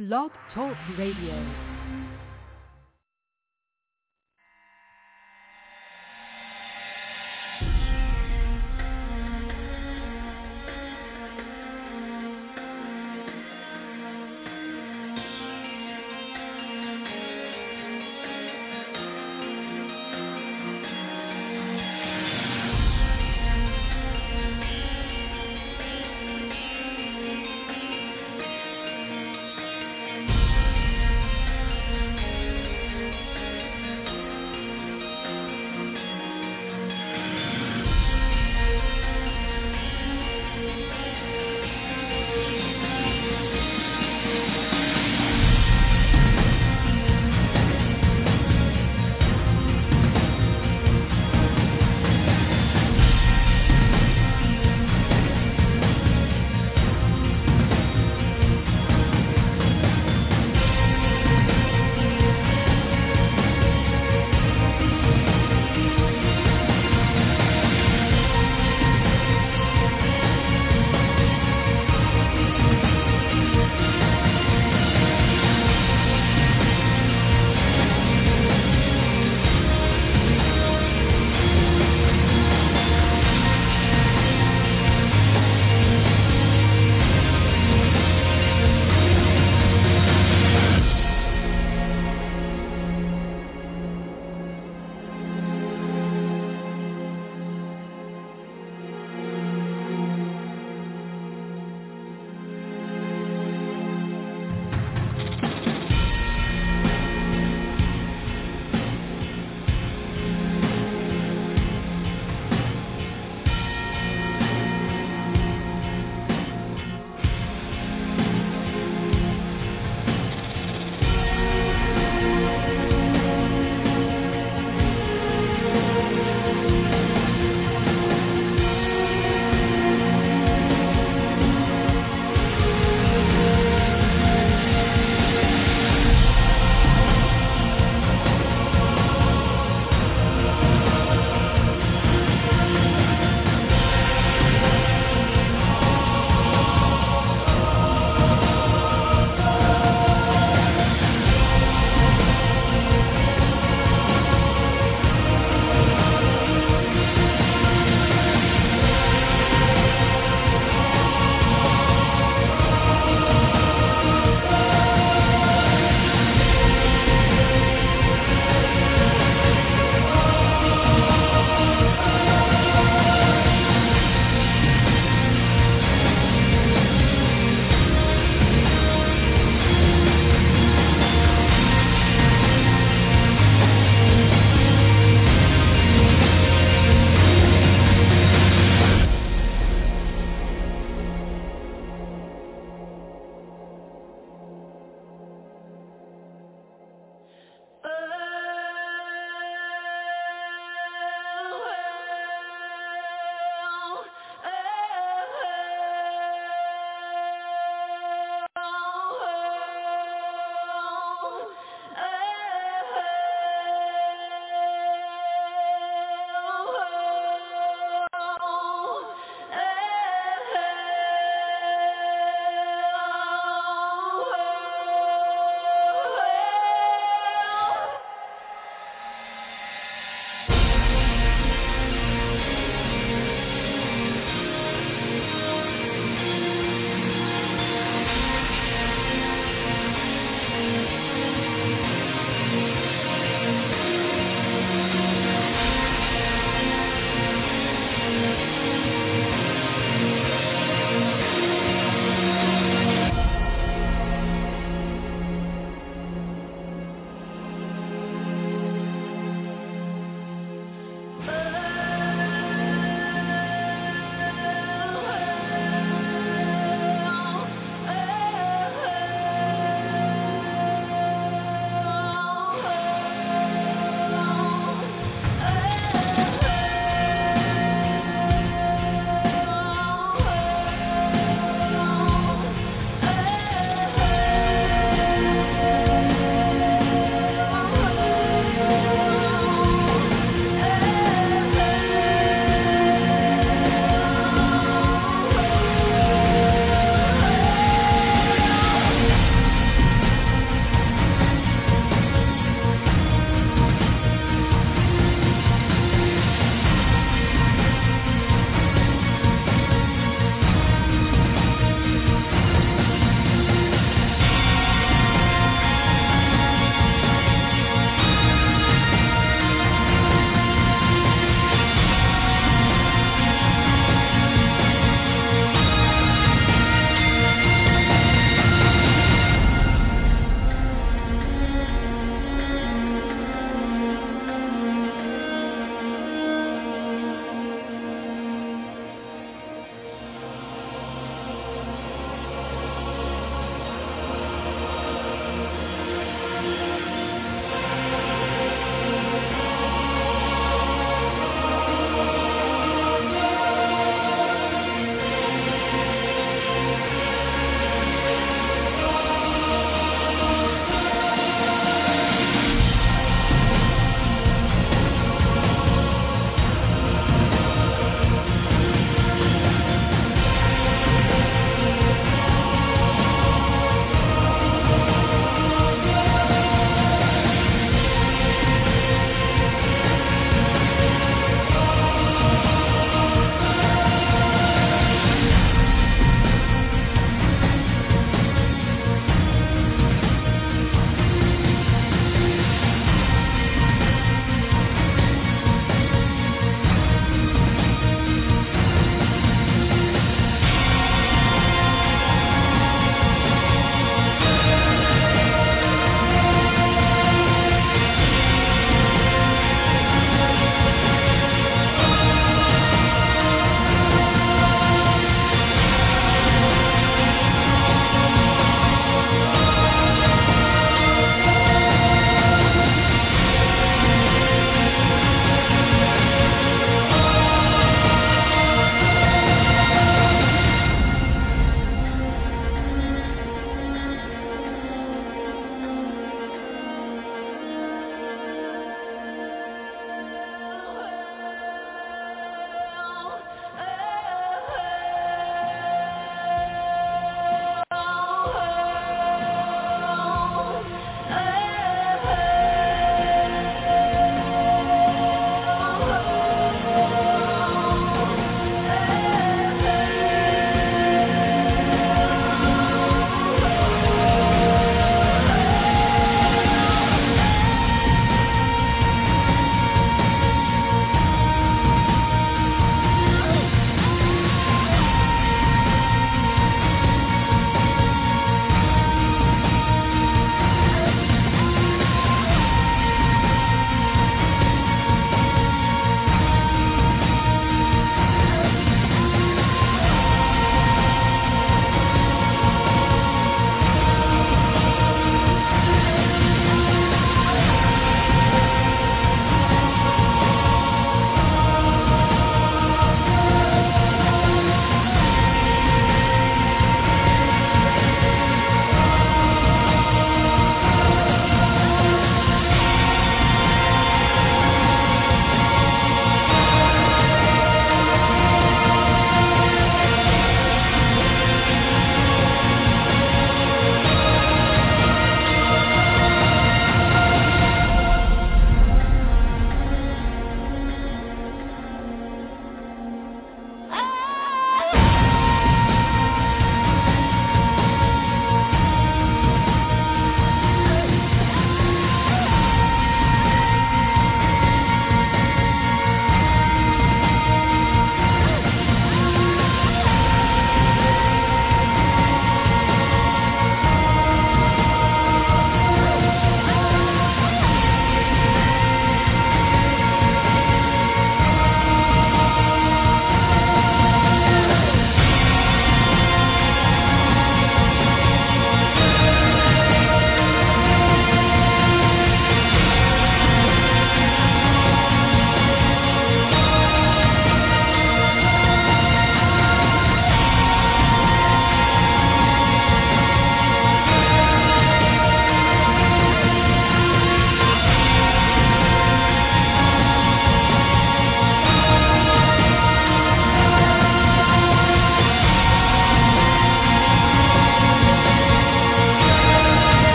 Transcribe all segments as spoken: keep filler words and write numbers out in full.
Blog Talk Radio.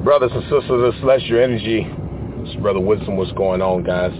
Brothers and sisters of Celestial Energy, this is Brother Wisdom. What's going on, guys?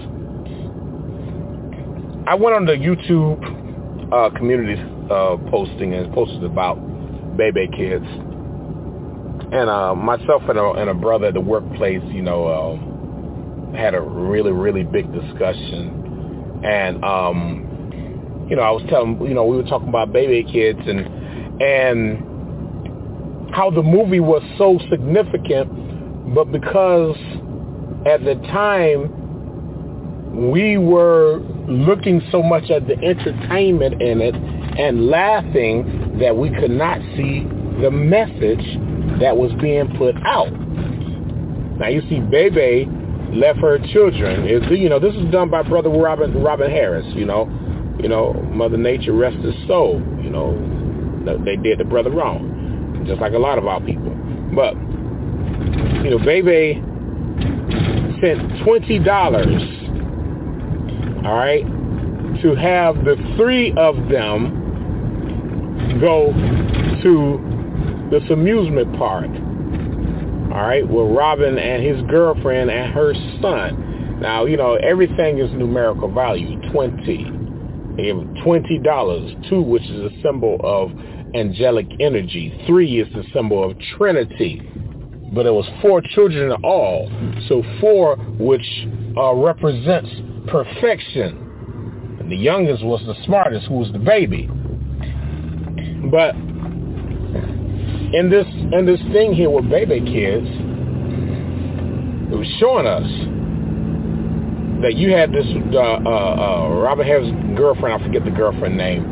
I went on the YouTube uh, community uh, posting and posted about Bebe Kids. And uh, myself and a, and a brother at the workplace, you know, uh, had a really, really big discussion. And, um, you know, I was telling, you know, we were talking about Bebe Kids and and how the movie was so significant, but because at the time we were looking so much at the entertainment in it and laughing that we could not see the message that was being put out. Now you see, Bebe left her children. It, you know, this was done by Brother Robin Robin Harris. You know, you know, Mother Nature rest his soul. You know, they did the brother wrong, just like a lot of our people. But you know, Bebe sent twenty dollars, all right, to have the three of them go to this amusement park, all right, with Robin and his girlfriend and her son. Now, you know, everything is numerical value, twenty. They give twenty dollars, two, which is a symbol of angelic energy. Three is the symbol of Trinity. But it was four children in all. So four, which uh, represents perfection. And the youngest was the smartest, who was the baby. But in this in this thing here with Bebe Kids, it was showing us that you had this uh, uh, uh, Robert Harris' girlfriend, I forget the girlfriend name,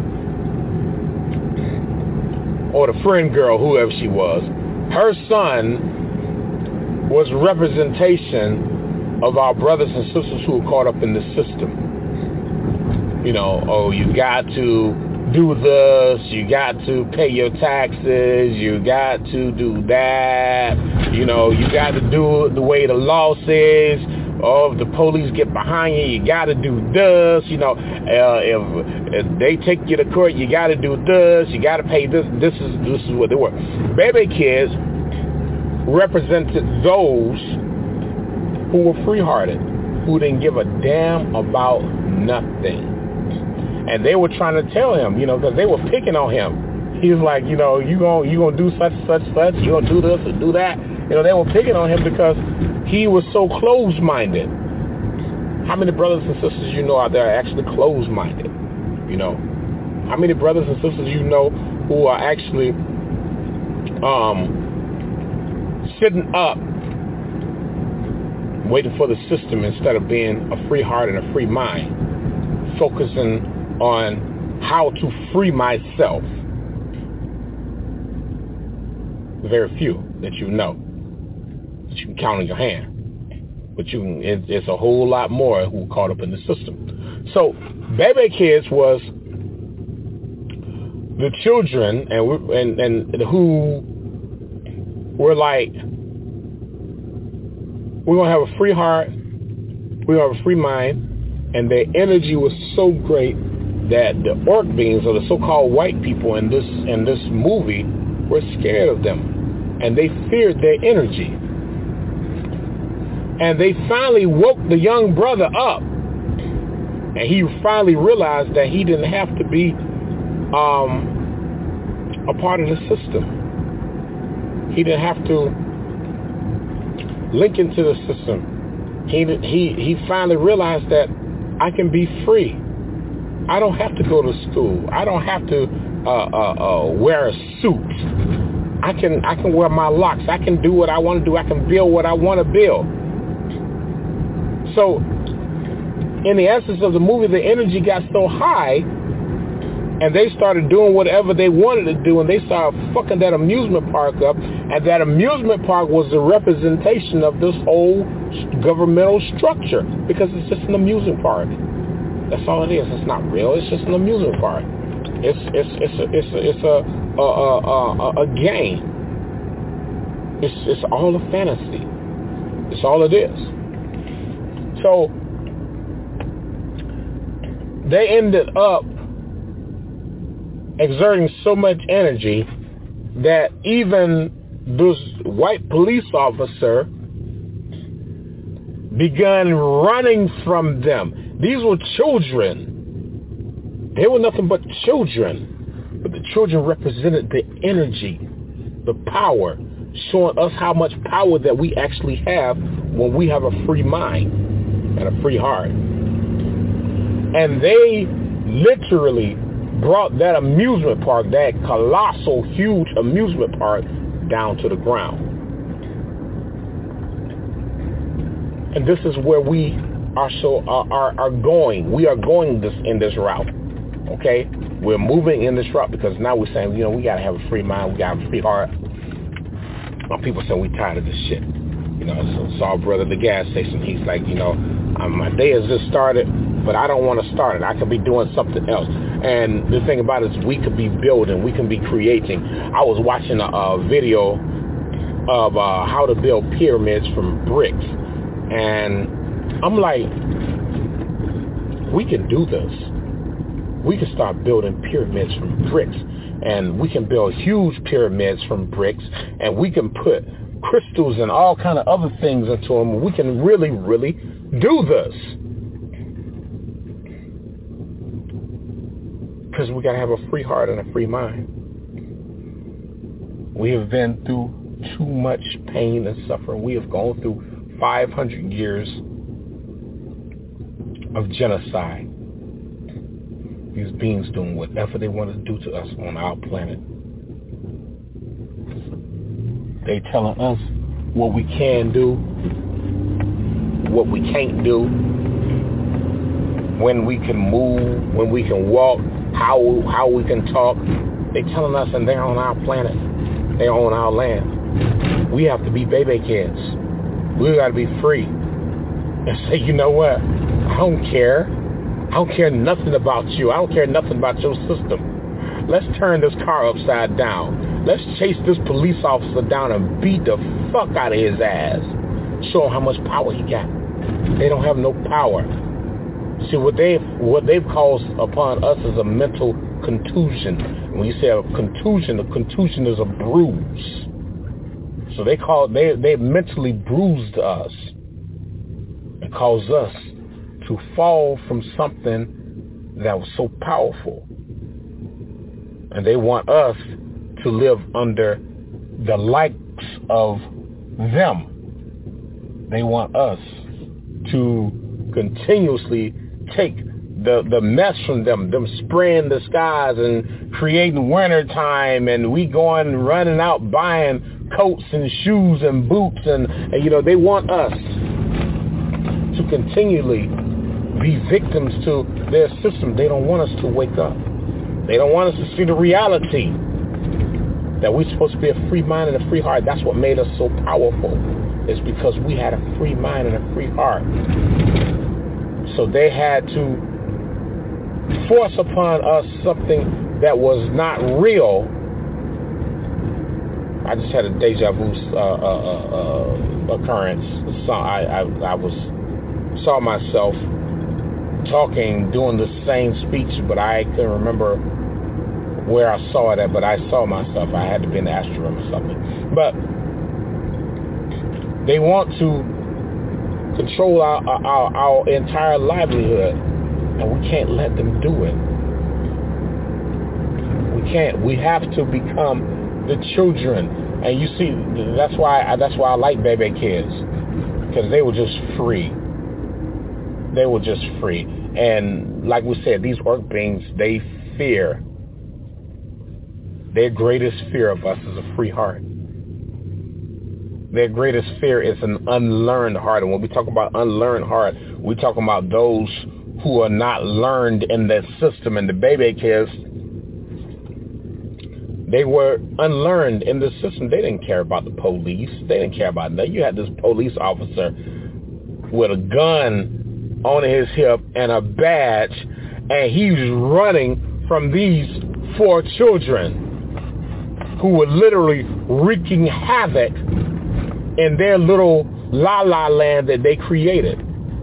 or the friend girl, whoever she was. Her son was representation of our brothers and sisters who were caught up in the system. You know, oh, you got to do this, you got to pay your taxes, you got to do that, you know, you got to do it the way the law says. Oh, if the police get behind you, you got to do this, you know, uh, if, if they take you to court, you got to do this, you got to pay this, this is this is what they were. Bebe Kids represented those who were free-hearted, who didn't give a damn about nothing. And they were trying to tell him, you know, because they were picking on him. He was like, you know, you gonna you gonna do such such such, you gonna do this and do that. You know, they were picking on him because he was so closed-minded. How many brothers and sisters you know out there are actually closed-minded? You know, how many brothers and sisters you know who are actually um, sitting up, waiting for the system instead of being a free heart and a free mind, focusing on how to free myself? Very few that you know, that you can count on your hand. But you can, it, it's a whole lot more who caught up in the system. So Bebe Kids was the children and and and who were like, we're gonna have a free heart, we're gonna have a free mind. And their energy was so great that the orc beings, or the so-called white people in this in this movie, were scared of them, and they feared their energy. And they finally woke the young brother up, and he finally realized that he didn't have to be um, a part of the system. He didn't have to link into the system. He he he finally realized that I can be free. I don't have to go to school. I don't have to uh, uh, uh, wear a suit. I can I can wear my locks. I can do what I want to do. I can build what I want to build. So, in the essence of the movie, the energy got so high, and they started doing whatever they wanted to do, and they started fucking that amusement park up, and that amusement park was the representation of this whole governmental structure, because it's just an amusement park. That's all it is. It's not real. It's just an amusement park. It's it's it's a it's a it's a a, a, a, a game. It's it's all a fantasy. It's all it is. So they ended up exerting so much energy that even those white police officer began running from them. These were children. They were nothing but children. But the children represented the energy, the power, showing us how much power that we actually have when we have a free mind and a free heart. And they literally brought that amusement park, that colossal, huge amusement park, down to the ground. And this is where we are so are, are, are going. We are going this in this route. Okay? We're moving in this route because now we're saying, you know, we got to have a free mind. We got to have a free heart. Some people say we tired of this shit. You know, so saw a brother at the gas station. He's like, you know, um, my day has just started, but I don't want to start it. I could be doing something else. And the thing about it is we could be building. We can be creating. I was watching a, a video of uh, how to build pyramids from bricks. And I'm like, we can do this. We can start building pyramids from bricks. And we can build huge pyramids from bricks. And we can put crystals and all kind of other things into them. We can really, really do this. Because we got to have a free heart and a free mind. We have been through too much pain and suffering. We have gone through five hundred years of genocide. These beings doing whatever they want to do to us on our planet. They telling us what we can do, what we can't do, when we can move, when we can walk, how how we can talk. They telling us, and they're on our planet. They're on our land. We have to be baby kids. We got to be free and say, you know what? I don't care. I don't care nothing about you. I don't care nothing about your system. Let's turn this car upside down. Let's chase this police officer down and beat the fuck out of his ass. Show him how much power he got. They don't have no power. See, what they've, what they've caused upon us is a mental contusion. When you say a contusion, a contusion is a bruise. So they call they they mentally bruised us and caused us to fall from something that was so powerful. And they want us to live under the likes of them. They want us to continuously take the, the mess from them, them spraying the skies and creating winter time, and we going running out buying coats and shoes and boots, and, and you know, they want us to continually be victims to their system. They don't want us to wake up. They don't want us to see the reality that we're supposed to be a free mind and a free heart. That's what made us so powerful. It's because we had a free mind and a free heart. So they had to force upon us something that was not real. I just had a deja vu uh, uh, uh, occurrence. So I, I, I was saw myself talking, doing the same speech, but I couldn't remember where I saw it at, but I saw myself. I had to be in the astral room or something. But they want to control our, our, our entire livelihood, and we can't let them do it. We can't. We have to become the children. And you see, that's why I, that's why I like baby kids, because they were just free. They were just free. And like we said, these orc beings, they fear. Their greatest fear of us is a free heart. Their greatest fear is an unlearned heart. And when we talk about unlearned heart, we're talking about those who are not learned in that system. And the baby kids, they were unlearned in the system. They didn't care about the police. They didn't care about that. You had this police officer with a gun on his hip and a badge, and he's running from these four children who were literally wreaking havoc in their little la-la land that they created.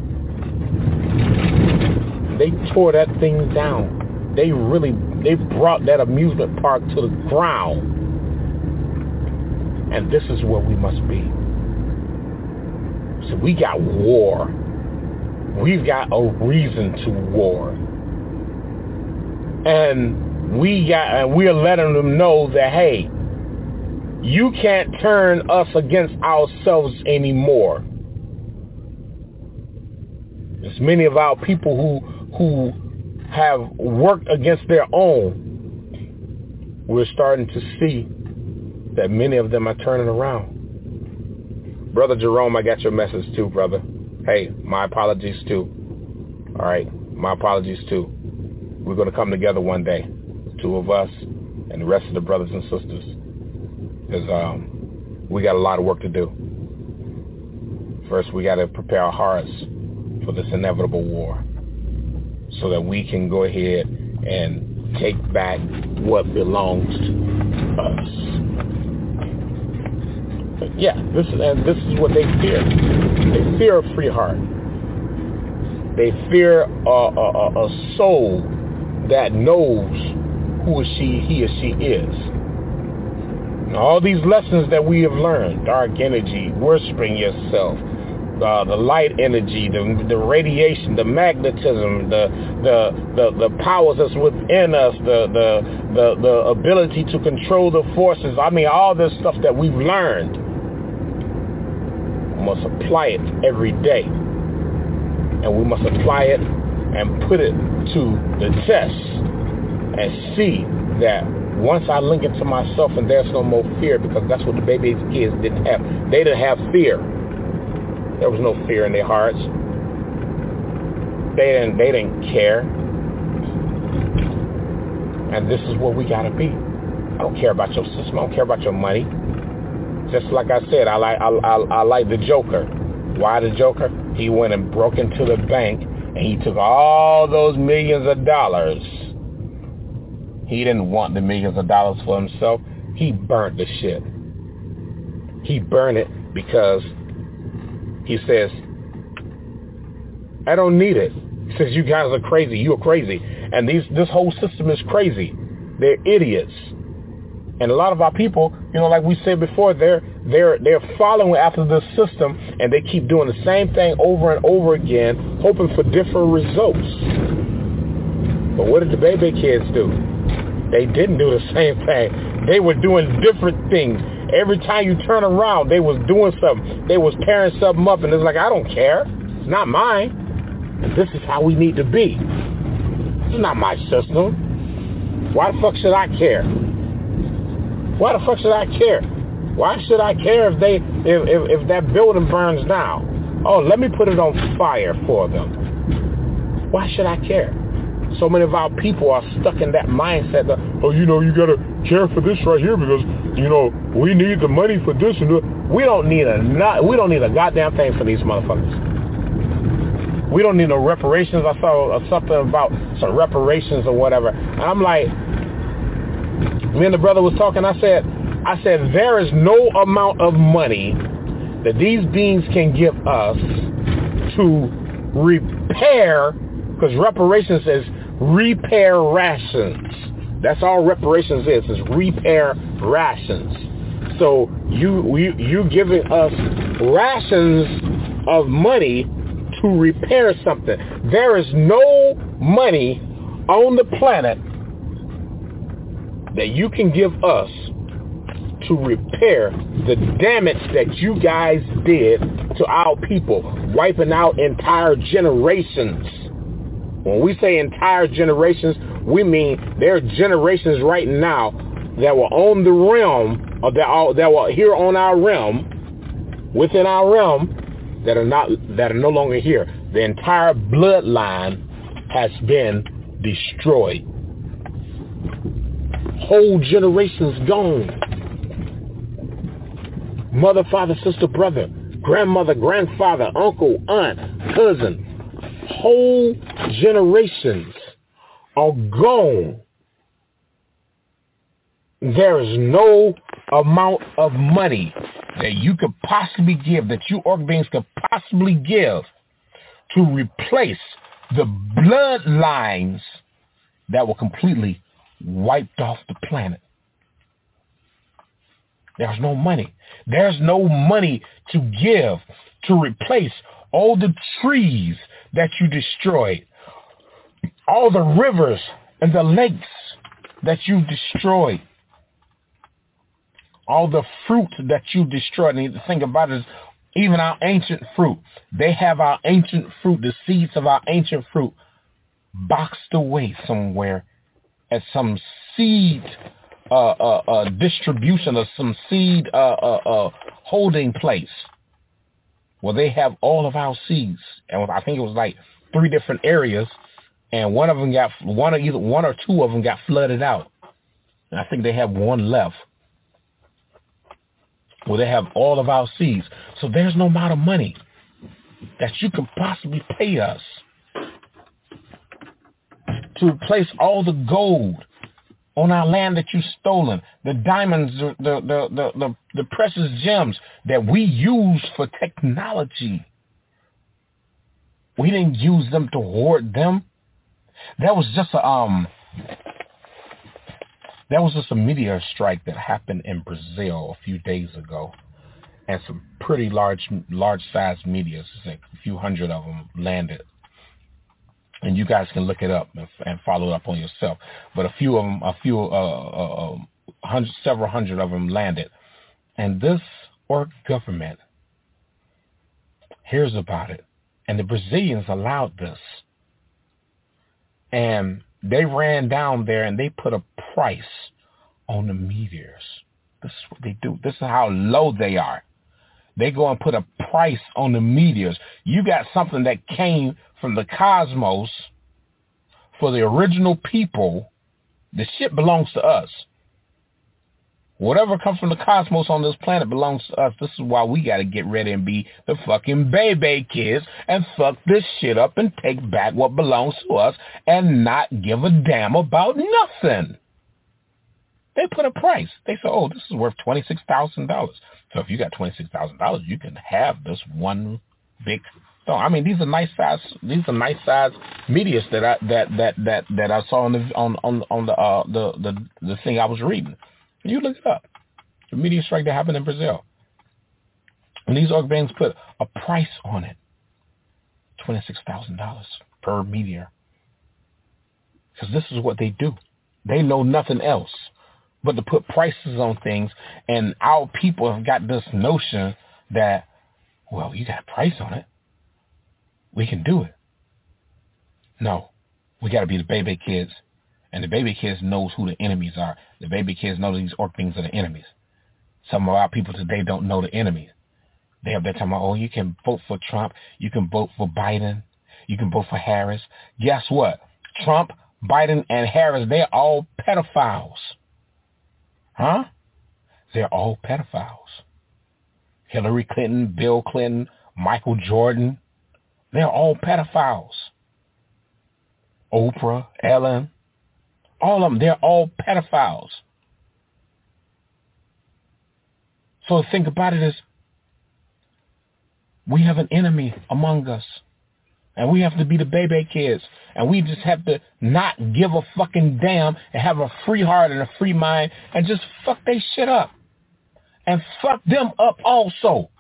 They tore that thing down. They really, they brought that amusement park to the ground. And this is where we must be. So we got war. We've got a reason to war. And we got, and we're letting them know that, hey, you can't turn us against ourselves anymore. There's many of our people who who have worked against their own. We're starting to see that many of them are turning around. Brother Jerome, I got your message too, brother. Hey, my apologies too. All right, my apologies too. We're going to come together one day, the two of us and the rest of the brothers and sisters, because um, we got a lot of work to do. First, we got to prepare our hearts for this inevitable war so that we can go ahead and take back what belongs to us. But yeah, this is, and this is what they fear. They fear a free heart. They fear a, a, a soul that knows who she, he or she is. And all these lessons that we have learned, dark energy, worshiping yourself, Uh, the light energy, the, the radiation, the magnetism, the the the, the powers that's within us, the, the the the ability to control the forces. I mean, all this stuff that we've learned, we must apply it every day, and we must apply it and put it to the test and see that once I link it to myself, and there's no more fear, because that's what the baby kids didn't have. They didn't have fear. There was no fear in their hearts. They didn't, they didn't care. And this is where we got to be. I don't care about your system. I don't care about your money. Just like I said, I like I, I, I like the Joker. Why the Joker? He went and broke into the bank, and he took all those millions of dollars. He didn't want the millions of dollars for himself. He burnt the shit. He burned it because he says, I don't need it. He says, you guys are crazy. You're crazy. And these, this whole system is crazy. They're idiots. And a lot of our people, you know, like we said before, they're they're they're following after the system, and they keep doing the same thing over and over again, hoping for different results. But what did the baby kids do? They didn't do the same thing. They were doing different things. Every time you turn around, they was doing something. They was tearing something up, and it's like, I don't care. It's not mine. And this is how we need to be. This is not my system. Why the fuck should I care? Why the fuck should I care? Why should I care if they if, if, if that building burns down? Oh, let me put it on fire for them. Why should I care? So many of our people are stuck in that mindset that, oh, you know, you got to care for this right here because, you know, we need the money for this and that. We don't need a not, we don't need a goddamn thing for these motherfuckers. We don't need no reparations. I saw something about some reparations or whatever. And I'm like, me and the brother was talking. I said, I said, there is no amount of money that these beings can give us to repair, because reparations is repair rations. That's all reparations is, is repair rations. So you you you giving us rations of money to repair something. There is no money on the planet that you can give us to repair the damage that you guys did to our people, wiping out entire generations. When we say entire generations, we mean there are generations right now that were on the realm, or that are, that were here on our realm, within our realm, that are not, that are no longer here. The entire bloodline has been destroyed. Whole generations gone. Mother, father, sister, brother, grandmother, grandfather, uncle, aunt, cousin. Whole generations are gone. There is no amount of money that you could possibly give, that you orc beings could possibly give to replace the bloodlines that were completely wiped off the planet. There's no money. There's no money to give to replace all the trees that you destroyed, all the rivers and the lakes that you destroyed, all the fruit that you destroyed. And the thing about it is, even our ancient fruit, they have our ancient fruit, the seeds of our ancient fruit, boxed away somewhere at some seed uh, uh, uh, distribution or some seed uh, uh, uh, holding place. Well, they have all of our seeds, and I think it was like three different areas, and one of them got one or either one or two of them got flooded out, and I think they have one left. Well, they have all of our seeds, so there's no amount of money that you can possibly pay us to replace all the gold on our land that you've stolen, the diamonds, the the the the, the, the precious gems that we use for technology. We didn't use them to hoard them. That was just a um. That was just a meteor strike that happened in Brazil a few days ago, and some pretty large, large-sized meteors, like a few hundred of them landed. And you guys can look it up and, and follow it up on yourself. But a few of them, a few, uh, uh, hundred, several hundred of them landed, and this orc government hears about it, and the Brazilians allowed this, and they ran down there and they put a price on the meteors. This is what they do. This is how low they are. They go and put a price on the meteors. You got something that came from the cosmos for the original people. The shit belongs to us. Whatever comes from the cosmos on this planet belongs to us. This is why we got to get ready and be the fucking baby kids and fuck this shit up and take back what belongs to us and not give a damn about nothing. They put a price. They say, oh, this is worth twenty-six thousand dollars. So if you got twenty-six thousand dollars, you can have this one big stone. I mean, these are nice size. These are nice size meteors that I that that that that I saw on the on on on the uh, the the the thing I was reading. You look it up. The meteor strike that happened in Brazil. And these orc bands put a price on it. twenty-six thousand dollars per meteor. Because this is what they do. They know nothing else but to put prices on things. And our people have got this notion that, well, you got a price on it, we can do it. No. We got to be the baby kids. And the baby kids knows who the enemies are. The baby kids know these orc things are the enemies. Some of our people today don't know the enemies. They have that time, oh, you can vote for Trump. You can vote for Biden. You can vote for Harris. Guess what? Trump, Biden, and Harris, they're all pedophiles. Huh? They're all pedophiles. Hillary Clinton, Bill Clinton, Michael Jordan, they're all pedophiles. Oprah, Ellen, all of them, they're all pedophiles. So the thing about it is, we have an enemy among us. And we have to be the baby kids. And we just have to not give a fucking damn and have a free heart and a free mind and just fuck they shit up. And fuck them up also.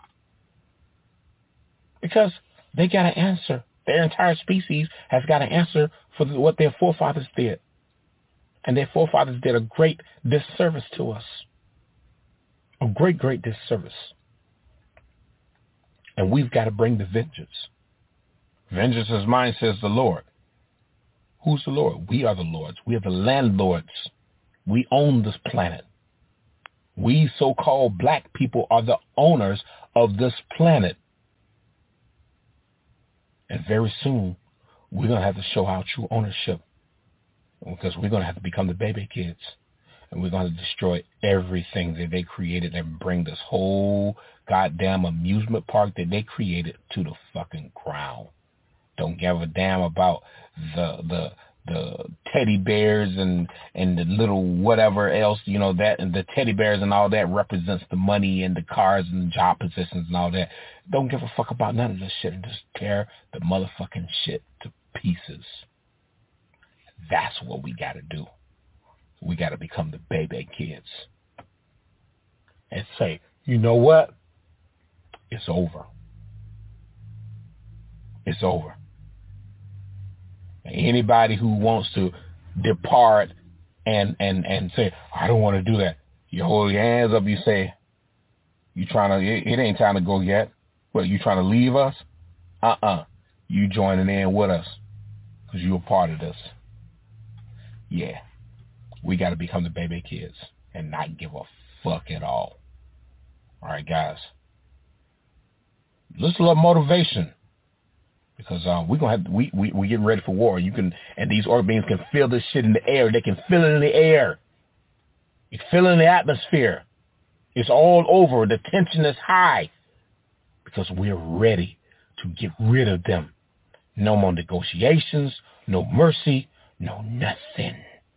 Because they got to answer. Their entire species has got to answer for what their forefathers did. And their forefathers did a great disservice to us. A great, great disservice. And we've got to bring the vengeance. Vengeance is mine, says the Lord. Who's the Lord? We are the Lords. We are the landlords. We own this planet. We so-called black people are the owners of this planet. And very soon, we're going to have to show our true ownership. Because we're going to have to become the baby kids. And we're going to destroy everything that they created and bring this whole goddamn amusement park that they created to the fucking ground. Don't give a damn about the the the teddy bears and, and the little whatever else, you know, that and the teddy bears and all that represents the money and the cars and the job positions and all that. Don't give a fuck about none of this shit and just tear the motherfucking shit to pieces. That's what we got to do. We got to become the baby kids. and say, you know what? It's over. It's over. And anybody who wants to depart and, and, and say, I don't want to do that, you hold your hands up, you say, you trying to, it, it ain't time to go yet. What, you trying to leave us? Uh-uh. You joining in with us because you're a part of this. Yeah. We got to become the baby kids and not give a fuck at all. All right, guys. Let's love motivation. Because uh, we're gonna have to, we we we getting ready for war. You can and these orc beings can feel this shit in the air. They can feel it in the air. You feel it in the atmosphere. It's all over. The tension is high because we're ready to get rid of them. No more negotiations, no mercy, no nothing.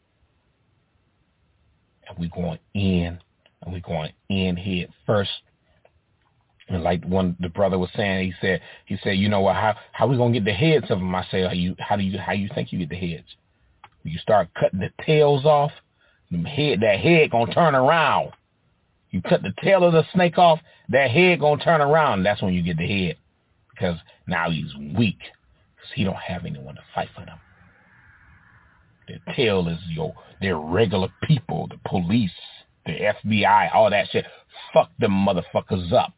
And we're going in, and we're going in head first. And like one the brother was saying, he said, he said, you know what, how how we gonna get the heads of them? I say, how you how do you how you think you get the heads? You start cutting the tails off, the head that head gonna turn around. You cut the tail of the snake off, that head gonna turn around. That's when you get the head, because now he's weak, because he don't have anyone to fight for them. The tail is your their regular people, the police, the F B I, all that shit. Fuck them motherfuckers up.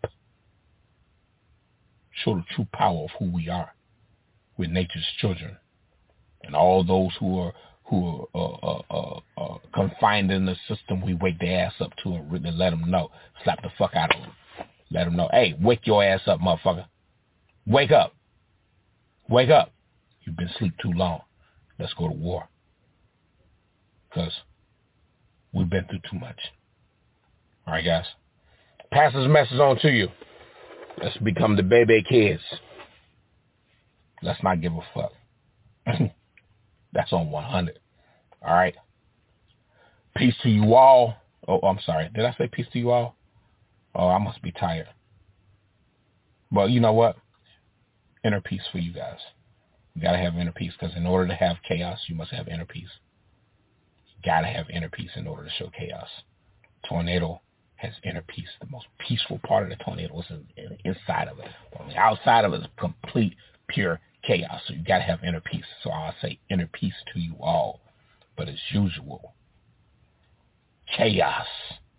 Show the true power of who we are. We're nature's children, and all those who are who are uh, uh, uh, uh, confined in the system, we wake their ass up to and really let them know. Slap the fuck out of them. Let them know, hey, wake your ass up, motherfucker. Wake up. Wake up. You've been asleep too long. Let's go to war. Because we've been through too much. All right, guys. Pass this message on to you. Let's become the baby kids. Let's not give a fuck. That's on one hundred. All right. Peace to you all. Oh, I'm sorry. Did I say peace to you all? Oh, I must be tired. But you know what? Inner peace for you guys. You got to have inner peace, because in order to have chaos, you must have inner peace. You got to have inner peace in order to show chaos. Tornado has inner peace. The most peaceful part of the tornado is in, inside of it. On the outside of it is complete, pure chaos. So you got to have inner peace. So I'll say inner peace to you all. But as usual, chaos.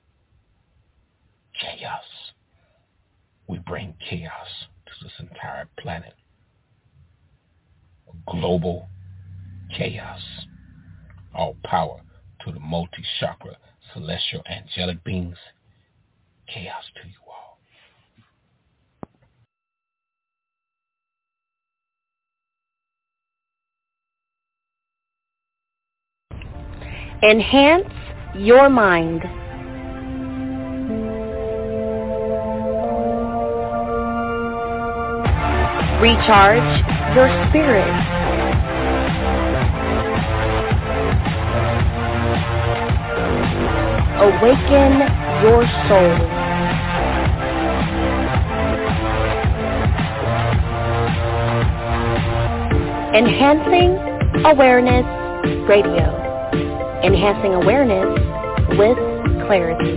Chaos. We bring chaos to this entire planet. Global chaos. All power to the multi-chakra, celestial, angelic beings. Chaos to you all. Enhance your mind. Recharge your spirit. Awaken your soul. Enhancing Awareness Radio. Enhancing awareness with clarity.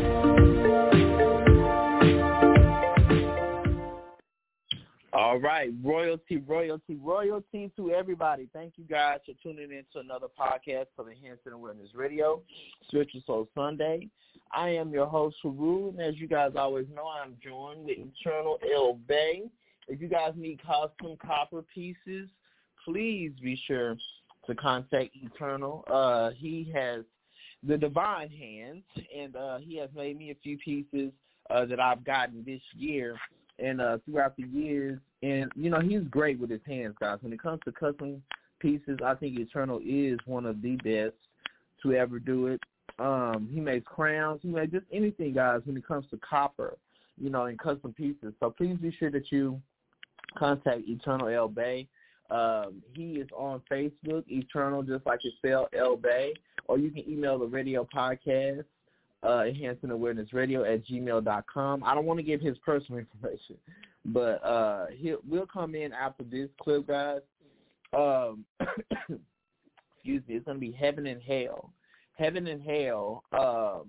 All right, royalty, royalty, royalty to everybody. Thank you guys for tuning in to another podcast for the Enhancing Awareness Radio, Spiritual Soul Sunday. I am your host, Haru, and as you guys always know, I'm joined with Eternal El Bay. If you guys need custom copper pieces, please be sure to contact Eternal. Uh, he has the divine hands, and uh, he has made me a few pieces uh, that I've gotten this year and uh, throughout the years. And, you know, he's great with his hands, guys. When it comes to custom pieces, I think Eternal is one of the best to ever do it. Um, he makes crowns. He makes just anything, guys, when it comes to copper, you know, and custom pieces. So please be sure that you contact Eternal El Bay. Um, he is on Facebook, Eternal, just like it's spelled, El Bay. Or you can email the radio podcast, uh, Enhancing Awareness Radio at gmail dot com. I don't want to give his personal information, but uh, he'll, we'll come in after this clip, guys. Um, excuse me, it's going to be Heaven and Hell. Heaven and Hell, um,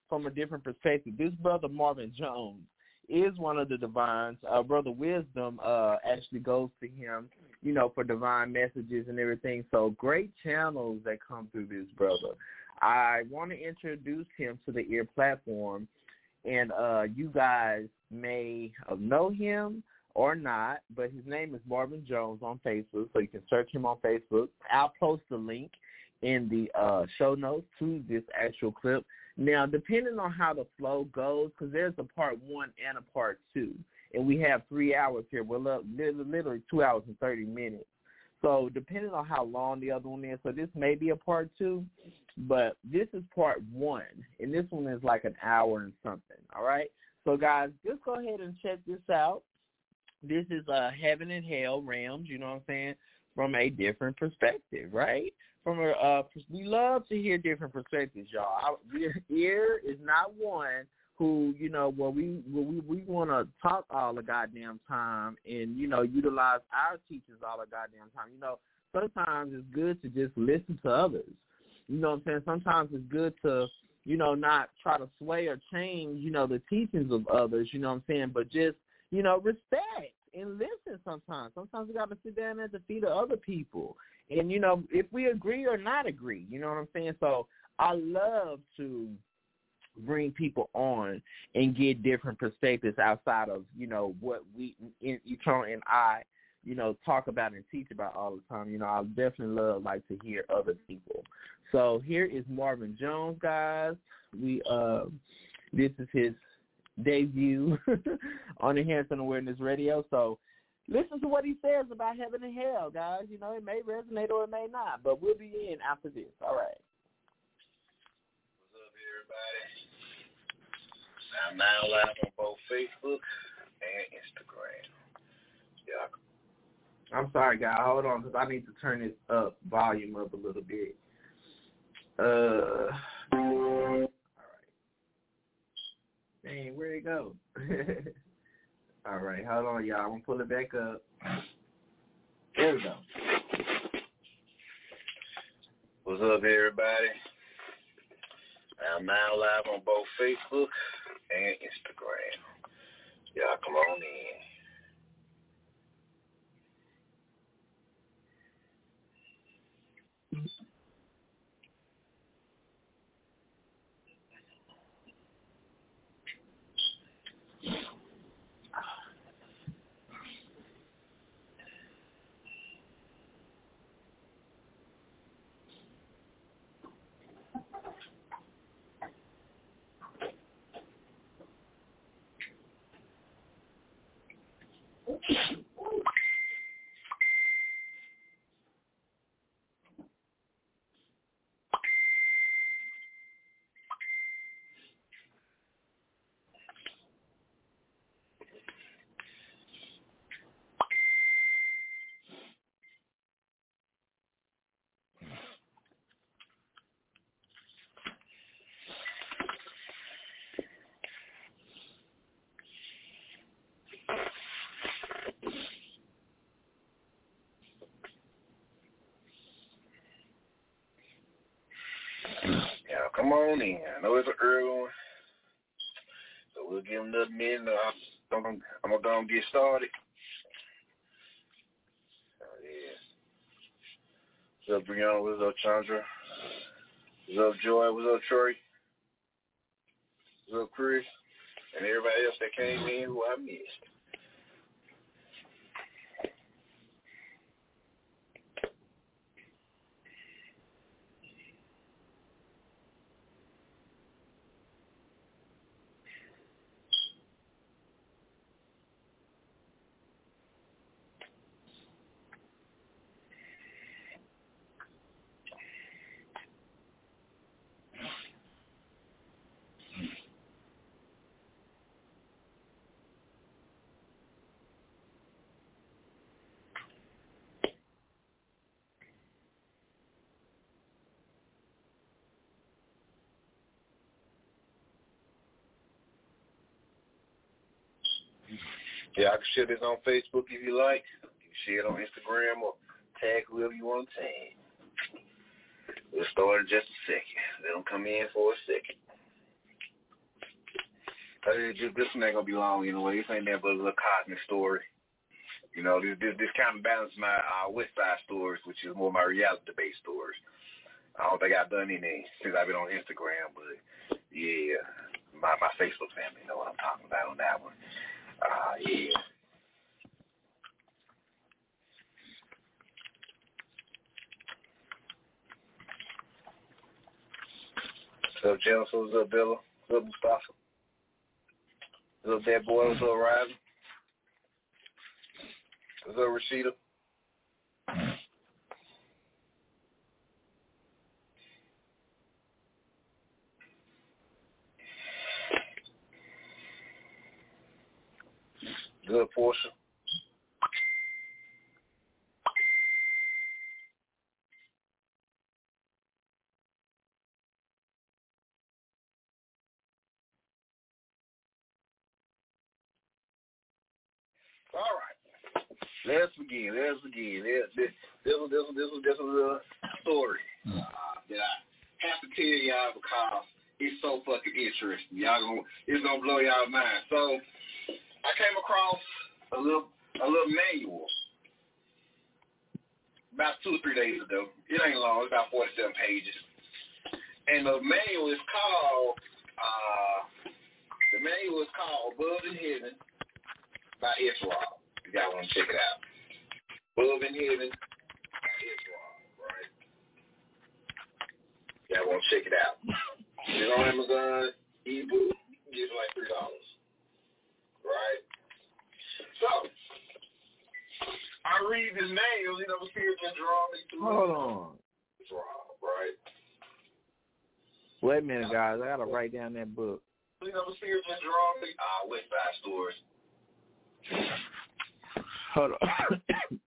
from a different perspective. This brother Marvin Jones is one of the divines. Uh, Brother Wisdom uh, actually goes to him, you know, for divine messages and everything. So great channels that come through this brother. I want to introduce him to the Ear platform, and uh, you guys may know him or not, but his name is Marvin Jones on Facebook, so you can search him on Facebook. I'll post the link in the uh, show notes to this actual clip. Now, depending on how the flow goes, because there's a part one and a part two, and we have three hours here. We're up literally two hours and thirty minutes. So depending on how long the other one is, so this may be a part two, but this is part one, and this one is like an hour and something, all right? So, guys, just go ahead and check this out. This is uh, Heaven and Hell realms, you know what I'm saying, from a different perspective, right? From a, uh, we love to hear different perspectives, y'all. Our ear is not one who, you know, well, we well, we, we want to talk all the goddamn time and, you know, utilize our teachers all the goddamn time. You know, sometimes it's good to just listen to others. You know what I'm saying? Sometimes it's good to, you know, not try to sway or change, you know, the teachings of others, you know what I'm saying, but just, you know, respect and listen sometimes. Sometimes we got to sit down at the feet of other people. And, you know, if we agree or not agree, you know what I'm saying? So I love to bring people on and get different perspectives outside of, you know, what we, in, Eternal and I, you know, talk about and teach about all the time. You know, I definitely love, like, to hear other people. So here is Marvin Jones, guys. We, uh, this is his debut on Enhancing Awareness Radio. So listen to what he says about heaven and hell, guys. You know, it may resonate or it may not, but we'll be in after this. All right. What's up, everybody? I'm now live on both Facebook and Instagram. Yeah. I'm sorry, guys. Hold on, because I need to turn this up, volume up a little bit. Uh, all right. Dang, where'd it go? All right, hold on, y'all. I'm going to pull it back up. There we go. What's up, everybody? I'm now live on both Facebook and Instagram. Y'all come on in. Come on in. I know it's an early one, so we'll give them another minute. I'm, I'm, I'm going to go and get started. Oh, yeah. What's up, Brianna? What's up, Chandra? What's up, Joy? What's up, Troy? What's up, Chris? And everybody else that came in who I missed. Yeah, I can share this on Facebook if you like. You can share it on Instagram or tag whoever you want to tag. We'll start in just a second. Let them come in for a second. Uh, this, this one ain't gonna be long anyway. This ain't never a little cosmic story. You know, this this, this kind of balances my uh, West Side stories, which is more my reality-based stories. I don't think I've done any since I've been on Instagram, but yeah, my my Facebook family know what I'm talking about on that one. Uh, yeah. What's up, Jennifer? What's up, Bella? What's up, Mustafa? What's up, that boy? What's up, Ryzen? What's up, Rashida? Good, Portia. All right. Let's begin. Let's begin. This this this was this was this was just a little story uh, that I have to tell y'all because it's so fucking interesting. Y'all gonna it's gonna blow y'all mind. So I came across a little a little manual about two or three days ago. It ain't long. It's about forty-seven pages, and the manual is called uh, the manual is called Above in Heaven by S. Rob. You guys want to check it out. Above in Heaven by S. Rob, right? Y'all want to check it out. It's on Amazon, ebook, gives like three dollars, right? So, I read this manual, you know, the spirit just draw me to Hold on. It's Rob, right? Wait a minute, guys. I got to write down that book. You know, the spirit just draw me. Uh, West Side Stories. Hold on.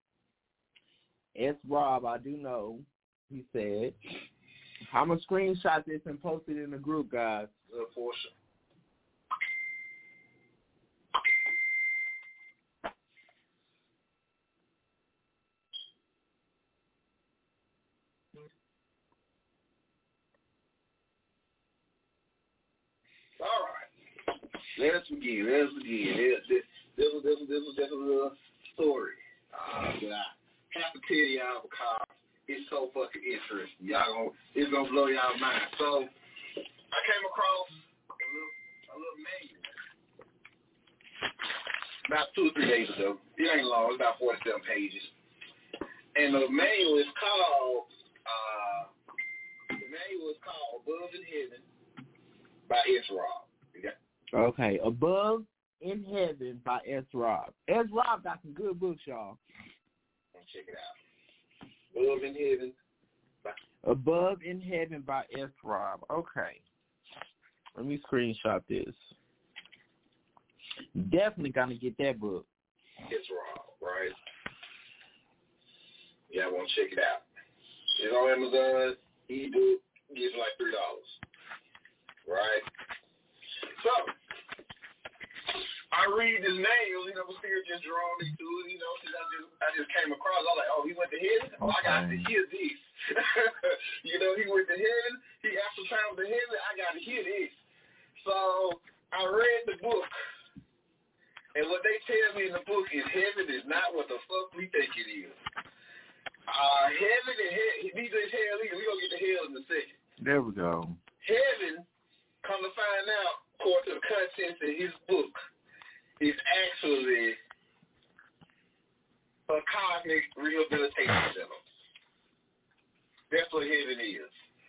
S. Rob, I do know, he said. I'm going to screenshot this and post it in the group, guys. Good Portia. All right. Let's begin. Let's begin. This, this, this, was, this, was, this was just a little story uh, that I have to tell y'all because it's so fucking interesting. Y'all gonna, it's gonna blow y'all mind. So I came across a little, a little manual about two or three days ago. It ain't long. It's about forty-seven pages, and the manual is called uh, the manual is called Above in Heaven by S. Rob. Okay, Above in Heaven by S. Rob. S. Rob got some good books, y'all. Check it out. Above in Heaven. By- Above in Heaven by S. Rob. Okay. Let me screenshot this. Definitely gonna get that book. S. Rob, right? Yeah, I want to check it out. It's on Amazon. Ebook gives like three dollars, right? So I read this manual, you know, the spirit just drawn me to it, you know, since I just I just came across. I was like, oh, he went to heaven? Oh, I got to hear this. You know, he went to heaven. He actually traveled to heaven. I got to hear this. So I read the book, and what they tell me in the book is heaven is not what the fuck we think it is. Uh, heaven and hell, these is hell either. We're going to get to hell in a second. There we go. Heaven, come to find out, according to the contents in his book, is actually a cosmic rehabilitation center. That's what heaven is.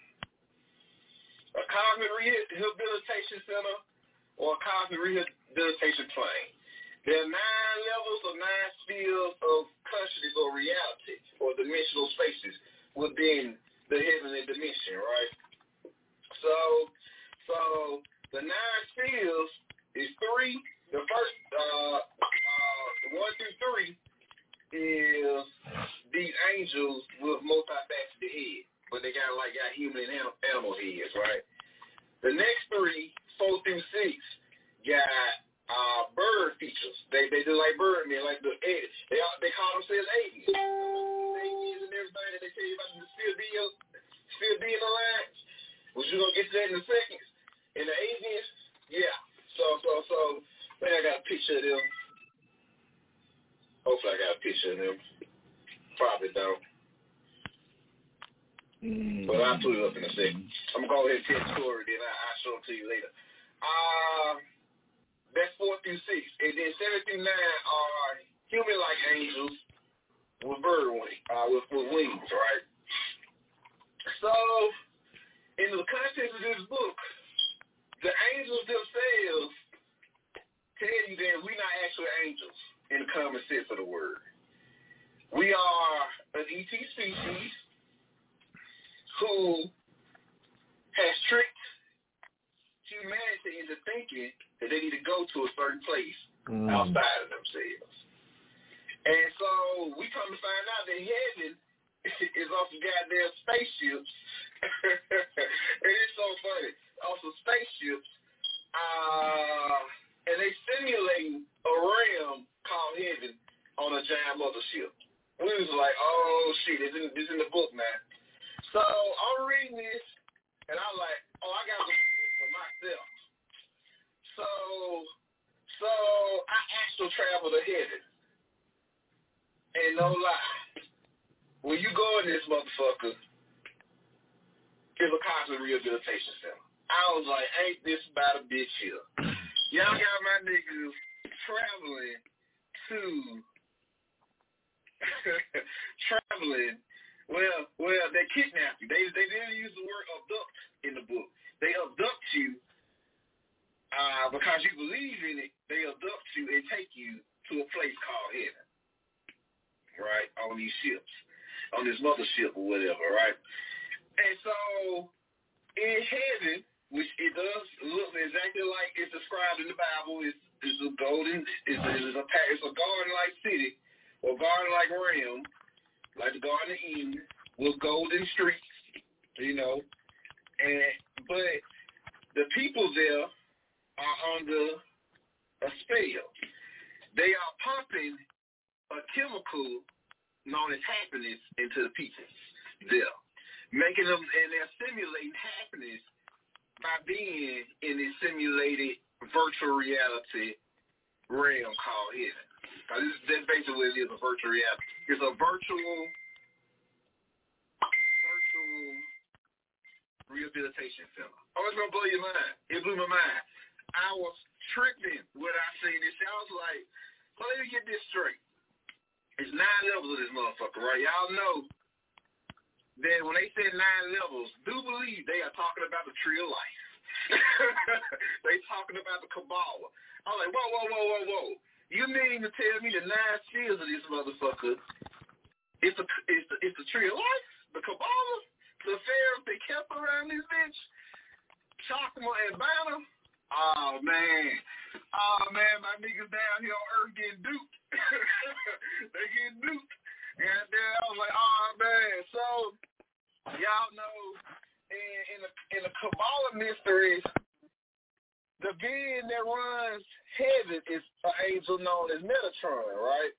A cosmic rehabilitation center or a cosmic rehabilitation plane. There are nine levels or nine spheres of consciousness or reality or dimensional spaces within the heavenly dimension, right? So, so the nine spheres is three. The first, uh, uh, one through three is these angels with multifaceted heads, but they got like got human and animal heads, right? The next three, four through six, got uh, bird features. They they do like bird men, like the they they call themselves aliens. Aliens and everything that they tell you about the still be still be in alliance. Which you're gonna get to that in a second. And the aliens, yeah. So so so picture of them? Hopefully I got a picture of them. Probably don't. Mm. But I'll put it up in a second. I'm going to go ahead and tell the story, then I, I'll show it to you later. Uh, that's four through six. And then seven through nine are human-like angels with bird wings, uh, with, with wings, right? So, in the context of this book, the angels themselves tell you that we're not actually angels in the common sense of the word. We are an E T species who has tricked humanity into thinking that they need to go to a certain place mm. outside of themselves. And so we come to find out that heaven is off the goddamn spaceships. And it's so funny. Off the spaceships, uh, and they simulating a realm called heaven on a giant mothership. We was like, oh shit, it's in, it's in the book, man. So I'm reading this, and I'm like, oh, I got to read this for myself. So, so I astral travel to heaven. And no lie, when you go in this motherfucker, it's a cosmic rehabilitation center. I was like, ain't this about a bitch here? Y'all got my niggas traveling to, traveling, well, well, they kidnap you. They they didn't use the word abduct in the book. They abduct you uh, because you believe in it. They abduct you and take you to a place called heaven, right, on these ships, on this mothership or whatever, right? And so in heaven, which it does look exactly like it's described in the Bible, it's, it's a golden, it's a, it's a, it's a garden-like city or garden-like realm, like the Garden of Eden, with golden streets, you know. And but the people there are under a spell. They are pumping a chemical known as happiness into the people there, making them, and they're simulating happiness by being in this simulated virtual reality realm called heaven. This is, that's basically what it is, a virtual reality. It's a virtual, virtual rehabilitation center. Oh, it's going to blow your mind. It blew my mind. I was tripping when I seen this. I was like, well, let me get this straight. It's nine levels of this motherfucker, right? Y'all know that when they said nine levels, do believe they are talking about the tree of life. They talking about the Kabbalah. I'm like, whoa, whoa, whoa, whoa, whoa. You mean to tell me the nine spheres of this motherfucker is the, is the, is the tree of life? The Kabbalah? The pharaohs they kept around this bitch? Chakma and Banner? Oh, man. Oh, man, my niggas down here on Earth getting duped. They getting duped. And then I was like, oh, man. So, y'all know, in, in, the, in the Kabbalah mysteries, the being that runs heaven is an angel known as Metatron, right?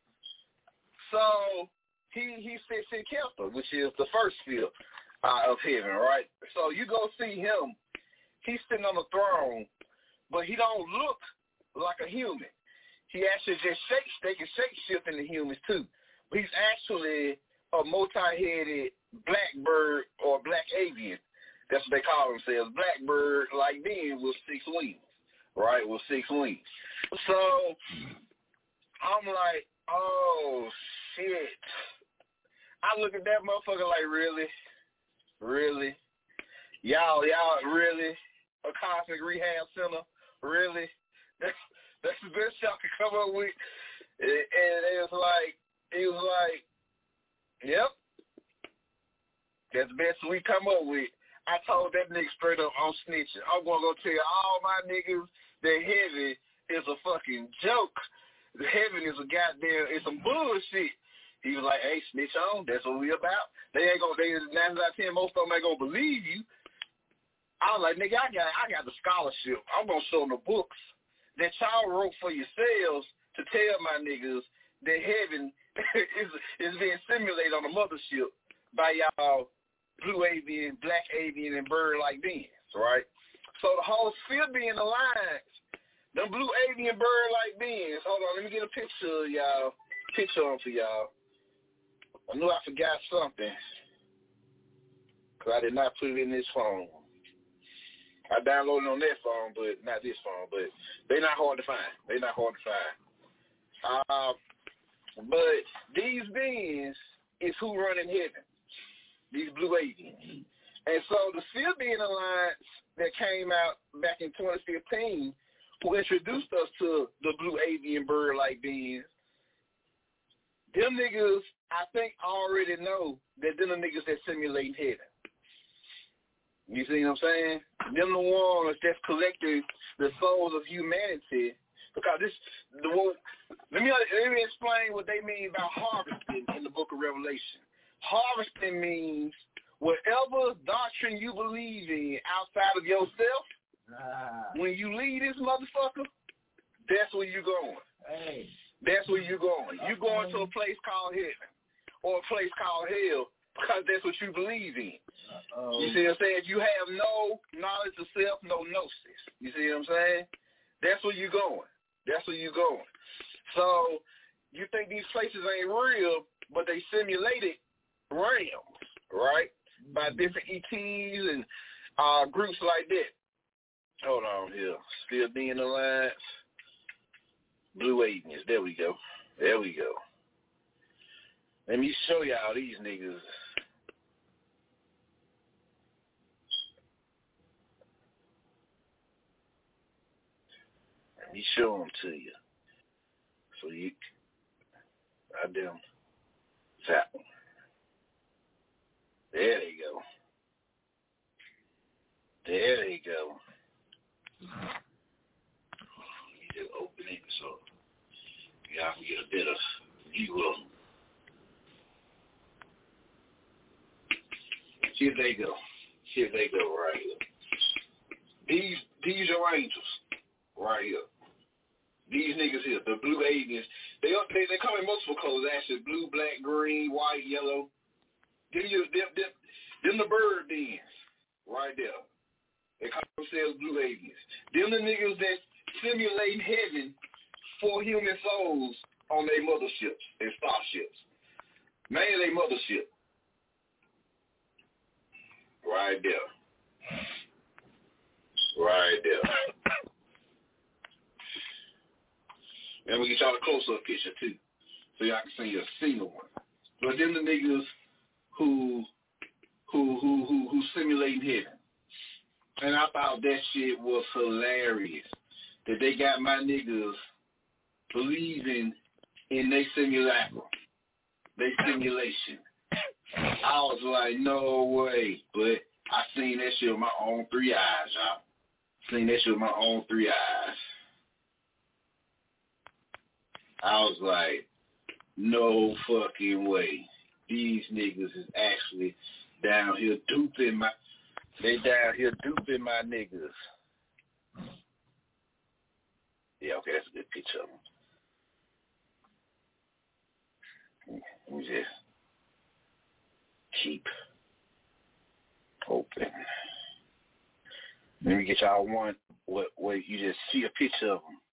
So, he, he sits in Kepler, which is the first sphere uh, of heaven, right? So, you go see him. He's sitting on the throne, but he don't look like a human. He actually just shakes, they can shape shift into humans too. But he's actually a multi-headed blackbird or black avian. That's what they call themselves. Blackbird like being with six wings, right? With six wings. So I'm like, oh shit. I look at that motherfucker like, really? Really? Y'all, y'all really? A cosmic rehab center? Really? That's, that's the best y'all could come up with. And, and it was like, it was like, yep. That's the best we come up with. I told that nigga straight up, I'm snitching. I'm going to go tell all my niggas that heaven is a fucking joke. The heaven is a goddamn, it's some bullshit. He was like, hey, snitch on. That's what we about. They ain't going to, they nine out of ten, most of them ain't going to believe you. I was like, nigga, I got I got the scholarship. I'm going to show them the books that y'all wrote for yourselves to tell my niggas that heaven is, is being simulated on the mothership by y'all blue avian, black avian, and bird-like beings, right? So the whole sphere being aligned Them blue avian bird-like beings. Hold on, let me get a picture of y'all. Picture on for y'all. I knew I forgot something. Because I did not put it in this phone. I downloaded it on that phone, but not this phone. But they not hard to find. They not hard to find. Uh, but these beings is who run in heaven. These blue avians. And so the Sylbian Alliance that came out back in twenty fifteen, who introduced us to the blue avian bird-like beings, them niggas, I think, already know that them the niggas that simulate heaven. You see what I'm saying? Them the ones that's collecting the souls of humanity. Because this, the one, let me let me explain what they mean about harvesting in the Book of Revelation. Harvesting means whatever doctrine you believe in outside of yourself. Ah. When you leave this motherfucker, that's where you're going. Hey. That's where you're going. You're going to a place called heaven or a place called hell because that's what you believe in. Uh-oh. You see what I'm saying? You have no knowledge of self, no gnosis. You see what I'm saying? That's where you're going. That's where you're going. So you think these places ain't real, but they simulated realms, right? By different E Ts and uh, groups like that. Hold on here. Still being Alliance. Blue Avians. There we go. There we go. Let me show y'all these niggas. Let me show them to you. So you, I them tap them. There they go. There they go. Let me just open it so y'all can get a bit of view of them. Here they go. Here they go right here. These these are angels right here. These niggas here, the blue avians, they they, they come in multiple colors actually, blue, black, green, white, yellow. Them, you, them, them, them the bird beings right there. They call themselves blue avians. Them the niggas that simulate heaven for human souls on their motherships and starships. Mainly their mothership. Right there. Right there. And we get y'all a close-up picture, too, so y'all can see a single one. But them the niggas who who who who who simulating heaven. And I thought that shit was hilarious. That they got my niggas believing in their simulacrum. Their simulation. I was like, no way. But I seen that shit with my own three eyes, y'all. Seen that shit with my own three eyes. I was like, no fucking way. These niggas is actually down here duping my, they down here duping my niggas. Yeah, okay, that's a good picture of them. Let me just keep open. Let me get y'all one where, where you just see a picture of them.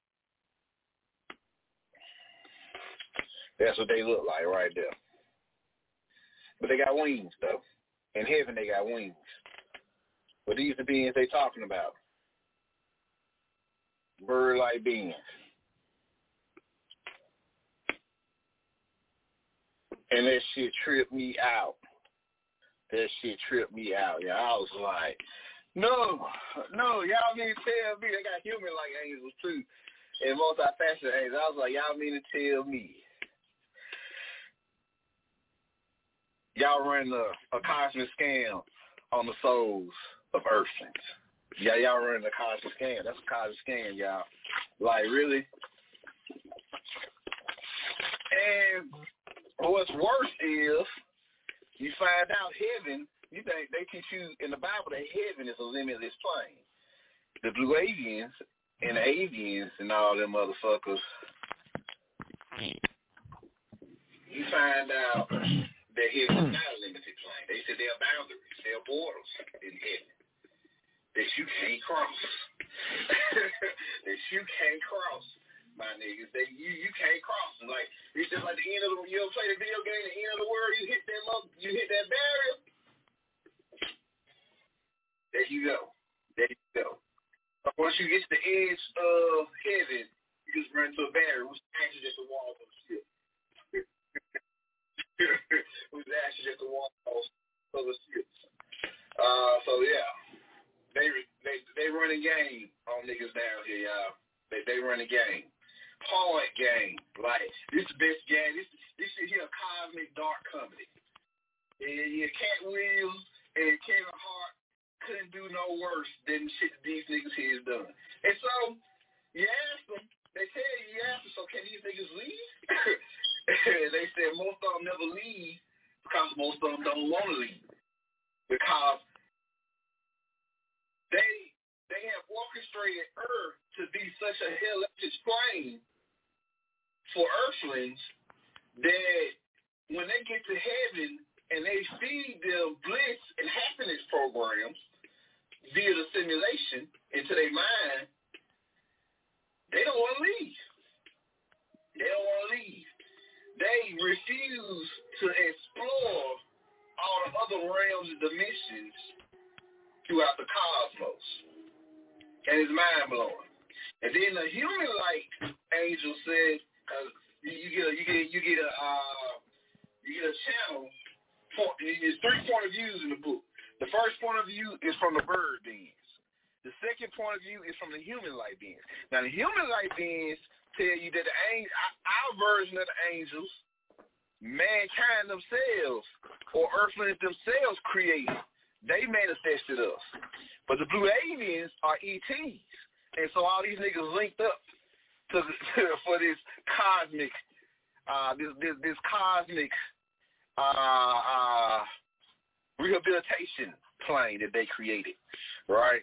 That's what they look like right there. But they got wings, though. In heaven, they got wings. But these are the beings they talking about. Bird-like beings. And that shit tripped me out. That shit tripped me out. Yeah, I was like, no, no, y'all mean to tell me they got human-like angels, too. And multi-faceted angels. I was like, y'all mean to tell me y'all running a, a cosmic scam on the souls of Earthlings. Yeah, y'all running a cosmic scam. That's a cosmic scam, y'all. Like, really? And what's worse is you find out heaven, you think they teach you in the Bible that heaven is a limitless plane. The blue avians and the avians and all them motherfuckers, you find out that heaven is not a limited plane. They said there are boundaries, there are borders in heaven that you can't cross. that you can't cross, my niggas. That you you can't cross them. Like it's just like the end of the you ever play the video game, the end of the world, you hit that up, you hit that barrier. There you go. There you go. But once you get to the edge of heaven, you just run into a barrier, which actually just the wall of the ship. Which actually just the wall of the ship. Uh, so yeah. They they they run a game on niggas down here, y'all. They they run a game, hard game. Like this the best game. This this shit here a cosmic dark comedy. And yeah, Cat Williams and Kevin Hart couldn't do no worse than the shit that these niggas here has done. And so you ask them, they tell you, you ask them, so can these niggas leave? They said most of them never leave because most of them don't want to leave because They they have orchestrated Earth to be such a hellacious plane for Earthlings that when they get to heaven and they feed them bliss and happiness programs via the simulation into their mind, they don't want to leave. They don't want to leave. They refuse to explore all the other realms and dimensions throughout the cosmos, and it's mind blowing. And then the human-like angel said, uh, you, you get a you get you get a uh, you get a channel. There's three point of views in the book. The first point of view is from the bird beings. The second point of view is from the human-like beings. Now the human-like beings tell you that the angel, our version of the angels, mankind themselves or earthlings themselves created. They manifested us. But the blue aliens are E Ts. And so all these niggas linked up to, to for this cosmic, uh, this, this, this cosmic uh, uh, rehabilitation plane that they created. Right?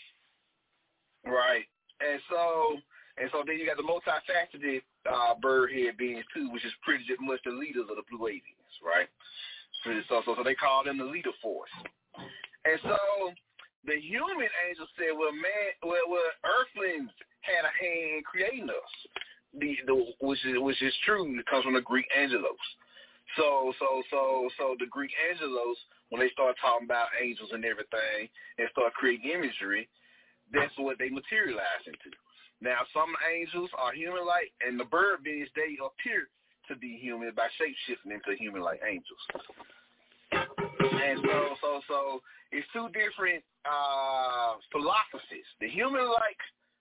Right. And so and so then you got the multifaceted uh, bird head beings too, which is pretty much the leaders of the blue aliens, right? So, so, so they call them the leader force. And so the human angel said, well, man, well, well earthlings had a hand in creating us, the, the, which is which is true. It comes from the Greek angelos. So, so, so, so the Greek angelos, when they start talking about angels and everything and start creating imagery, that's what they materialize into. Now, some angels are human-like, and the bird beings, they appear to be human by shape-shifting into human-like angels. And so, so, so it's two different uh, philosophies. The human-like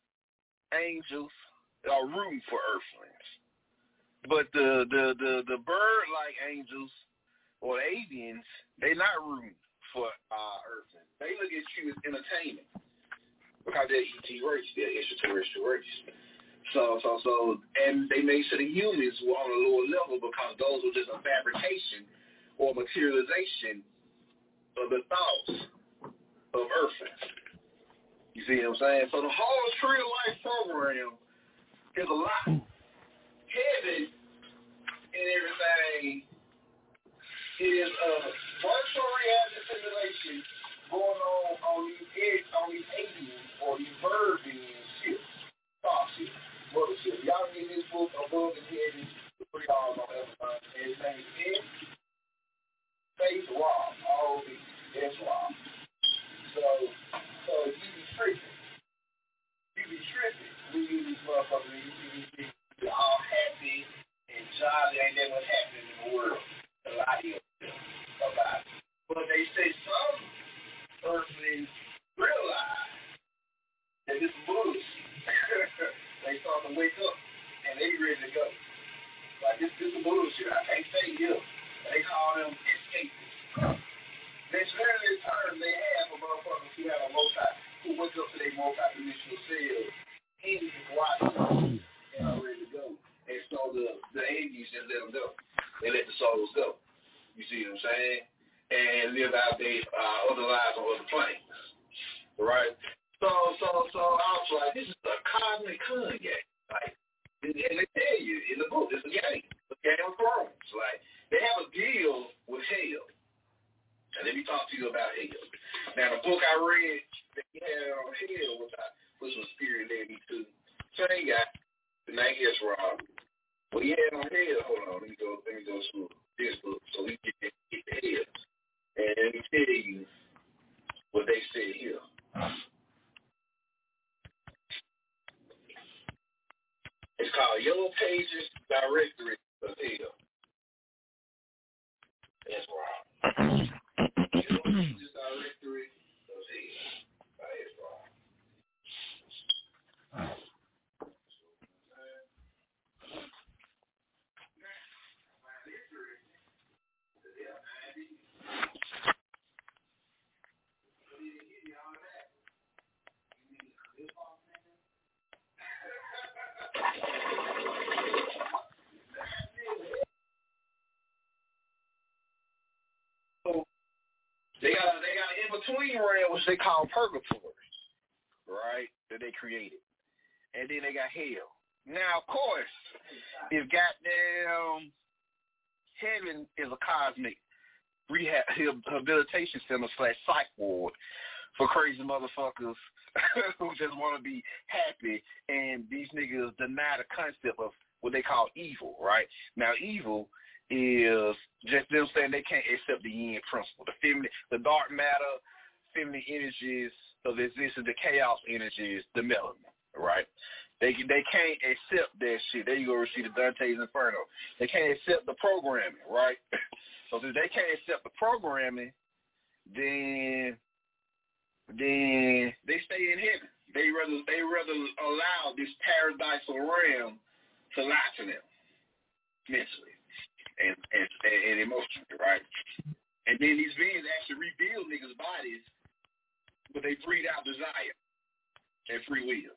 angels are rooting for earthlings, but the the the, the bird-like angels or aliens, they're not rooting for uh, earthlings. They look at you as entertainment because they're E T race, they're extraterrestrial race. So, so, so, and they made sure the humans were on a lower level because those were just a fabrication or materialization of the thoughts of earthlings. You see what I'm saying? So the whole Tree of Life program is a lot heavy and everything. It is a virtual reality simulation going on on these eggs, on these aliens or these bird beings ships, star ships, mother ships. Y'all get this book above and heavy, the three dollars on Amazon, and his name is Ed Space Rob, R O B S Rob. So, so you be tripping. You be tripping. We use these motherfuckers, you see these people be all happy and jolly, ain't that what's happening in the world. A lot of about it. But they say some earthlings realize that this bullshit. They start to wake up and they ready to go. Like this, this is bullshit. I can't stay here. They call them escapists. That's literally a term they have for motherfuckers who have a multi, who wake up to their multi-dimensional cells and just watch them and are ready to go. And so the the aliens just let them go. They let the souls go. You see what I'm saying? And live out their uh, other lives on other planes. Right? So, so, so I was like, this is a cosmic con game. Like, and they tell you in the book, it's a game. It's a Game of Thrones. Like, they have a deal with hell. And let me talk to you about hell. Now, the book I read that he had on hell, which I put some spirit in me too. Same guy. The night gets Rob. Well, he had on hell. Hold on, let me go. Let me go through this book so we can get the hell. And let me tell you what they said here. It's called Yellow Pages Directory of Hell. That's Rob. Yellow Pages Directory of Hell. That's Rob. They got a, they got an in-between realm, which they call purgatory, right, that they created. And then they got hell. Now, of course, if goddamn heaven is a cosmic rehabilitation center slash psych ward for crazy motherfuckers who just want to be happy, and these niggas deny the concept of what they call evil, right? Now, evil is just them saying they can't accept the yin principle, the feminine, the dark matter, feminine energies of existence, the chaos energies, the melanin, right? They they can't accept that shit. There you go, see the Dante's Inferno. They can't accept the programming, right? So if they can't accept the programming, then then they stay in heaven. They rather they rather allow this paradisal realm to lie to them mentally and, and, and emotionally, right? And then these beings actually rebuild niggas' bodies, but they breathe out desire and free will.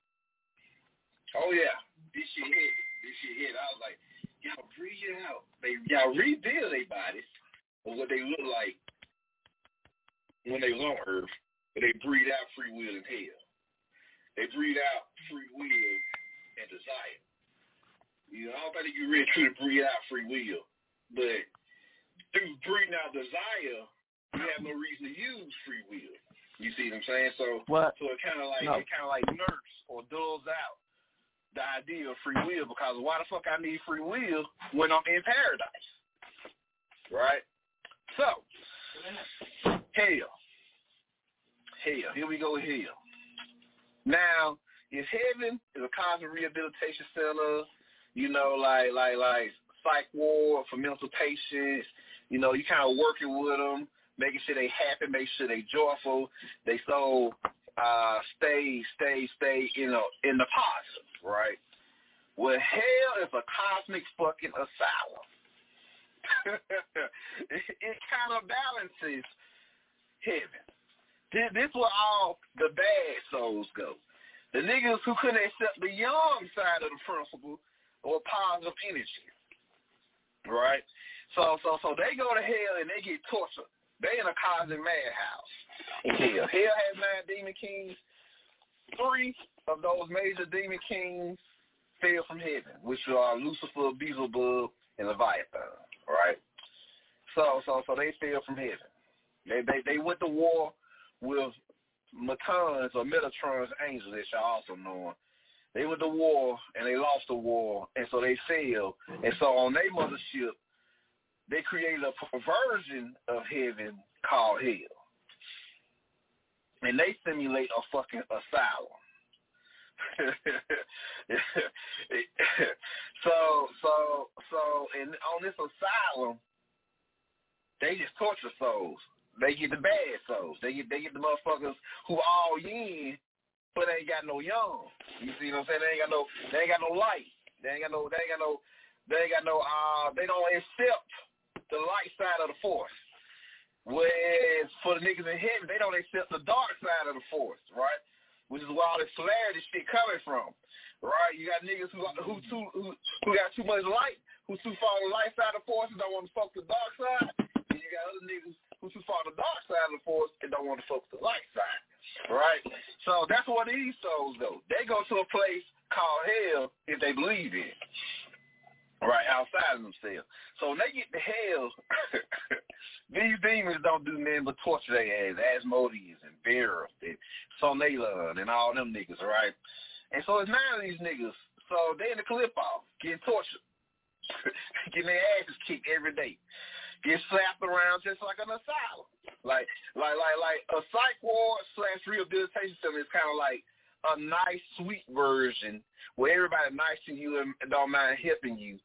Oh yeah, this shit hit. This shit hit. I was like, y'all breathe it out. They y'all rebuild their bodies of what they look like when they was on Earth, but they breathe out free will and hell. They breathe out free will and desire. You know, I don't think you really truly breathe out free will, but through breathing out desire, you have no reason to use free will. You see what I'm saying? So, what? so it kind of like no. it kind of like nurse or dulls out the idea of free will, because why the fuck I need free will when I'm in paradise, right? So, hell, hell. Here we go with hell. Now, if heaven is a cosmic rehabilitation center, you know, like like like psych ward for mental patients, you know, you kind of working with them, making sure they happy, make sure they joyful, they so uh, stay stay stay you know in the positive, right? Well, hell is a cosmic fucking asylum. it it kind of balances heaven. This, this is where all the bad souls go. The niggas who couldn't accept the young side of the principle or positive energy, right? So, so, so they go to hell and they get tortured. They in a cosmic madhouse. Hell, hell has nine demon kings. Three of those major demon kings fell from heaven, which are Lucifer, Beelzebub, and Leviathan, right? So, so, so they fell from heaven. They, they, they went to war with Metatron's or Metatron's angels, that y'all also know. They went to war and they lost the war, and so they fell. And so on their mothership, they created a perversion of heaven called hell, and they simulate a fucking asylum. so, so, so, and on this asylum, they just torture souls. They get the bad souls. They get they get the motherfuckers who all yin, but they ain't got no young. You see what I'm saying? They ain't got no they ain't got no light. They ain't got no they ain't got no they ain't got no uh they don't accept the light side of the force. Whereas for the niggas in heaven, they don't accept the dark side of the force, right? Which is where all this polarity shit coming from. Right? You got niggas who who too who, who got too much light, who too far on the light side of the force and don't want to fuck the dark side. And you got other niggas who too far on the dark side of the force and don't want to fuck the light side. Right? So that's where these souls go. They go to a place called hell if they believe in. right, outside of themselves. So when they get to hell, these demons don't do nothing but torture their ass, Asmodeus and Varus and Sonalon and all them niggas, right? And so it's nine of these niggas. So they in the clip off, getting tortured, getting their asses kicked every day, get slapped around just like an asylum. Like, like, like, like a psych ward slash rehabilitation center is kind of like a nice, sweet version where everybody nice to you and don't mind helping you.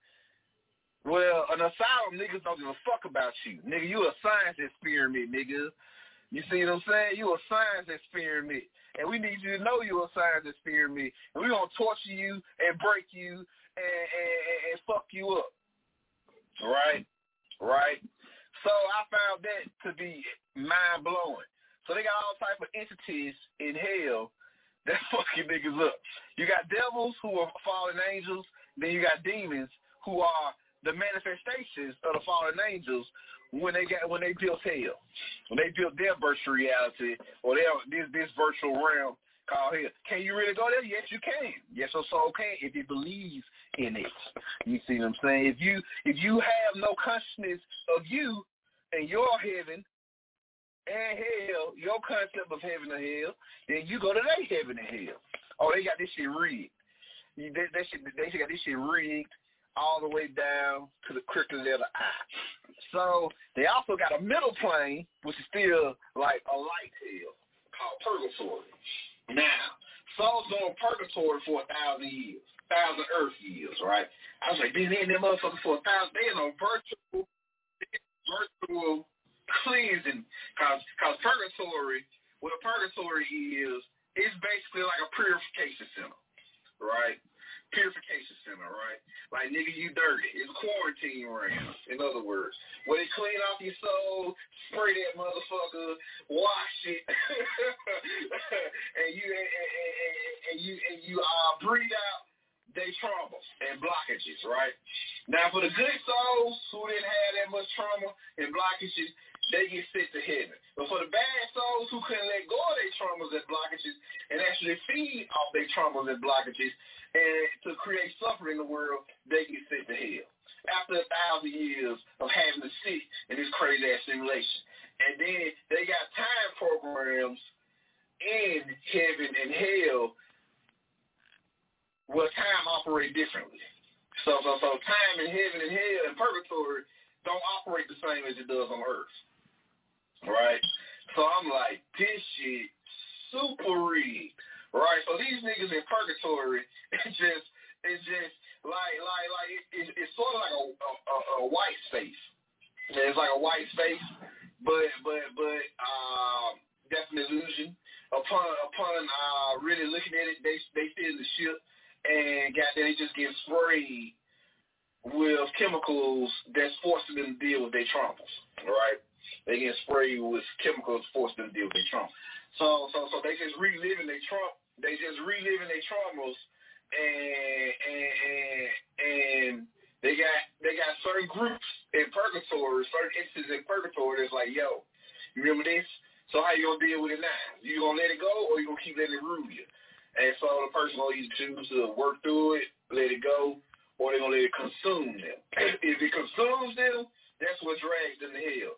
Well, an asylum, niggas don't give a fuck about you. Nigga, you a science experiment, nigga. You see what I'm saying? You a science experiment. And we need you to know you a science experiment. And we're going to torture you and break you and, and, and fuck you up. Right? Right? So I found that to be mind-blowing. So they got all type of entities in hell that fucking niggas up. You got devils who are fallen angels. Then you got demons who are the manifestations of the fallen angels when they got when they built hell, when they built their virtual reality or their this this virtual realm called hell. Can you really go there? Yes, you can. Yes, your soul can if it believes in it. You see what I'm saying? If you if you have no consciousness of you and your heaven and hell, your concept of heaven and hell, then you go to their heaven and hell. Oh, they got this shit rigged. They, they, shit, they got this shit rigged all the way down to the critical letter I. So they also got a middle plane, which is still like a light hell called purgatory. Now, souls go in purgatory for a thousand years, thousand earth years, right? I was like, been in them motherfuckers for a thousand. They in a virtual, virtual cleansing, cause, cause purgatory, what a purgatory is, it's basically like a purification center, right? Purification center, right? Like, nigga, you dirty. It's a quarantine round, in other words. Where they clean off your soul, spray that motherfucker, wash it, and you and, and, and, and you and you uh, breathe out their traumas and blockages, right? Now, for the good souls who didn't have that much trauma and blockages, they get sent to heaven. But for the bad souls who couldn't let go of their traumas and blockages and actually feed off their traumas and blockages and to create suffering in the world, they get sent to hell. After a thousand years of having to sit in this crazy-ass simulation. And then they got time programs in heaven and hell where time operates differently. So, so, so time in heaven and hell and purgatory don't operate the same as it does on earth. Right? So I'm like, this shit super rigged. Right? So these niggas in purgatory, it's just, it's just like, like, like, it, it, it's sort of like a, a, a white space. It's like a white space, but, but, but, um, that's an illusion. Upon, upon, uh, really looking at it, they, they sit in the ship and got they just get sprayed with chemicals that's forcing them to deal with their traumas, right? They get sprayed with chemicals forcing them to deal with their traumas. So, so, so they just reliving their trauma. They just reliving their traumas, and and and, and they got they got certain groups in purgatory, certain instances in purgatory that's like, yo, you remember this? So how you gonna deal with it now? You gonna let it go, or you gonna keep letting it rule you? And so the person gonna either choose to work through it, let it go, or they're gonna let it consume them. If it consumes them, that's what drags them to hell.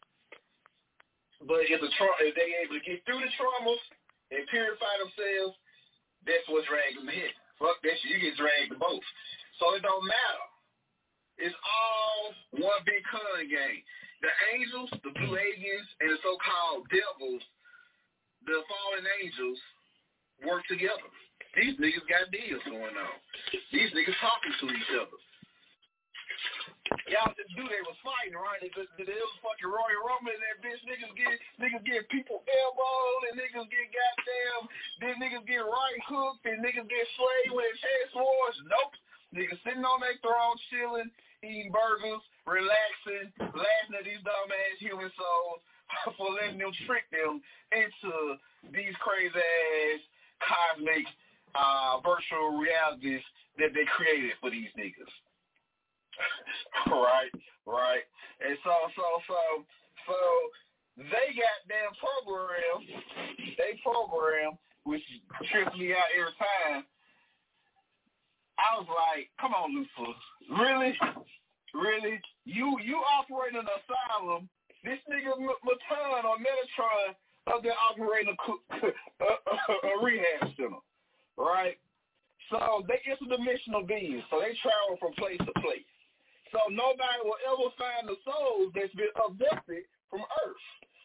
But if the tra- if they able to get through the traumas and purify themselves, that's what drags them to hell. Fuck that shit, you get dragged to both. So it don't matter. It's all one big con game. The angels, the blue aliens, and the so-called devils, the fallen angels, work together. These niggas got deals going on. These niggas talking to each other. Y'all just knew they was fighting, right? It was, it was fucking Royal Rumble and that bitch. Niggas get niggas get people elbowed and niggas get goddamn. Then niggas get right hooked and niggas get slayed when it's head wars. Nope. Niggas sitting on their throne, chilling, eating burgers, relaxing, laughing at these dumbass human souls for letting them trick them into these crazy ass cosmic uh, virtual realities that they created for these niggas. right, right. And so, so, so, so they got damn program, they program, which trips me out every time, I was like, come on, Lucifer. Really? Really? You you operate an asylum. This nigga Matan or Metatron up there operating a, a, a, a rehab center, right? So they interdimensional beings. So they travel from place to place. So nobody will ever find the souls that's been abducted from Earth.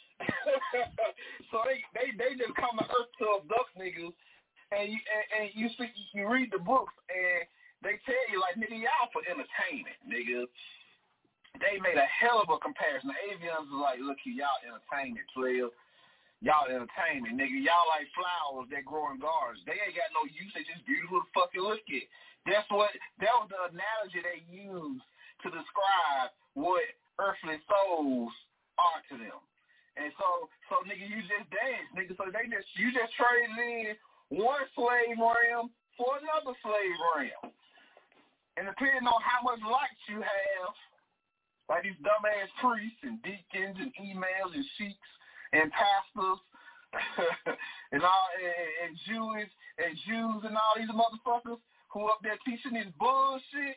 So they, they, they just come to Earth to abduct niggas, and you and, and you see you read the books and they tell you like, nigga, y'all for entertainment, nigga. They made a hell of a comparison. The avians was like, look here, y'all entertainment, twelve. Y'all entertainment, nigga. Y'all like flowers that grow in gardens. They ain't got no use. They just beautiful to fucking look at. That's what, that was the analogy they used to describe what earthly souls are to them. And so, so nigga, you just dance, nigga. So they just, you just traded in one slave realm for another slave realm. And depending on how much light you have, like these dumbass priests and deacons and emails and sheiks and pastors and all and, and Jews and Jews and all these motherfuckers who up there teaching this bullshit,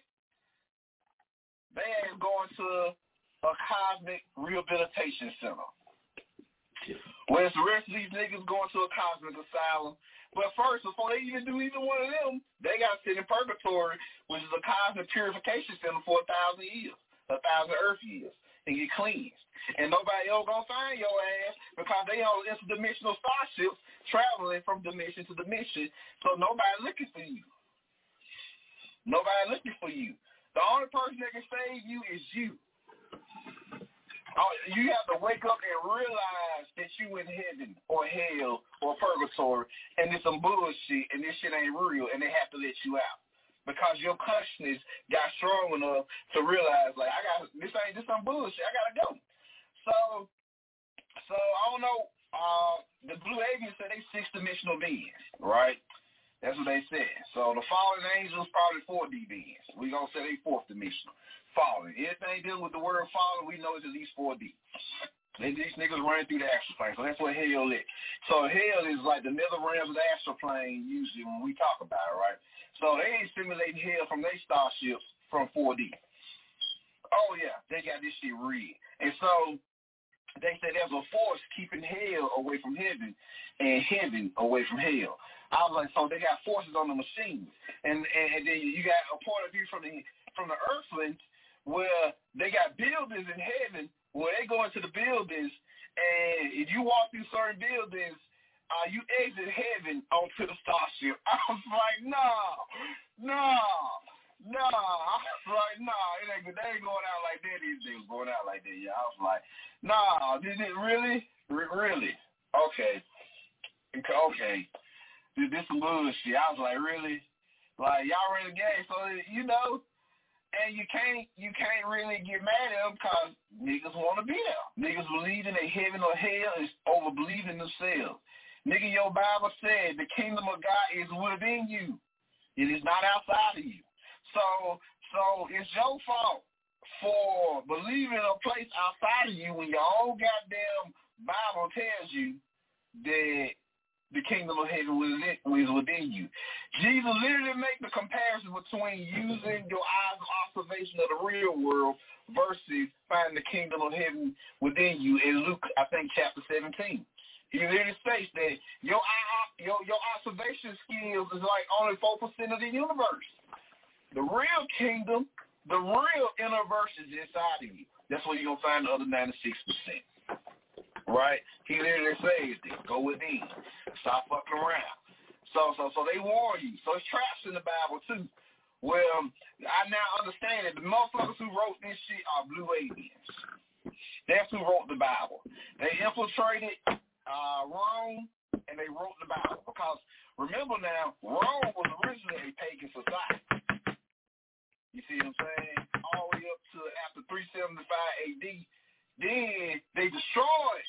they ain't going to a cosmic rehabilitation center. Whereas the rest of these niggas going to a cosmic asylum. But first, before they even do either one of them, they got to sit in purgatory, which is a cosmic purification center for a thousand years, a thousand earth years, and get cleansed. And nobody else gonna find your ass because they on interdimensional starships traveling from dimension to dimension. So nobody looking for you. Nobody looking for you. The only person that can save you is you. Oh, you have to wake up and realize that you in heaven or hell or purgatory and it's some bullshit and this shit ain't real and they have to let you out. Because your consciousness got strong enough to realize, like, I got this ain't this some bullshit. I gotta go. So, so I don't know. Uh, the Blue Avians said they six dimensional beings, right? That's what they said. So the fallen angels probably four D beings. We gonna say they fourth dimensional. Fallen. Anything dealing with the word fallen, we know it's at least four D. They, these niggas running through the astral plane, so that's what hell is. So hell is like the nether realms of the astral plane usually when we talk about it, right? So they ain't simulating hell from their starships from four D. Oh yeah, they got this shit rigged. And so they say there's a force keeping hell away from heaven and heaven away from hell. I was like, so they got forces on the machines. And, and, and then you got a point of view from the from the earthlings where they got buildings in heaven where they go into the buildings, and if you walk through certain buildings, uh, you exit heaven onto the starship. I was like, no, no, no. I was like, no, it ain't, they ain't going out like that. These things going out like that. Yeah, I was like, no, did it really? R- really? Okay. Okay. Dude, this some bullshit. I was like, really? Like, y'all really gay, so, you know, and you can't you can't really get mad at them because niggas want to be there. Niggas believe in a heaven or hell is over believing themselves. Nigga, your Bible said the kingdom of God is within you. It is not outside of you. So so it's your fault for believing a place outside of you when your own goddamn Bible tells you that the kingdom of heaven is within you. Jesus literally make the comparison between using your eyes of observation of the real world versus finding the kingdom of heaven within you in Luke, I think, chapter seventeen. He literally states that your your your observation skills is like only four percent of the universe. The real kingdom, the real universe is inside of you. That's where you're going to find the other ninety-six percent. Right? He literally says this. Go within. Stop fucking around. So so so they warn you. So it's traps in the Bible too. Well, I now understand that the motherfuckers who wrote this shit are Blue Avians. That's who wrote the Bible. They infiltrated uh, Rome and they wrote the Bible. Because remember now, Rome was originally a pagan society. You see what I'm saying? All the way up to after three seventy-five A D. Then they destroyed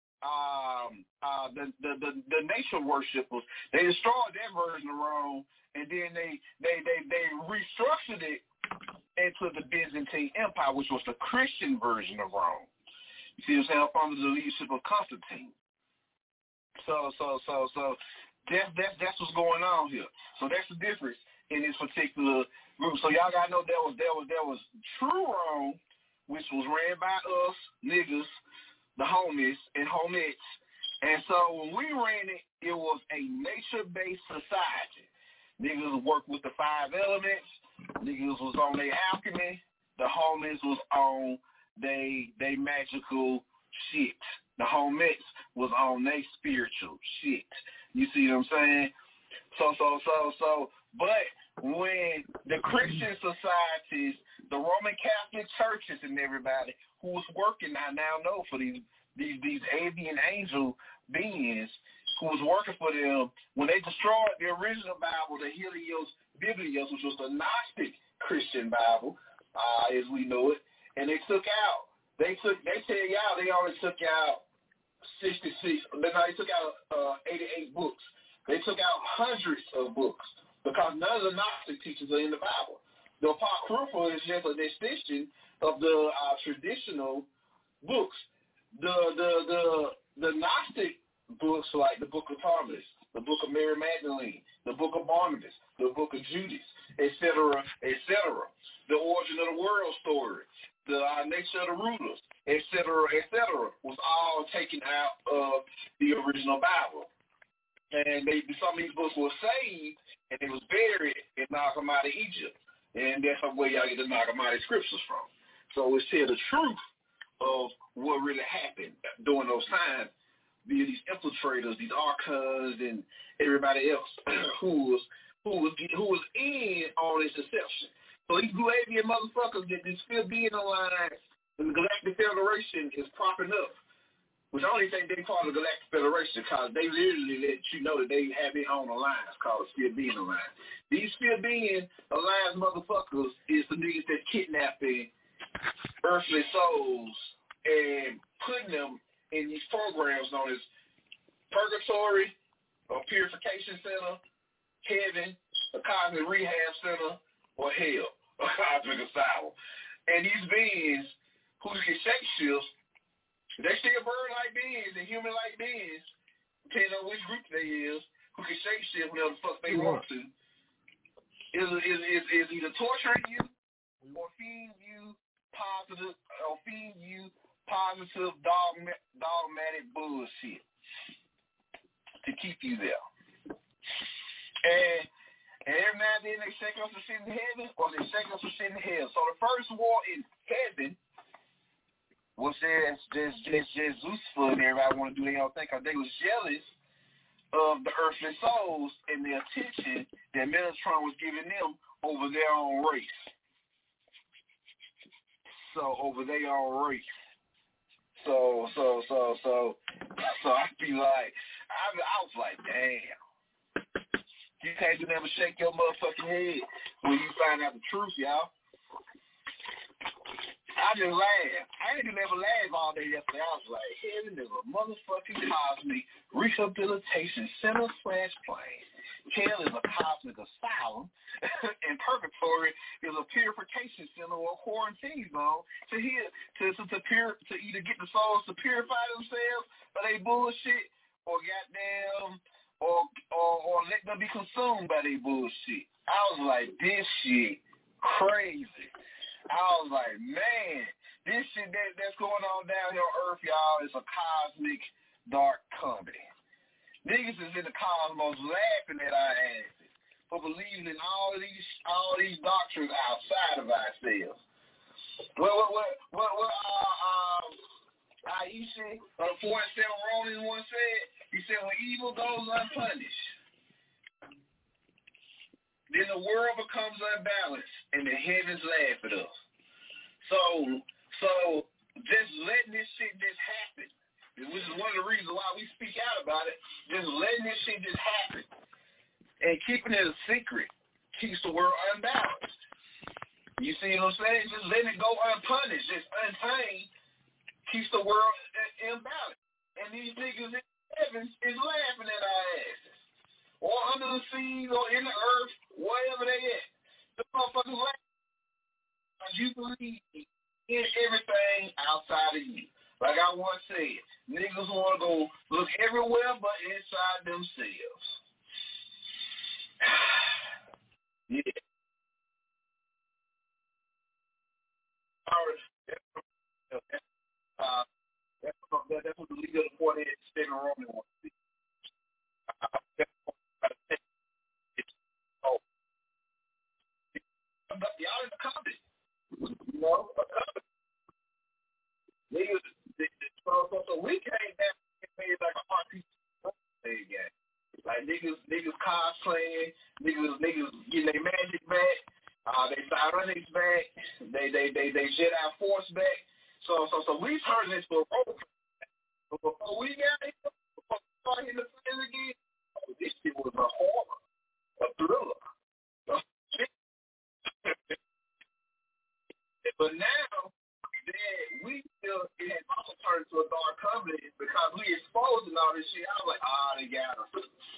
um, uh, the, the, the, the nation worshippers. They destroyed that version of Rome, and then they, they, they, they restructured it into the Byzantine Empire, which was the Christian version of Rome. You see what I'm saying? Up under the leadership of Constantine. So, so, so, so that's, that's, that's what's going on here. So that's the difference. in this particular group. So y'all gotta know there was there was there was True Wrong, which was ran by us niggas, the homies and homies. And so when we ran it, it was a nature-based society. Niggas worked with the five elements. Niggas was on their alchemy. The homies was on they they magical shit. The homies was on their spiritual shit. You see what I'm saying? So, so, so, so, but when the Christian societies, the Roman Catholic churches and everybody who was working, I now know for these these these avian angel beings who was working for them, when they destroyed the original Bible, the Helios Biblios, which was the Gnostic Christian Bible, uh, as we know it, and they took out, they took, they tell y'all they only took out sixty-six, no, they took out uh, eighty-eight books. They took out hundreds of books because none of the Gnostic teachings are in the Bible. The Apocrypha is just an extension of the uh, traditional books. The the the the Gnostic books like the Book of Thomas, the Book of Mary Magdalene, the Book of Barnabas, the Book of Judas, et cetera, et cetera. The Origin of the World story, the uh, Nature of the Rulers, et cetera, et cetera, was all taken out of the original Bible. And they, some of these books were saved, and they was buried in Nag Hammadi, Egypt. And that's where y'all get the Nag Hammadi scriptures from. So it's tell the truth of what really happened during those times via these infiltrators, these archons, and everybody else who was who was who was in on this deception. So these blue avian motherfuckers that this still being aligned, and the Galactic Federation is propping up. Which I only think they part of the Galactic Federation because they literally let you know that they have their own alliance called Still Being Alliance. These Still Being Alliance motherfuckers is the niggas that kidnapping earthly souls and putting them in these programs known as Purgatory, or Purification Center, Heaven, a Cosmic Rehab Center, or Hell, a Cosmic Asylum. And these beings who get shapeshifts, they still bird-like beings and human-like beings, depending on which group they is, who can shapeshift whatever the fuck they want to, is, is, is, is either torturing you or feeding you positive, or feeding you positive dogma, dogmatic bullshit to keep you there. And, and every now and then they shake us to shit in heaven or they shake us to shit in hell. So the first war in heaven was just, just, just, just Lucifer and everybody want to do their own thing because they was jealous of the earthly souls and the attention that Metatron was giving them over their own race. So over their own race. So, so, so, so, so I be like, I, I was like, damn. You can't do never shake your motherfucking head when you find out the truth, y'all. I just laughed. I didn't never laugh all day yesterday. I was like, heaven is a motherfucking cosmic rehabilitation center slash plane. Hell is a cosmic asylum. And purgatory is a purification center or a quarantine zone to heal, to to, to, pure, to either get the souls to purify themselves or they bullshit or goddamn or, or or let them be consumed by their bullshit. I was like, this shit crazy. I was like, man, this shit that, that's going on down here on Earth, y'all, is a cosmic dark comedy. Niggas is in the cosmos laughing at our asses for believing in all of these all these doctrines outside of ourselves. What what what what, what uh, um Aisha, uh, four and seven Ronin once said, he said, when evil goes unpunished, then the world becomes unbalanced and the heavens laugh at us. So, so just letting this shit just happen, which is one of the reasons why we speak out about it, just letting this shit just happen and keeping it a secret keeps the world unbalanced. You see what I'm saying? Just letting it go unpunished, just untamed, keeps the world imbalanced. And these niggas in heaven is laughing at our asses. Or under the seas, or in the earth, wherever they at. The motherfuckers laugh. You believe in everything outside of you. Like I once said, niggas want to go look everywhere but inside themselves. Yeah. Uh, that's, that's what the League of the Forty Eight Stephen Roman wants to see. Uh, oh, y'all in the comments, you know, niggas, so, so, so we came back and made like a R P G game. Like niggas, niggas cosplaying, niggas, niggas getting their magic back, uh, they Cyrenics back, they, they, they, they Jedi Force back. So, so, so we turned into a role play. But before we got here, before we started in the field again, oh, this shit was a horror, a thriller. But now that we still, it has also turned to a dark comedy because we exposed and all this shit. I was like, ah, oh, they got us.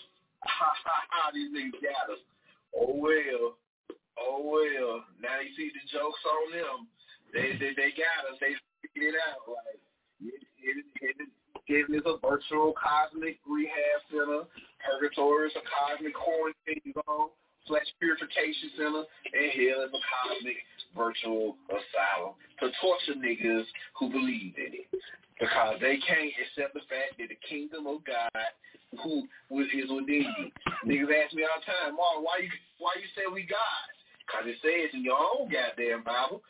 Ah, these niggas got us. Oh well, oh well. Now you see the jokes on them. They they, they got us. They figured it out. Like it, it, it, it is a virtual cosmic rehab center. Purgatory is a cosmic quarantine zone slash purification center, and hell is a cosmic virtual asylum to torture niggas who believe in it because they can't accept the fact that the kingdom of God who is within you. Niggas ask me all the time, Mark, why you why you say we God? Because it says in your own goddamn Bible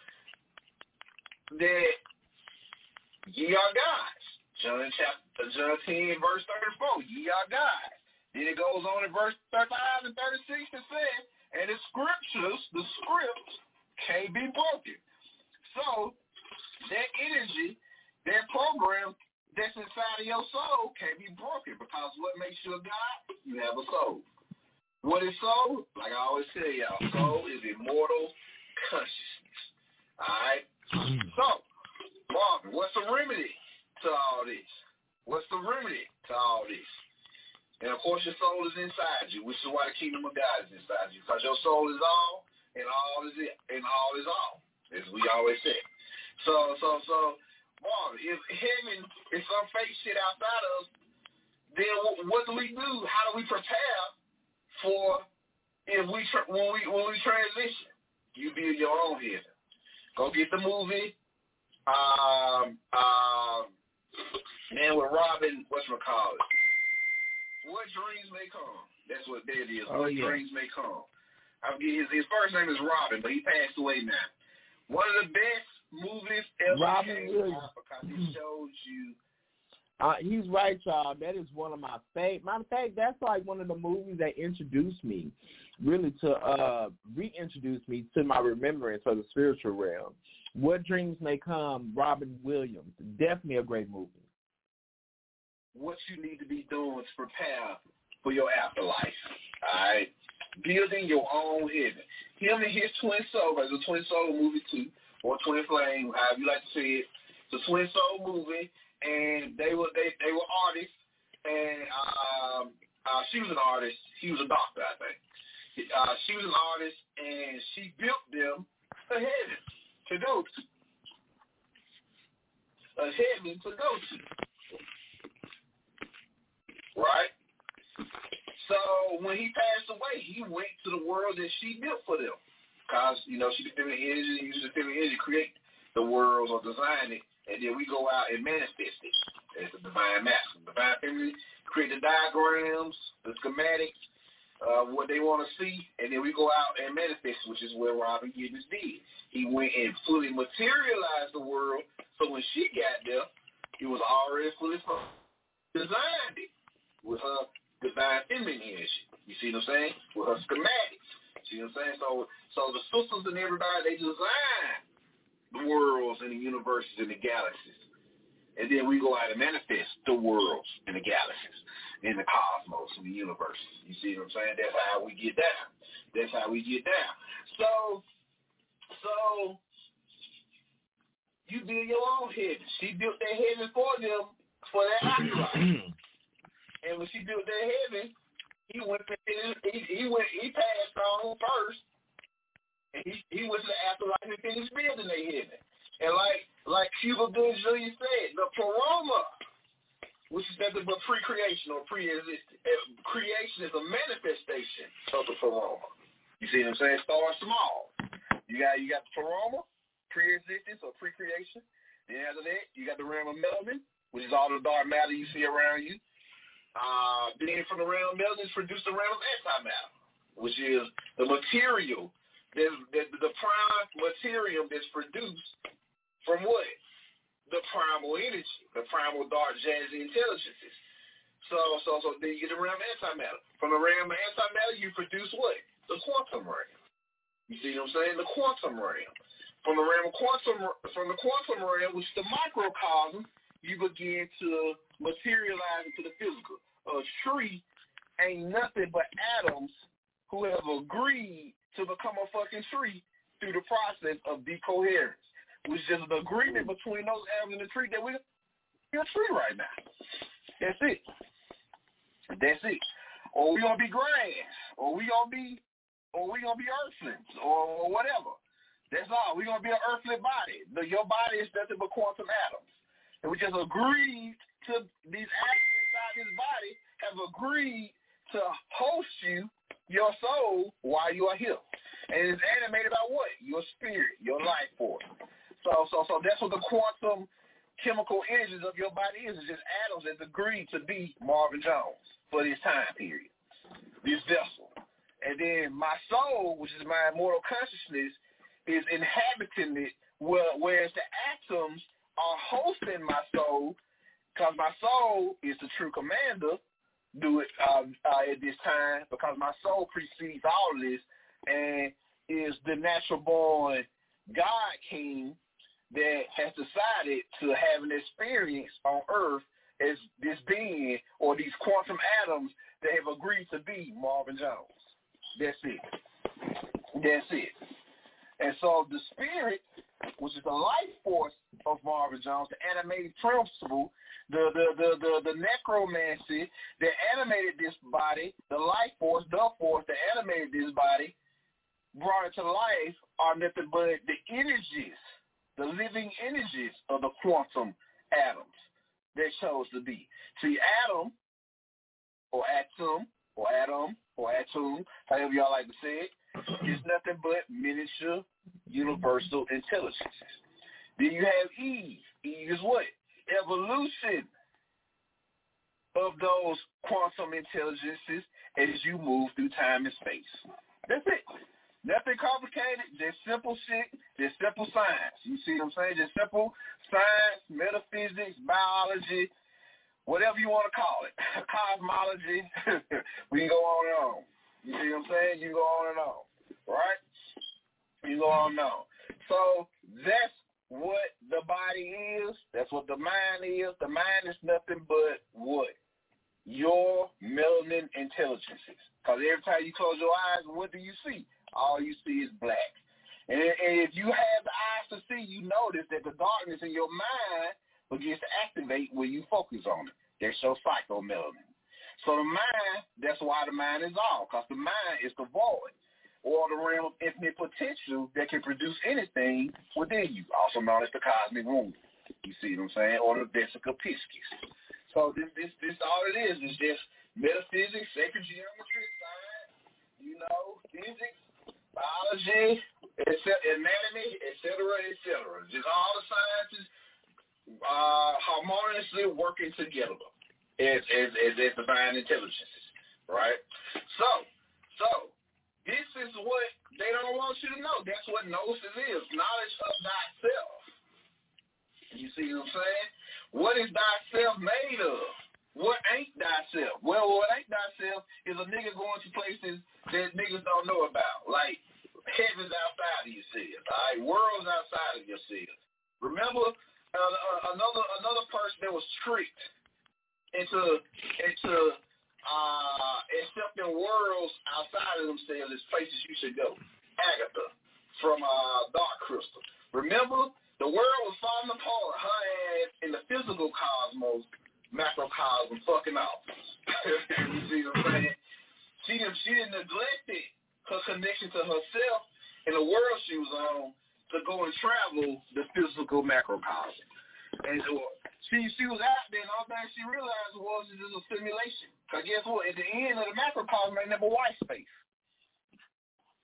that ye are gods. John chapter John ten verse thirty-four, ye are gods. Then it goes on in verse thirty-five and thirty-six and says, and the scriptures, the scripts can't be broken. So that energy, that program that's inside of your soul can't be broken because what makes you a God? You have a soul. What is soul? Like I always tell y'all, soul is immortal consciousness. All right? So, Marvin, what's the remedy to all this? What's the remedy to all this? And, of course, your soul is inside you, which is why the kingdom of God is inside you, because your soul is all, and all is it, and all is all, as we always say. So, so, so, Marvin, if heaven is some fake shit outside of us, then what do we do? How do we prepare for if we tra- when we when we transition? You build your own heaven. Go get the movie. Um, um, man, with Robin, whatchamacallit? What dreams may come. That's what that is. Oh, what yeah. dreams may come. I forget his his first name is Robin, but he passed away now. One of the best movies ever Robin came Williams. out because it shows you. Uh, he's right, y'all. That is one of my favorite. Matter of fact, that's like one of the movies that introduced me, really to uh, reintroduce me to my remembrance of the spiritual realm. What Dreams May Come, Robin Williams. Definitely a great movie. What you need to be doing to prepare for your afterlife. All right? Building your own heaven. Him and his twin soul, it's a twin soul movie too, or twin flame, however you like to say it. It's a twin soul movie, and they were they, they were artists, and um, uh, she was an artist. He was a doctor, I think. Uh, she was an artist, and she built them a heaven to go to. A heaven to go to. Right? So when he passed away, he went to the world that she built for them. Because, you know, she feminine energy, uses the feminine energy to create the world or design it, and then we go out and manifest it. It's the divine masculine. Divine feminine create the diagrams, the schematics, uh, what they want to see, and then we go out and manifest, which is where Robin Gibbons did. He went and fully materialized the world, so when she got there, it was already fully designed it with her divine feminine energy. You see what I'm saying? With her schematics. See what I'm saying? So so the sisters and everybody, they design the worlds and the universes and the galaxies. And then we go out and manifest the worlds and the galaxies and the cosmos and the universes. You see what I'm saying? That's how we get down. That's how we get down. So, so you build your own heaven. She built that heaven for them, for that afterlife. And when she built that heaven, he went to he, he went he passed on first, and he he went to the afterlife and finished building that heaven. And like like Cuba Gooding Junior said, the pleroma, which is nothing but pre-creation or pre-existent, creation is a manifestation of the pleroma. You see what I'm saying? Start small. You got you got the pleroma, pre-existence or pre-creation. Then after that, you got the realm of melanin, which is all the dark matter you see around you. Uh, then from the realm of melanin is produced the realm of antimatter, which is the material, that, that the prime material that's produced from what? The primal energy, the primal dark jazzy intelligences. So, so, so then you get the realm of antimatter. From the realm of antimatter, you produce what? The quantum realm. You see what I'm saying? The quantum realm. From the realm of quantum, from the quantum realm, which is the microcosm, you begin to materialize into the physical. A tree ain't nothing but atoms who have agreed to become a fucking tree through the process of decoherence, which is an agreement between those atoms in the tree that we're a tree right now. That's it. That's it. Or we gonna be grass, or we gonna be, or we gonna be earthlings, or, or whatever. That's all. We gonna be an earthly body. The, your body is nothing but quantum atoms, and we just agreed to these atoms inside this body have agreed to host you, your soul, while you are here, and it's animated by what? Your spirit, your life force. So, so, so that's what the quantum chemical energies of your body is. It's just atoms that agreed to be Marvin Jones for this time period, this vessel. And then my soul, which is my immortal consciousness, is inhabiting it, where, whereas the atoms are hosting my soul, because my soul is the true commander, do it uh, uh, at this time, because my soul precedes all of this and is the natural-born God King that has decided to have an experience on Earth as this being or these quantum atoms that have agreed to be Marvin Jones. That's it. That's it. And so the spirit, which is the life force of Marvin Jones, the animated principle, the the, the, the, the necromancy that animated this body, the life force, the force that animated this body, brought it to life, are nothing but the energies, the living energies of the quantum atoms that chose to be. See, atom, or atom, or atom, or atom, however y'all like to say it, is nothing but miniature universal intelligences. Then you have Eve. Eve is what? Evolution of those quantum intelligences as you move through time and space. That's it. Nothing complicated, just simple shit, just simple science. You see what I'm saying? Just simple science, metaphysics, biology, whatever you want to call it. Cosmology. We can go on and on. You see what I'm saying? You can go on and on. Right? You go on and on. So that's what the body is. That's what the mind is. The mind is nothing but what? Your melanin intelligences. Because every time you close your eyes, what do you see? All you see is black. And, and if you have the eyes to see, you notice that the darkness in your mind begins to activate when you focus on it. That's your psychomelanin. So the mind, that's why the mind is all, because the mind is the void, or the realm of infinite potential that can produce anything within you, also known as the cosmic womb. You see what I'm saying? Or the vesica piscis. So this, this, this, all it is is just metaphysics, sacred geometry, science, you know, physics, biology, anatomy, et cetera, et cetera. Just all the sciences uh, harmoniously working together as, as, as, as divine intelligences, right? So, so this is what they don't want you to know. That's what gnosis is, knowledge of thyself. You see what I'm saying? What is thyself made of? What ain't thyself? Well, what ain't thyself is a nigga going to places that niggas don't know about, like heavens outside of your cells, all right? Worlds outside of your cells. Remember uh, uh, another another person that was tricked into into uh, accepting worlds outside of themselves as places you should go. Agatha from uh, Dark Crystal. Remember, the world was falling apart. Her ass in the physical cosmos, macrocosm, fucking off. You see what I'm saying? She didn't, she didn't neglect it, her connection to herself and the world she was on, to go and travel the physical macrocosm. And so she she was out there, and all thing she realized was it was a simulation. Because guess what? At the end of the macrocosm ain't never white space.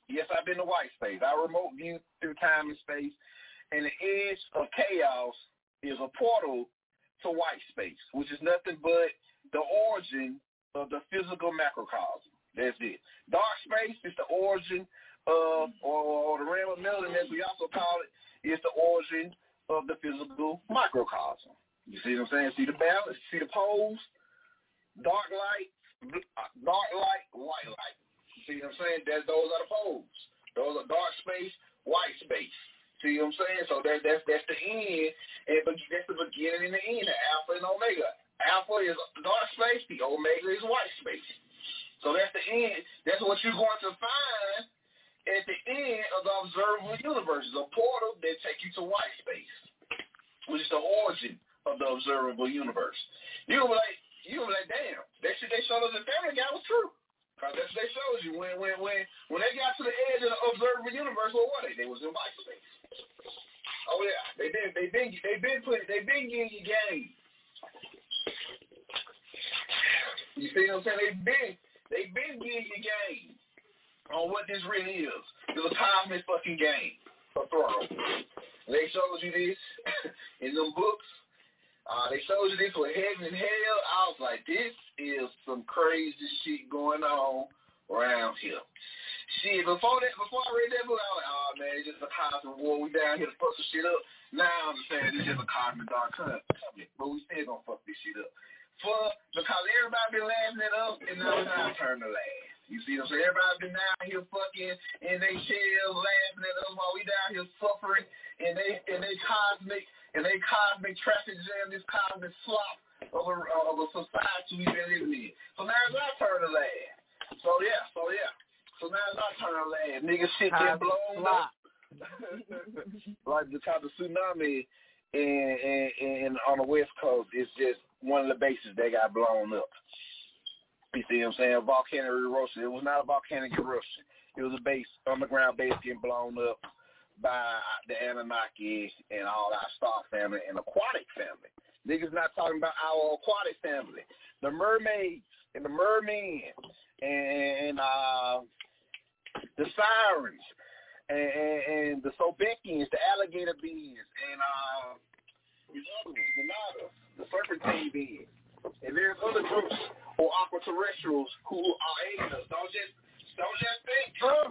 Yes, I've been to white space. I remote view through time and space, and the edge of chaos is a portal to white space, which is nothing but the origin of the physical macrocosm. That's it. Dark space is the origin of, or, or the realm of melon, as we also call it, is the origin of the physical microcosm. You see what I'm saying? See the balance? See the poles? Dark light, dark light, white light. See what I'm saying? That, those are the poles. Those are dark space, white space. See what I'm saying? So that, that's that's the end, and that's the beginning and the end, the alpha and omega. Alpha is dark space, the omega is white space. So that's the end. That's what you're going to find at the end of the observable universe. It's a portal that takes you to white space, which is the origin of the observable universe. You'll be like, you'll be like, damn, that shit they showed us in Family Guy was true. Because that's what they showed you. When when when when they got to the edge of the observable universe, what were they? They was in white space. Oh yeah, they been they been they been putting they been getting you game. You see what I'm saying? They been they been getting you game on what this really is. It's a cosmic fucking game of Thrones. They showed you this in them books. Uh, they showed you this with heaven and hell. I was like, this is some crazy shit going on around here. Shit, before that, before I read that book, I was like, oh man, it's just a cosmic war. We down here to fuck some shit up. Now I'm saying it's just a cosmic dark covenant, but we still gonna fuck this shit up. For because everybody been laughing at us, and now it's our turn to laugh. You see what I'm saying? Everybody been down here fucking in they shells laughing at us while we down here suffering, and they and they cosmic. And they cosmic traffic jam, this cosmic slop of a, of a society we've been living in. So now it's our turn to laugh. So yeah, so yeah. So now it's our turn to laugh. Niggas shit get blown up. Like the type of tsunami and, and, and on the West Coast is just one of the bases that got blown up. You see what I'm saying? Volcanic eruption. It was not a volcanic eruption. It was a base, underground base getting blown up by the Anunnaki and all our star family and aquatic family. Niggas not talking about our aquatic family. The mermaids and the mermen and, and uh, the sirens and, and, and the Sobekians, the alligator beings, and uh, the other ones, the Nagas, the serpentine beings. And there's other groups or aquaterrestrials who are aiding us. Don't just, don't just think, oh,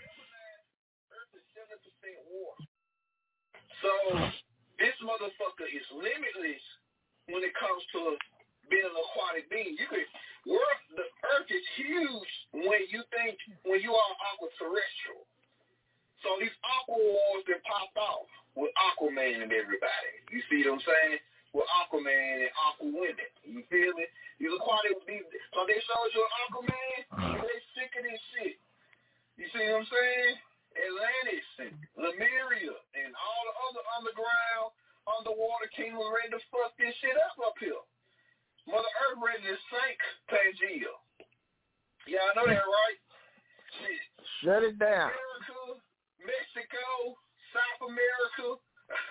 water. So this motherfucker is limitless when it comes to being an aquatic being. You could work, the earth is huge when you think when you are aqua terrestrial. So these aqua wars that popped off with Aquaman and everybody. You see what I'm saying? With Aquaman and Aqua women. You feel me? These aquatic beings. So they showed you Aquaman, and they sick of this shit. You see what I'm saying? Atlantis and Lemuria and all the other underground, underwater kingdoms ready to fuck this shit up up here. Mother Earth ready to sink Pangea. Y'all know that, right? Shit. Shut it down. America, Mexico, South America,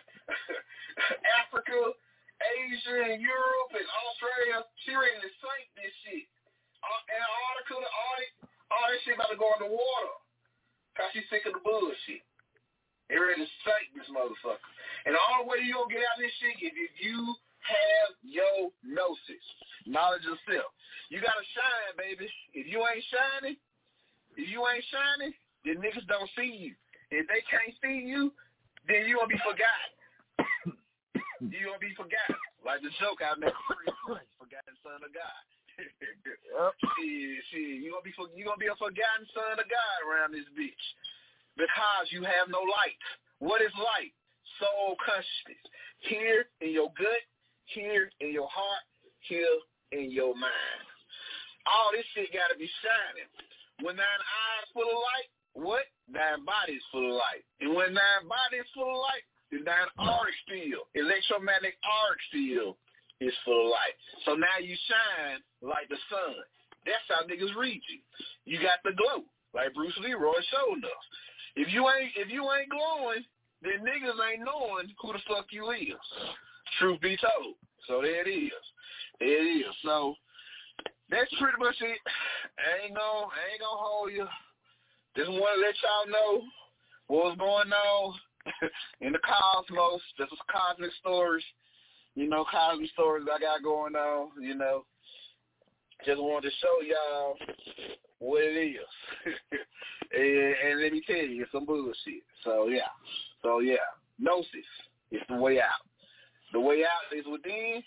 Africa, Asia, and Europe, and Australia. She ready to sink this shit. Antarctica, the Arctic, all that shit about to go in the water. Because she's sick of the bullshit. They're ready to sink this motherfucker. And the only way you're going to get out of this shit is if you have your gnosis, knowledge of self. You got to shine, baby. If you ain't shining, if you ain't shining, then niggas don't see you. If they can't see you, then you're going to be forgotten. You're going to be forgotten. Like the joke I made, forgotten son of God. Yep. Shit, shit. You're gonna be you gonna be a forgotten son of God around this bitch. Because you have no light. What is light? Soul consciousness. Here in your gut, here in your heart, here in your mind. All this shit gotta be shining. When thine eyes full of light, what? Thine body's full of light. And when thine body's full of light, then thine auric field, electromagnetic auric field, is full of light. So now you shine like the sun. That's how niggas read you. You got the glow, like Bruce Leroy showed us. If you ain't if you ain't glowing, then niggas ain't knowing who the fuck you is. Truth be told. So there it is. There it is. So that's pretty much it. I ain't gonna I ain't gonna hold you just want to let y'all know what's going on in the cosmos. This is cosmic stories. You know, cosmic stories I got going on, you know. Just wanted to show y'all what it is. and, and let me tell you, it's some bullshit. So, yeah. So, yeah. Gnosis is the way out. The way out is within.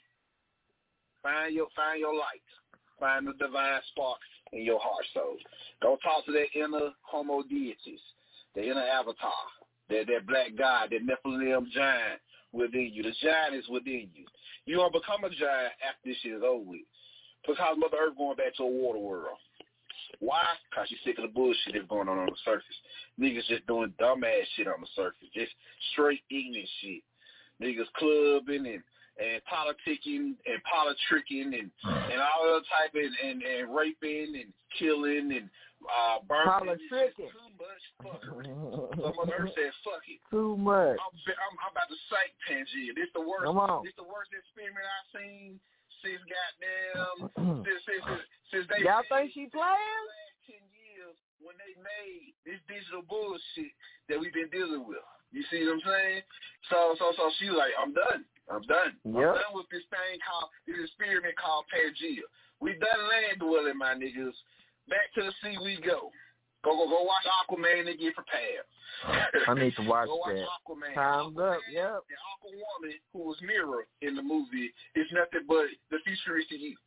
Find your, find your light. Find the divine spark in your heart soul. Don't talk to that inner homo deities, the inner avatar, that, that black god, that Nephilim giant within you. The giant is within you. You don't become a giant after this shit is over with. Because Mother Earth going back to a water world. Why? Because she's sick of the bullshit that's going on on the surface. Niggas just doing dumbass shit on the surface. Just straight ignorant shit. Niggas clubbing and, and politicking and politricking and, and all other type of, and, and raping and killing and uh, burning. Politricking. Too much fuckery. So Mother Earth said, fuck it. Too much. I'm, I'm, I'm about to psych Pangea. This the worst. Come on. This the worst experiment I've seen since goddamn since since since, since they y'all think she playing? ten years when they made this digital bullshit that we've been dealing with. You see what I'm saying? So so so she like, I'm done. I'm done. Yep. I'm done with this thing called this experiment called Pangea. We done land dwelling, my niggas. Back to the sea we go. Go go go watch Aquaman and get prepared. I need to watch go watch that. Aquaman. Time's Aquaman, up. Yep. And Aquawoman, who was Mira in the movie, is nothing but the futuristic you.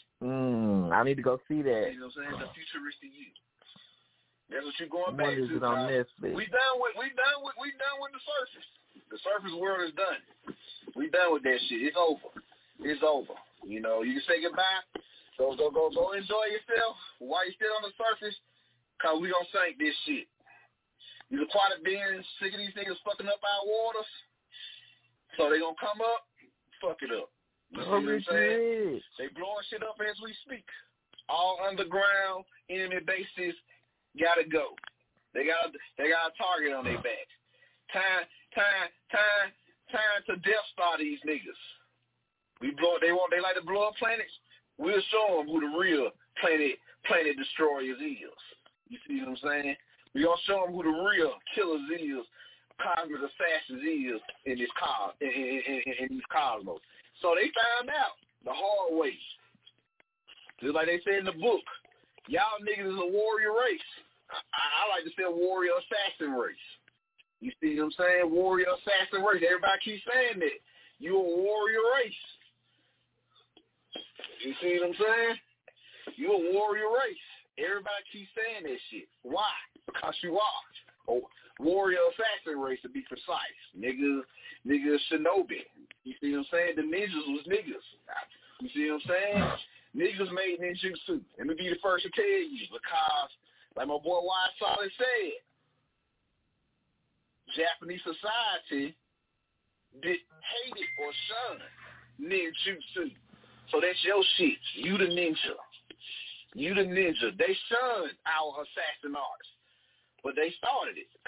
Mm, I need to go see that. You know what I'm saying? The futuristic you. That's what you're going When back is to. it on uh, Netflix? We done with we done with we done with the surface. The surface world is done. We done with that shit. It's over. It's over. You know, you can say goodbye. Go go go go enjoy yourself while you're still on the surface. Cause we gonna sink this shit. These aquatic beings, sick of these niggas fucking up our waters. So they gonna come up, fuck it up. You see Oh, what I'm saying? shit. They blowing shit up as we speak. All underground enemy bases gotta go. They got they got a target on their back. Time, time, time, time to Death Star these niggas. We blow. They want. They like to blow up planets. We'll show them who the real planet planet destroyers is. You see what I'm saying? We gonna show them who the real killers is, cosmic assassins is in this cos in, in, in, in these cosmos. So they found out the hard way. Just like they said in the book, y'all niggas is a warrior race. I, I like to say a warrior assassin race. You see what I'm saying? Warrior assassin race. Everybody keeps saying that. You a warrior race. You see what I'm saying? You a warrior race. Everybody keeps saying that shit. Why? Because you are. Oh, warrior assassin race to be precise. Niggas, niggas shinobi. You see what I'm saying? The ninjas was niggas. You see what I'm saying? Niggas made ninjutsu. Let me be the first to tell you because, like my boy Wise Solid said, Japanese society did hate it or shun ninjutsu. So that's your shit. You the ninja. You the ninja. They shunned our assassin arts, but they started it.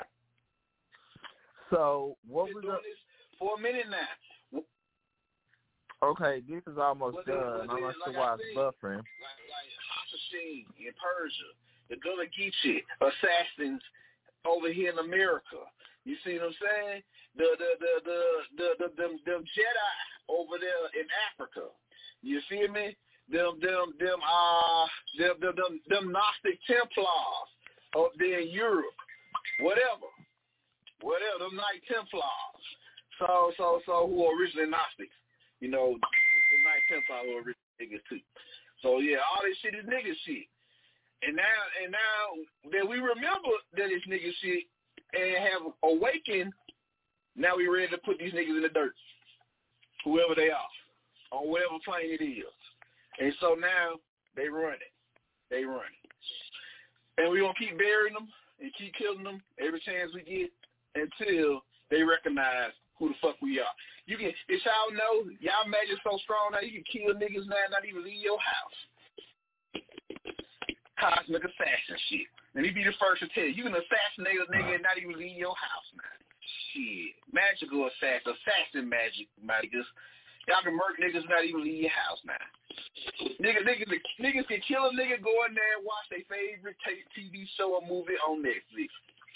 So what Been was doing the, this for a minute now. okay? This is almost But done. then, I'm not like sure why I it's said, buffering. Like like Hashishin in Persia, the Gullah Geechee assassins over here in America. You see what I'm saying? The the the the the, the, the them, them Jedi over there in Africa. You feel me? Them, them, them, uh, them, them, them, them Gnostic Templars up there in Europe, whatever, whatever, them Knight Templars. So, so, so, who are originally Gnostics? You know, the Knight Templars were originally niggas too. So yeah, all this shit is nigga shit. And now, and now that we remember that it's nigga shit and have awakened, now we ready to put these niggas in the dirt, whoever they are, on whatever plane it is. And so now they run it. They run it. And we're going to keep burying them and keep killing them every chance we get until they recognize who the fuck we are. You can, if y'all know, y'all magic so strong now, you can kill niggas now, not even leave your house. Cosmic assassin shit. Let me be the first to tell you, you can assassinate a nigga and not even leave your house now. Shit. Magical assassin, assassin magic, niggas. Y'all can murk niggas not even leave your house now. Niggas, niggas, niggas can kill a nigga, go in there and watch their favorite T V show or movie on Netflix.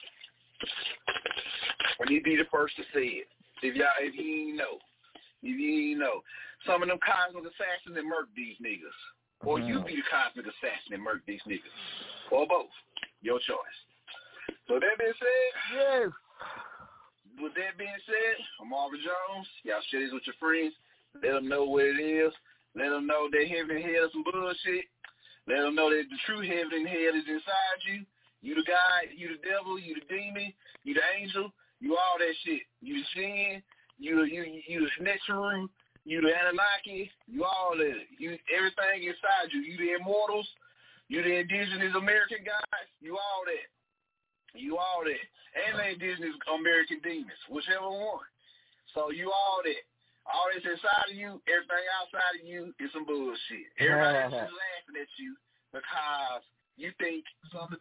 When you be the first to say it. If y'all, if you ain't know. If you ain't know. Some of them cosmic assassins that murk these niggas. Or mm. you be the cosmic assassin that murk these niggas. Or both. Your choice. So that being said, yes. With that being said, I'm Marvin Jones. Y'all share this with your friends. Let them know what it is. Let them know that heaven and hell is some bullshit. Let them know that the true heaven and hell is inside you. You the God, you the devil, you the demon, you the angel, you all that shit. You the sin, you you you the Netzeru, you the Anunnaki, you all that. You everything inside you. You the immortals, you the indigenous American guys, you all that. You all that. And the indigenous American demons, whichever one. So you all that. All that's inside of you, everything outside of you is some bullshit. Everybody's just laughing at you because you think something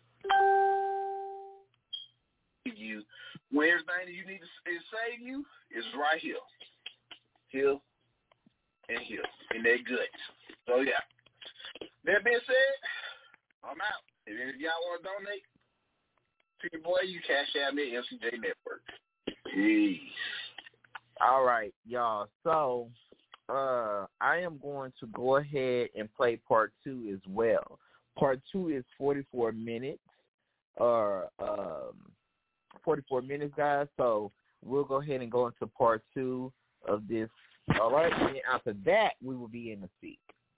you when everything that you need to save you is right here. Here and here. In that guts. So yeah. That being said, I'm out. If any of y'all want to donate to your boy, you cash out me at M C J Network. Peace. All right, y'all. So uh, I am going to go ahead and play part two as well. Part two is forty-four minutes, or um, forty-four minutes, guys. So we'll go ahead and go into part two of this. All right, and after that, we will be in the seat.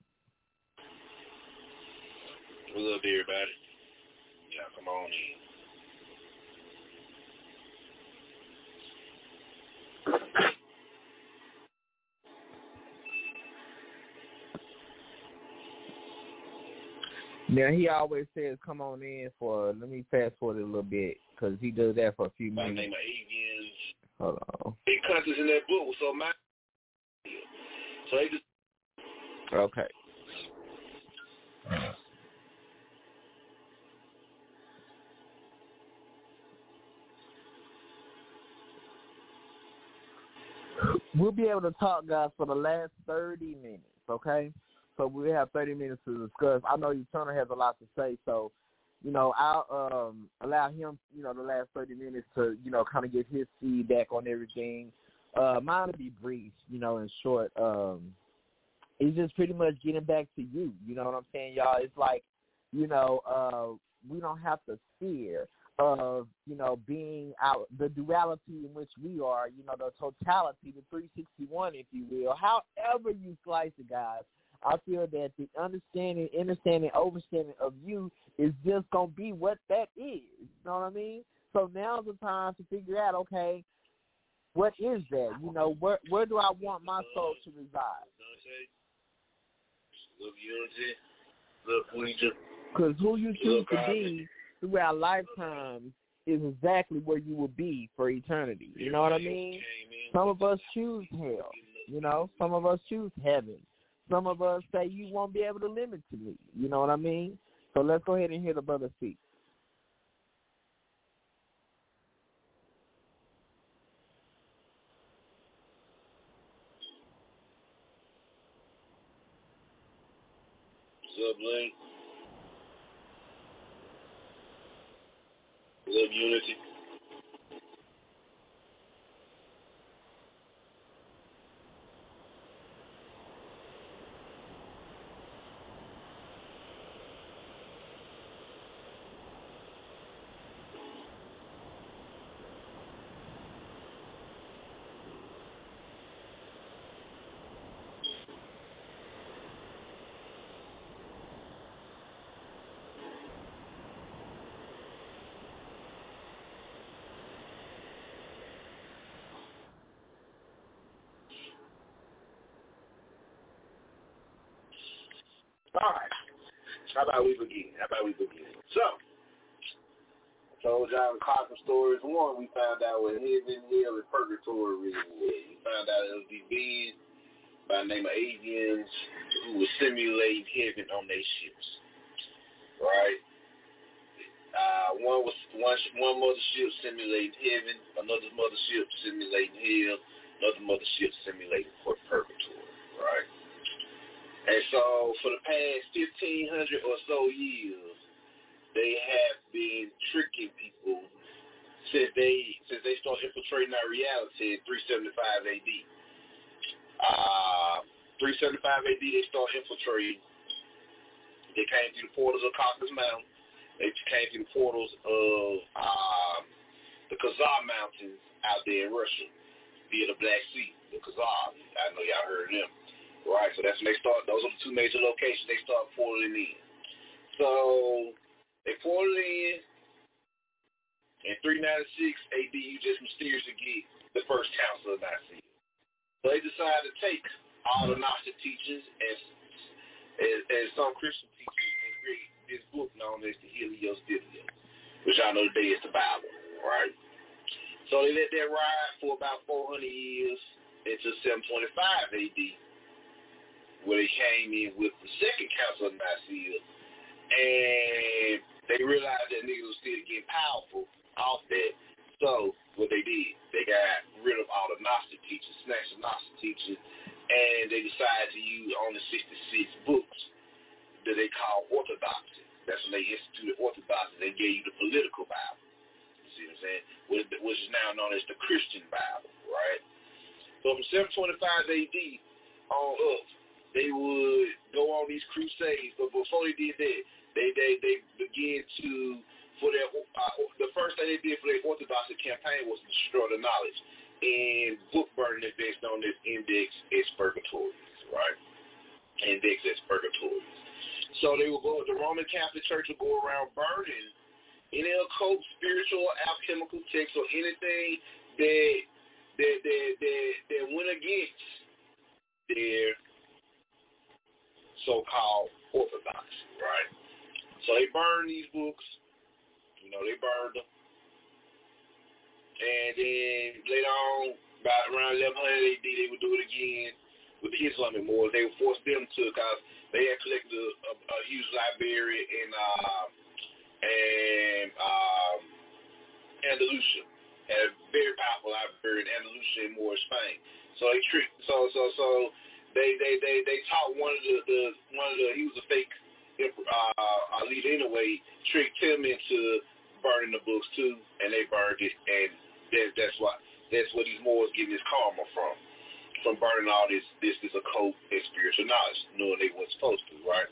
What's up, everybody? Yeah, come on in. Now, he always says, come on in for, let me fast forward a little bit, because he does that for a few minutes. My name is Avians. Hold on. Big countries in that book, so my... So they just... Okay. We'll be able to talk, guys, for the last thirty minutes, okay? So we have thirty minutes to discuss. I know Turner has a lot to say, so, you know, I'll um, allow him, you know, the last thirty minutes to, you know, kind of get his feedback on everything. Uh, mine will be brief, you know, in short. Um, it's just pretty much getting back to you, you know what I'm saying, y'all? It's like, you know, uh, we don't have to fear of, you know, being out, the duality in which we are, you know, the totality, the three sixty-one, if you will. However you slice it, guys, I feel that the understanding, understanding, overstanding of you is just going to be what that is. You know what I mean? So now's the time to figure out, okay, what is that? You know, where where do I want my soul to reside? Love unity, love Ouija. Because who you choose to be throughout lifetimes is exactly where you will be for eternity. You know what I mean? Some of us choose hell. You know, some of us choose heaven. Some of us say you won't be able to limit to me. You know what I mean? So let's go ahead and hear the brother speak. What's up, Lane? Love unity. All right. How about we begin? How about we begin? So, I told y'all in Cosmic Stories one, we found out what heaven, hell, and purgatory really was. We found out it was these beings by the name of aliens who were simulating heaven on their ships. Right? Uh, one was one one mothership simulating heaven, another mothership simulating hell, another mothership simulating purgatory. Right? And so for the past fifteen hundred or so years, they have been tricking people since they since they started infiltrating our reality in three seventy-five A D. Uh, three seventy-five A D, they started infiltrating. They came through the portals of Caucasus Mountain. They came through the portals of uh, the Khazar Mountains out there in Russia via the Black Sea, the Khazars. I know y'all heard of them. Right, so that's when they start, those are the two major locations they start portaling in. So they portaled in in three ninety-six A D, you just mysteriously get the first council of Nicaea. So they decided to take all the Gnostic teachings and, and, and some Christian teachings and create this book known as the Helios Diphtheos, which y'all know today is the Bible, right? So they let that ride for about four hundred years into seven twenty-five A D, where they came in with the second council of Nicaea, and they realized that niggas was still getting powerful off that. So what they did, they got rid of all the Gnostic teachers, snatched the Gnostic teachers, and they decided to use only sixty-six books that they call orthodoxy. That's when they instituted orthodoxy. They gave you the political Bible. You see what I'm saying? Which, which is now known as the Christian Bible, right? So from seven twenty-five A D on up, they would go on these crusades, but before they did that, they they, they began to, for their, uh, the first thing they did for their orthodoxy campaign was to destroy the knowledge in book burning events known as Index Expurgatorius, right? Index Expurgatorius. So they would go, the Roman Catholic Church would go around burning any occult, spiritual, alchemical texts or anything that that that that, that went against their so-called orthodoxy, right? So they burned these books. You know, they burned them. And then later on, about around eleven hundred A D, they would do it again with the Islamic Moors. They would force them to, because they had collected a, a, a huge library in uh, and, um, Andalusia. Had a very powerful library in Andalusia in Moorish Spain. So they tricked, so, so, so, They, they they they taught one of the, the one of the he was a fake uh, leader anyway, tricked him into burning the books too, and they burned it, and that, that's what that's what these Moors getting his karma from, from burning all this this this occult and spiritual knowledge, knowing they weren't supposed to, right?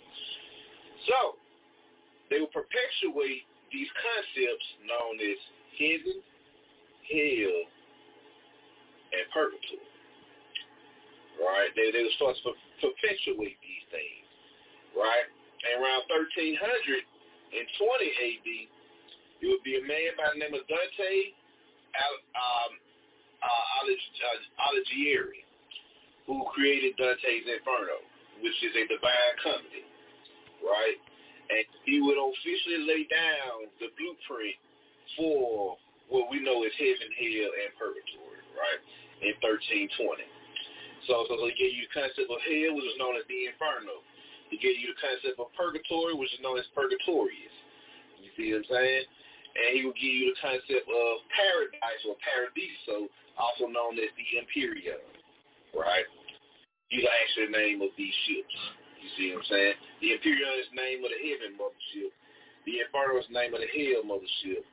So they will perpetuate these concepts known as heaven, hell, and purgatory. Right, they they would start to perpetuate these things, right? And around thirteen twenty A D, it would be a man by the name of Dante um, uh, Alighieri, who created Dante's Inferno, which is a divine comedy, right? And he would officially lay down the blueprint for what we know as heaven, hell, and purgatory, right? In thirteen twenty. So, so he gave you the concept of hell, which is known as the Inferno. He gave you the concept of purgatory, which is known as Purgatorius. You see what I'm saying? And he will give you the concept of paradise or paradiso, also known as the Imperium, right? These are actually the name of these ships. You see what I'm saying? The Imperium is the name of the heaven mothership. The Inferno is the name of the hell mothership.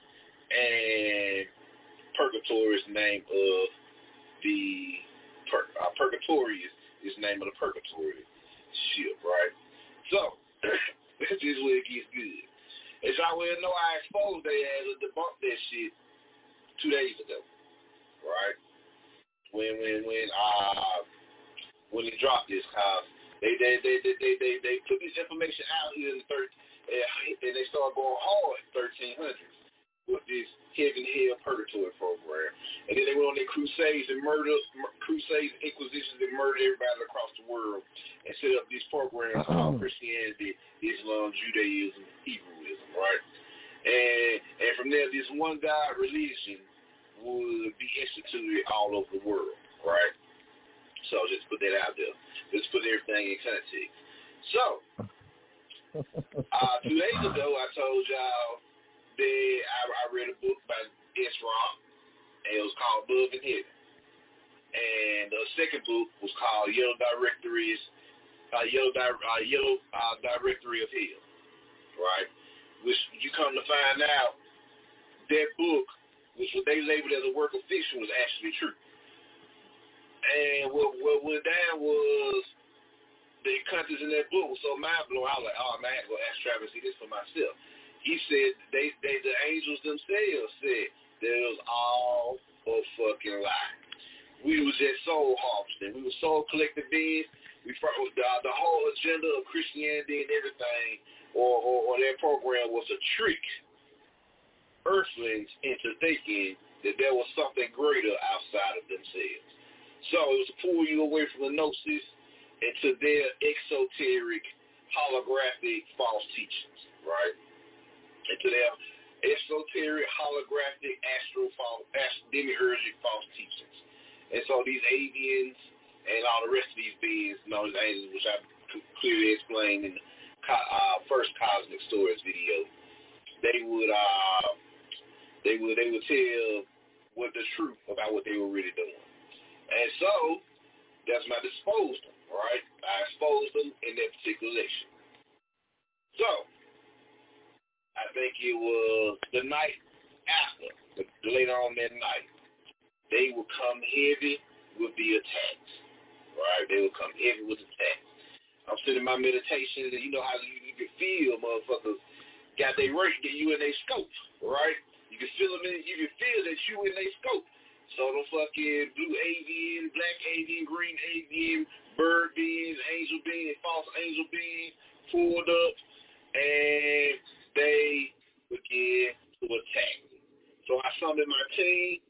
And Purgatory is the name of the Pur- uh, Purgatorius is the name of the purgatory ship, right? So, this is where it gets good. As y'all well know, I exposed they had to debunk that shit two days ago, right? When when when uh when they dropped this, cause they they they they they they, they took this information out here in the third, and they started going hard in thirteen hundreds with this heaven, hell, purgatory program. And then they went on their crusades and murdered, crusades, inquisitions, and murdered everybody across the world and set up these programs called Christianity, Islam, Judaism, Hebrewism, right? And and from there, this one God religion would be instituted all over the world, right? So just put that out there. Just put everything in context. So, uh, two days ago, I told y'all that I, I read a book by S. Ron, and it was called Love in Heaven. And the second book was called Yellow Directories uh, Yellow, Di- uh, Yellow uh, Directory of Hell, right? Which you come to find out, that book, which what they labeled as a work of fiction, was actually true. And what, what went down was the contents in that book was so mind-blowing. I was like, oh, man, I have to go ask Travis see this for myself. He said they, they the angels themselves said that it was all a fucking lie. We was just soul harvesting. We were soul collective beings. We the, the whole agenda of Christianity and everything, or, or, or that program was a trick earthlings into thinking that there was something greater outside of themselves. So it was to pull you away from the gnosis into their exoteric, holographic false teachings, right? Into their esoteric, holographic, astral, false, demiurgic false teachings. And so these avians and all the rest of these beings, known as angels, which I clearly explained in the uh, first Cosmic Stories video, they would uh, they would they would tell what the truth about what they were really doing. And so that's when I disposed them, right? I exposed them in that particular lecture. So I think it was the night after, later on that night, they would come heavy with the attacks, right? They would come heavy with attacks. I'm sitting in my meditation, and you know how you, you can feel motherfuckers got they right, that you in their scope, right? You can feel them in, you can feel that you in their scope. So the fucking blue avian, black avian, green avian, bird beings, angel beings, false angel beings pulled up, and they began to attack. So I summoned my team.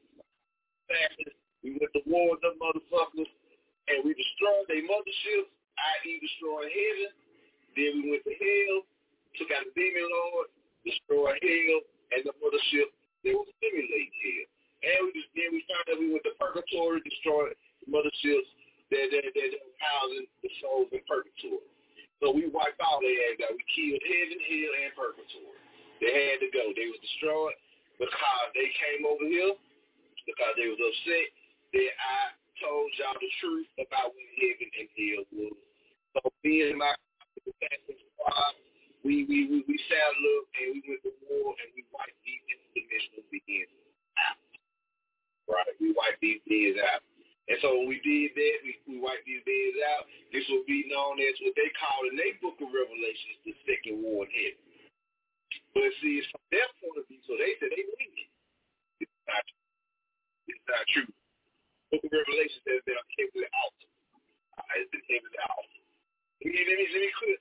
We went to war with them motherfuckers, and we destroyed their motherships, that is destroying heaven. Then we went to hell, took out the demon lord, destroyed hell, and the mothership that was stimulating hell. And we just, then we found out we went to purgatory, destroyed the motherships that, that, that, that were housing the souls in purgatory. So we wiped all their ass out. We killed heaven, hell, and purgatory. They had to go. They was destroyed because they came over here, because they was upset that I told y'all the truth about what heaven and hell was. So me and my squad, we we we, we saddled up and we went to war and we wiped these interdimensional beings out. Right? We wiped these beings out. And so when we did that, we, we wiped these beings out. This will be known as what they call in their book of Revelations the second war in heaven. But see, it's from their point of view, so they said they believe it. It's not true. It's not true. Book of Revelation says they're heavily out. Uh, it's been heavily out. Let me, let me, let me clear.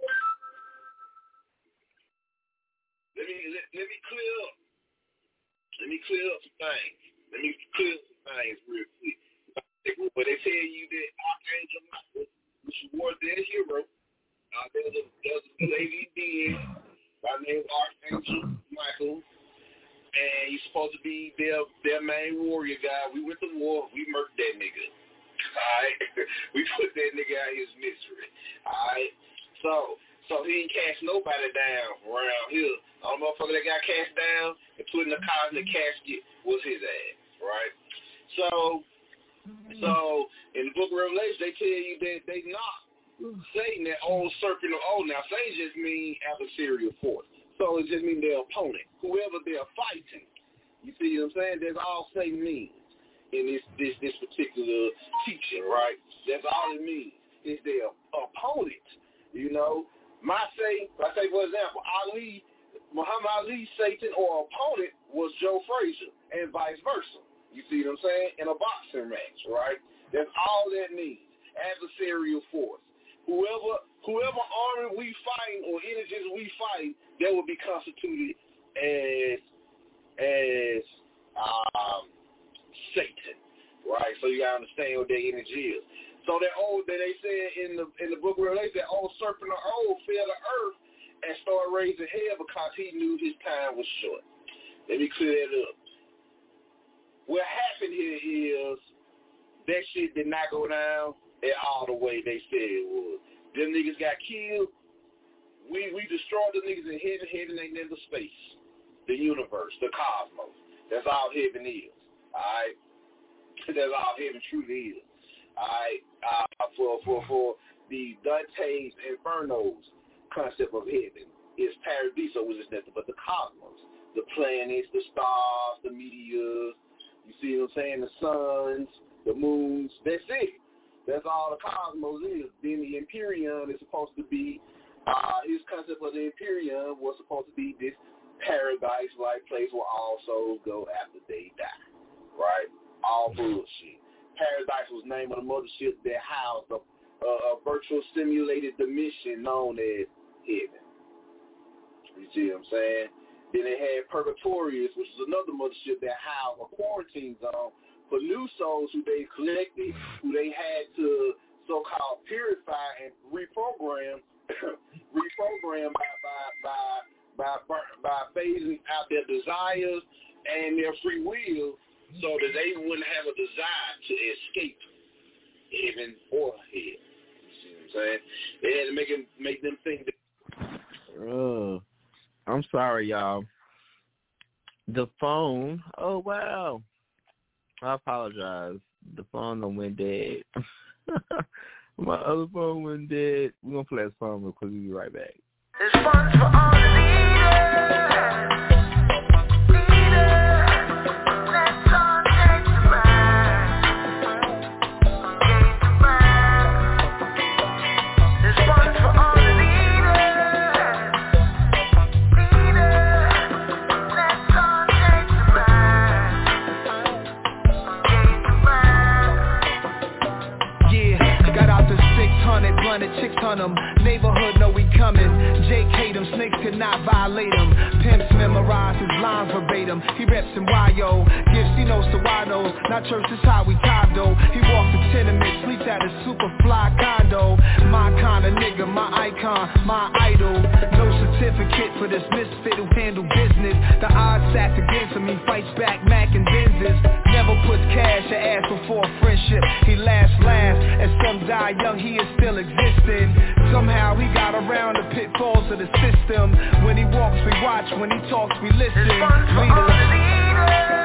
Let me, let, let me clear up. Let me clear up some things. Let me clear up some things real quick. When they tell you that Archangel Michael, which was their hero, uh, there's a, there's a lady being by the name of Archangel Michael, and he's supposed to be their their main warrior guy. We went to war. We murked that nigga. All right? We put that nigga out of his misery. All right? So, so he didn't cast nobody down around here. All the motherfucker that got cast down and put in the cosmic casket was his ass, right? So, so in the book of Revelation, they tell you that they not Satan, that old serpent of old. Now, Satan just means adversarial force. So it just means their opponent, whoever they're fighting. You see what I'm saying? That's all Satan means in this this this particular teaching, right? That's all it means. Is their opponent. You know, my say, I say for example, Ali, Muhammad Ali's Satan or opponent was Joe Frazier, and vice versa. You see what I'm saying? In a boxing match, right? That's all that means. Adversarial force. Whoever whoever army we fight or energies we fight, that will be constituted as as um, Satan, right? So you gotta understand what that energy is. So that old that they said in the in the book of Revelation, that old serpent of old fell to earth and started raising hell because he knew his time was short. Let me clear that up. What happened here is that shit did not go down at all the way they said it would. Them niggas got killed. We we destroyed the niggas in heaven. Heaven ain't in the space, the universe, the cosmos. That's all heaven is. All right, that's all heaven truly is. All right, uh, for for for the Dante's Inferno's concept of heaven is Paradiso, which is nothing but the cosmos, the planets, the stars, the meteors. You see what I'm saying? The suns, the moons. That's it. That's all the cosmos is. Then the Empyrean is supposed to be, uh, his concept of the Empyrean was supposed to be this paradise-like place where all souls go after they die. Right? All bullshit. Paradise was the name of the mothership that housed a, a, a virtual simulated dimension known as heaven. You see what I'm saying? Then they had Purgatorius, which is another mothership that housed a quarantine zone for new souls who they collected, who they had to so-called purify and reprogram, reprogram by by by by by phasing out their desires and their free will, so that they wouldn't have a desire to escape heaven or hell. You see what I'm saying? They had to make them make them think that. Uh, I'm sorry, y'all. The phone. Oh wow. I apologize. The phone done went dead. My other phone went dead. We're going to play a song real quick. We'll be right back. This one's for all the leaders. Leaders. Let's all take the mind. Take the mind. This one's for all the leaders. Leaders. Let's all take the mind. Take the mind. Yeah, got out the six hundred, blunted chicks on them. Neighborhood know we coming. Jake hate him, snakes could not violate him. Pimps memorize his lines verbatim. He reps in Y O, gives C-notes to Y-Nos. Not church is how we tied though. He walks the tenement, sleeps at a super fly condo. My kind of nigga, my icon, my idol. No certificate for this misfit who handle business. The odds stacked against him, he fights back, Mac and Benzes. Never puts cash or ass before a friendship. He laughs last, as some die young, he is still existing. Somehow he got around the pitfalls of the system. When he walks, we watch. When he talks, we listen. Leaders.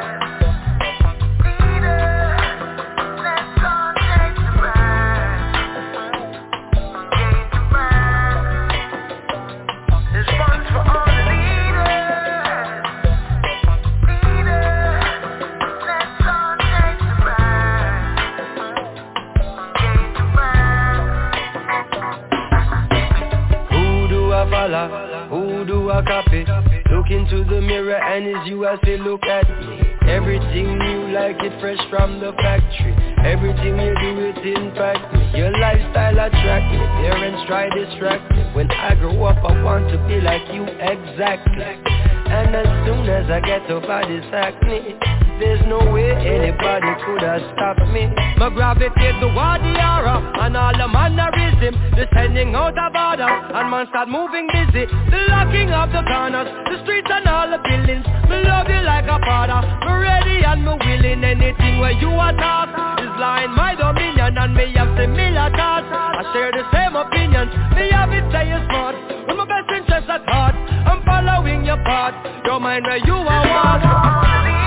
Who do I copy? Look into the mirror and it's you as they look at me. Everything new like it fresh from the factory. Everything you do it impact me. Your lifestyle attract me. Parents try distract me. When I grow up I want to be like you exactly. And as soon as I get up I this acne, there's no way anybody could have stopped me. My gravitate toward the aura and all the mannerism. The sending out of order and man start moving busy. The locking of the corners, the streets and all the buildings. Me love you like a father. Me ready and me willing. Anything where you are taught is lying my dominion. And me have similar thoughts. I share the same opinions. Me have it say you're smart. With my best interest at heart, I'm following your path. Don't mind where you are walking.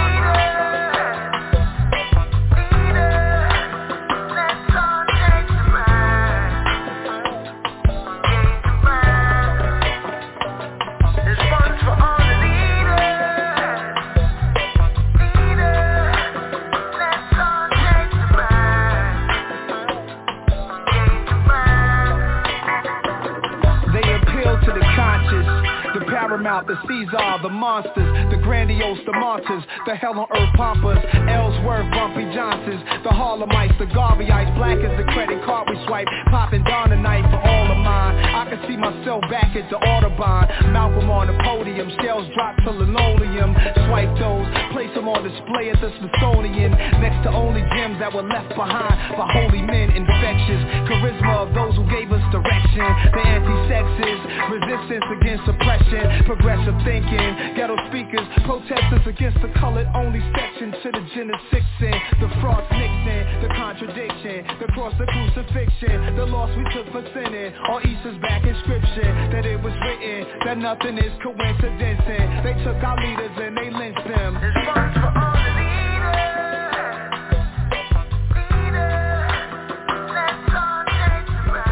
Paramount, the Caesar, the monsters, the grandiose, the martyrs, the hell on earth pompers, Ellsworth, Bumpy Johnsons, the Harlemites, the Garveyites, black as the credit card we swipe, popping down the night for all of mine. I can see myself back at the Audubon, Malcolm on the podium, shells drop to linoleum, swipe those, place them on display at the Smithsonian, next to only gems that were left behind by holy men, infectious, charisma of those who gave us direction, the anti-sexist, resistance against oppression, progressive thinking, ghetto speakers, protesters against the colored only section, to the genocides, the Frost Nixon, the contradiction, the cross, the crucifixion, the loss we took for sinning, all Easter's back inscription, that it was written, that nothing is coincidence, they took our leaders and they lynched them. This one's for all the leaders. Leaders, let's all take the right.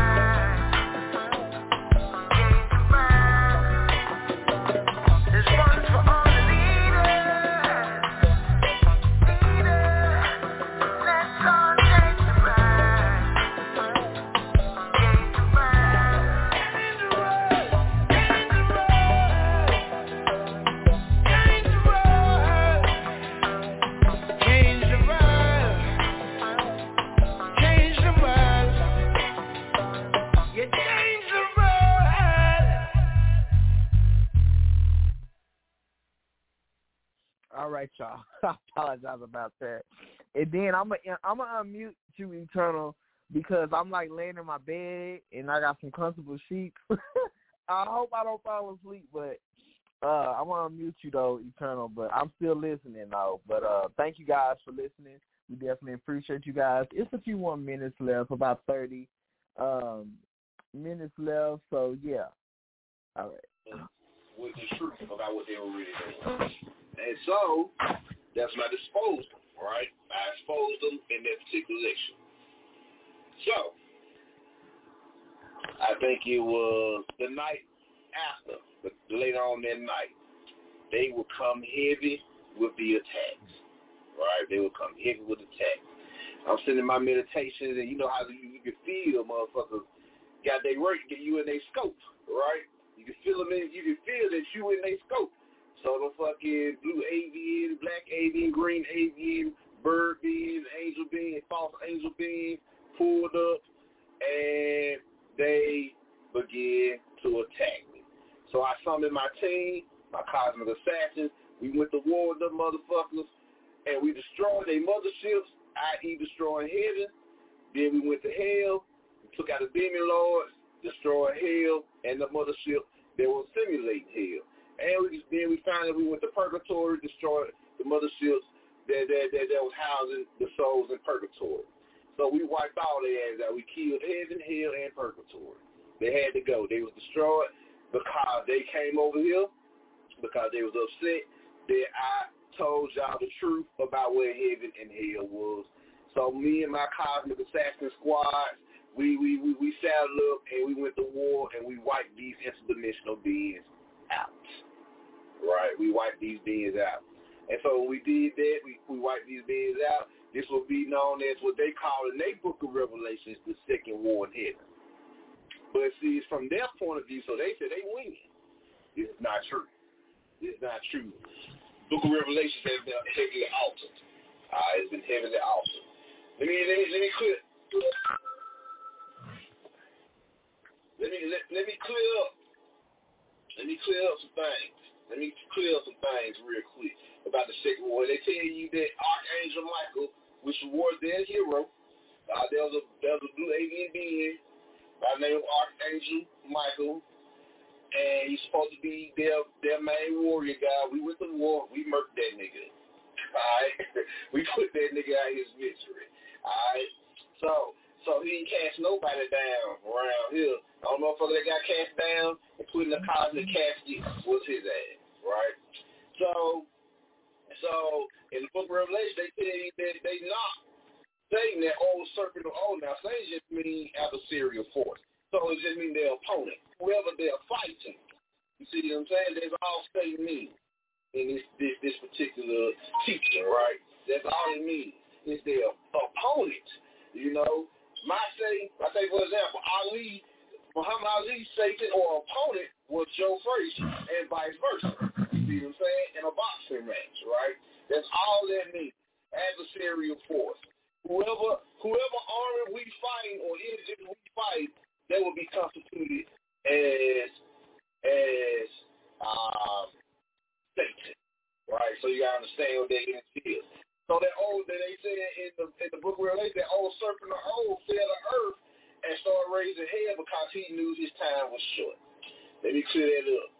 All right, y'all. I apologize about that. And then I'm gonna I'm gonna unmute you, Eternal, because I'm like laying in my bed and I got some comfortable sheets. I hope I don't fall asleep, but uh, I want to unmute you though, Eternal. But I'm still listening though. But uh, thank you guys for listening. We definitely appreciate you guys. It's a few more minutes left, about thirty um, minutes left. So yeah, all right. With the truth about what they were really doing. And so, that's when I disposed them, right? I exposed them in that particular election. So, I think it was the night after, but later on that night, they would come heavy with the attacks, right? They would come heavy with attacks. I'm sending my meditations, and you know how you, you can feel motherfuckers got they right, get you in their scope, right? You can feel them in, you can feel that you in their scope. So the fucking blue avian, black avian, green avian, bird being, angel being, false angel being pulled up, and they begin to attack me. So I summoned my team, my cosmic assassins. We went to war with them motherfuckers, and we destroyed their motherships, that is destroying heaven. Then we went to hell, we took out the demon lords, destroyed hell and the mothership that was simulating hell. And we, then we found that we went to purgatory, destroyed the motherships that, that, that, that was housing the souls in purgatory. So we wiped all their ass out. We killed heaven, hell, and purgatory. They had to go. They was destroyed because they came over here, because they was upset that I told y'all the truth about where heaven and hell was. So me and my cosmic assassin squad, We we, we we saddled up and we went to war and we wiped these interdimensional beings out. Right? We wiped these beings out. And so when we did that, we, we wiped these beings out. This will be known as what they call in their book of Revelations the second war in heaven. But see, it's from their point of view, so they said they win. This is not true. This is not true. Book of Revelations has been heavily altered. Uh, it's been heavily altered. Let me let me let me clear. Let me let, let me clear up. Let me clear up some things. Let me clear up some things real quick about the second war. They tell you that Archangel Michael, which was their hero, uh, there was a there was a blue alien being by the name of Archangel Michael, and he's supposed to be their their main warrior guy. We went to war. We murked that nigga. All right, we put that nigga out his misery. All right, so. So he didn't cast nobody down around here. The only motherfucker that got cast down and put in the cosmic casket was his ass, right? So, so in the book of Revelation, they tell you that they knocked Satan, that old serpent of old. Now, Satan just means adversarial force. So it just means their opponent, whoever they're fighting. You see what I'm saying? That's all Satan means in this, this, this particular teaching, right? That's all it means. It's their opponent, you know? My Satan, I say for example, Ali, Muhammad Ali's Satan or opponent was Joe Frazier and vice versa. You see what I'm saying? In a boxing match, right? That's all that means. Adversarial force. Whoever whoever army we fight or individual we fight, they will be constituted as as um, Satan. Right? So you gotta understand what that is. So that old, that they said in the in the book where they that old serpent of old fell to earth and started raising hell because he knew his time was short. Let me clear that up.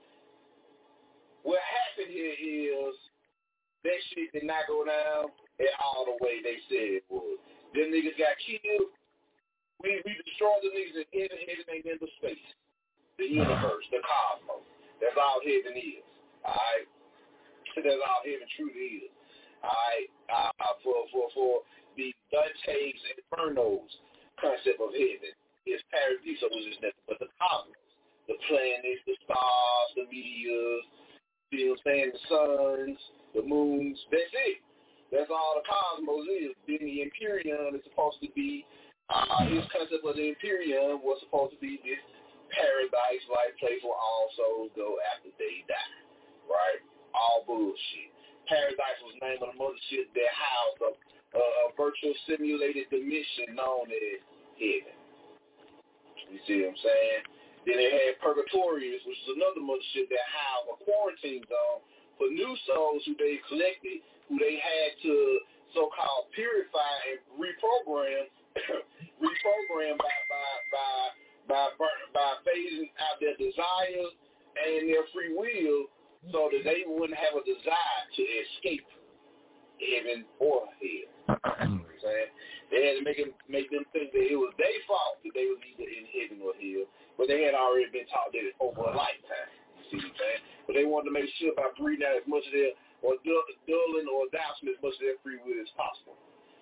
What happened here is that shit did not go down at all the way they said it would. Them niggas got killed. We we destroyed the niggas in heaven, heaven ain't in the space, the universe, the cosmos. That's all heaven is. All right, that's all heaven truly is. Alright, uh, for, for, for the Dante's Inferno's concept of heaven is paradiso, which is nothing but the cosmos, the planets, the stars, the meteors, you know what I'm saying, the suns, the moons, that's it. That's all the cosmos is. Then the Empyrean is supposed to be, uh, his concept of the Empyrean was supposed to be this paradise-like place where all souls go after they die, right? All bullshit. Paradise was named on the mothership that housed a, a, a virtual simulated dimension known as heaven. You see what I'm saying? Then they had Purgatorius, which is another mothership that housed a quarantine zone for new souls who they collected, who they had to so-called purify and reprogram, reprogram by by by by by phasing out their desires and their free will, so that they wouldn't have a desire to escape heaven or hell. You know what I'm saying? They had to make them make them think that it was their fault that they was either in heaven or hell, but they had already been taught that over a lifetime. You see what I'm saying? But they wanted to make sure by breathing out as much of their or dulling or dousing as much of their free will as possible.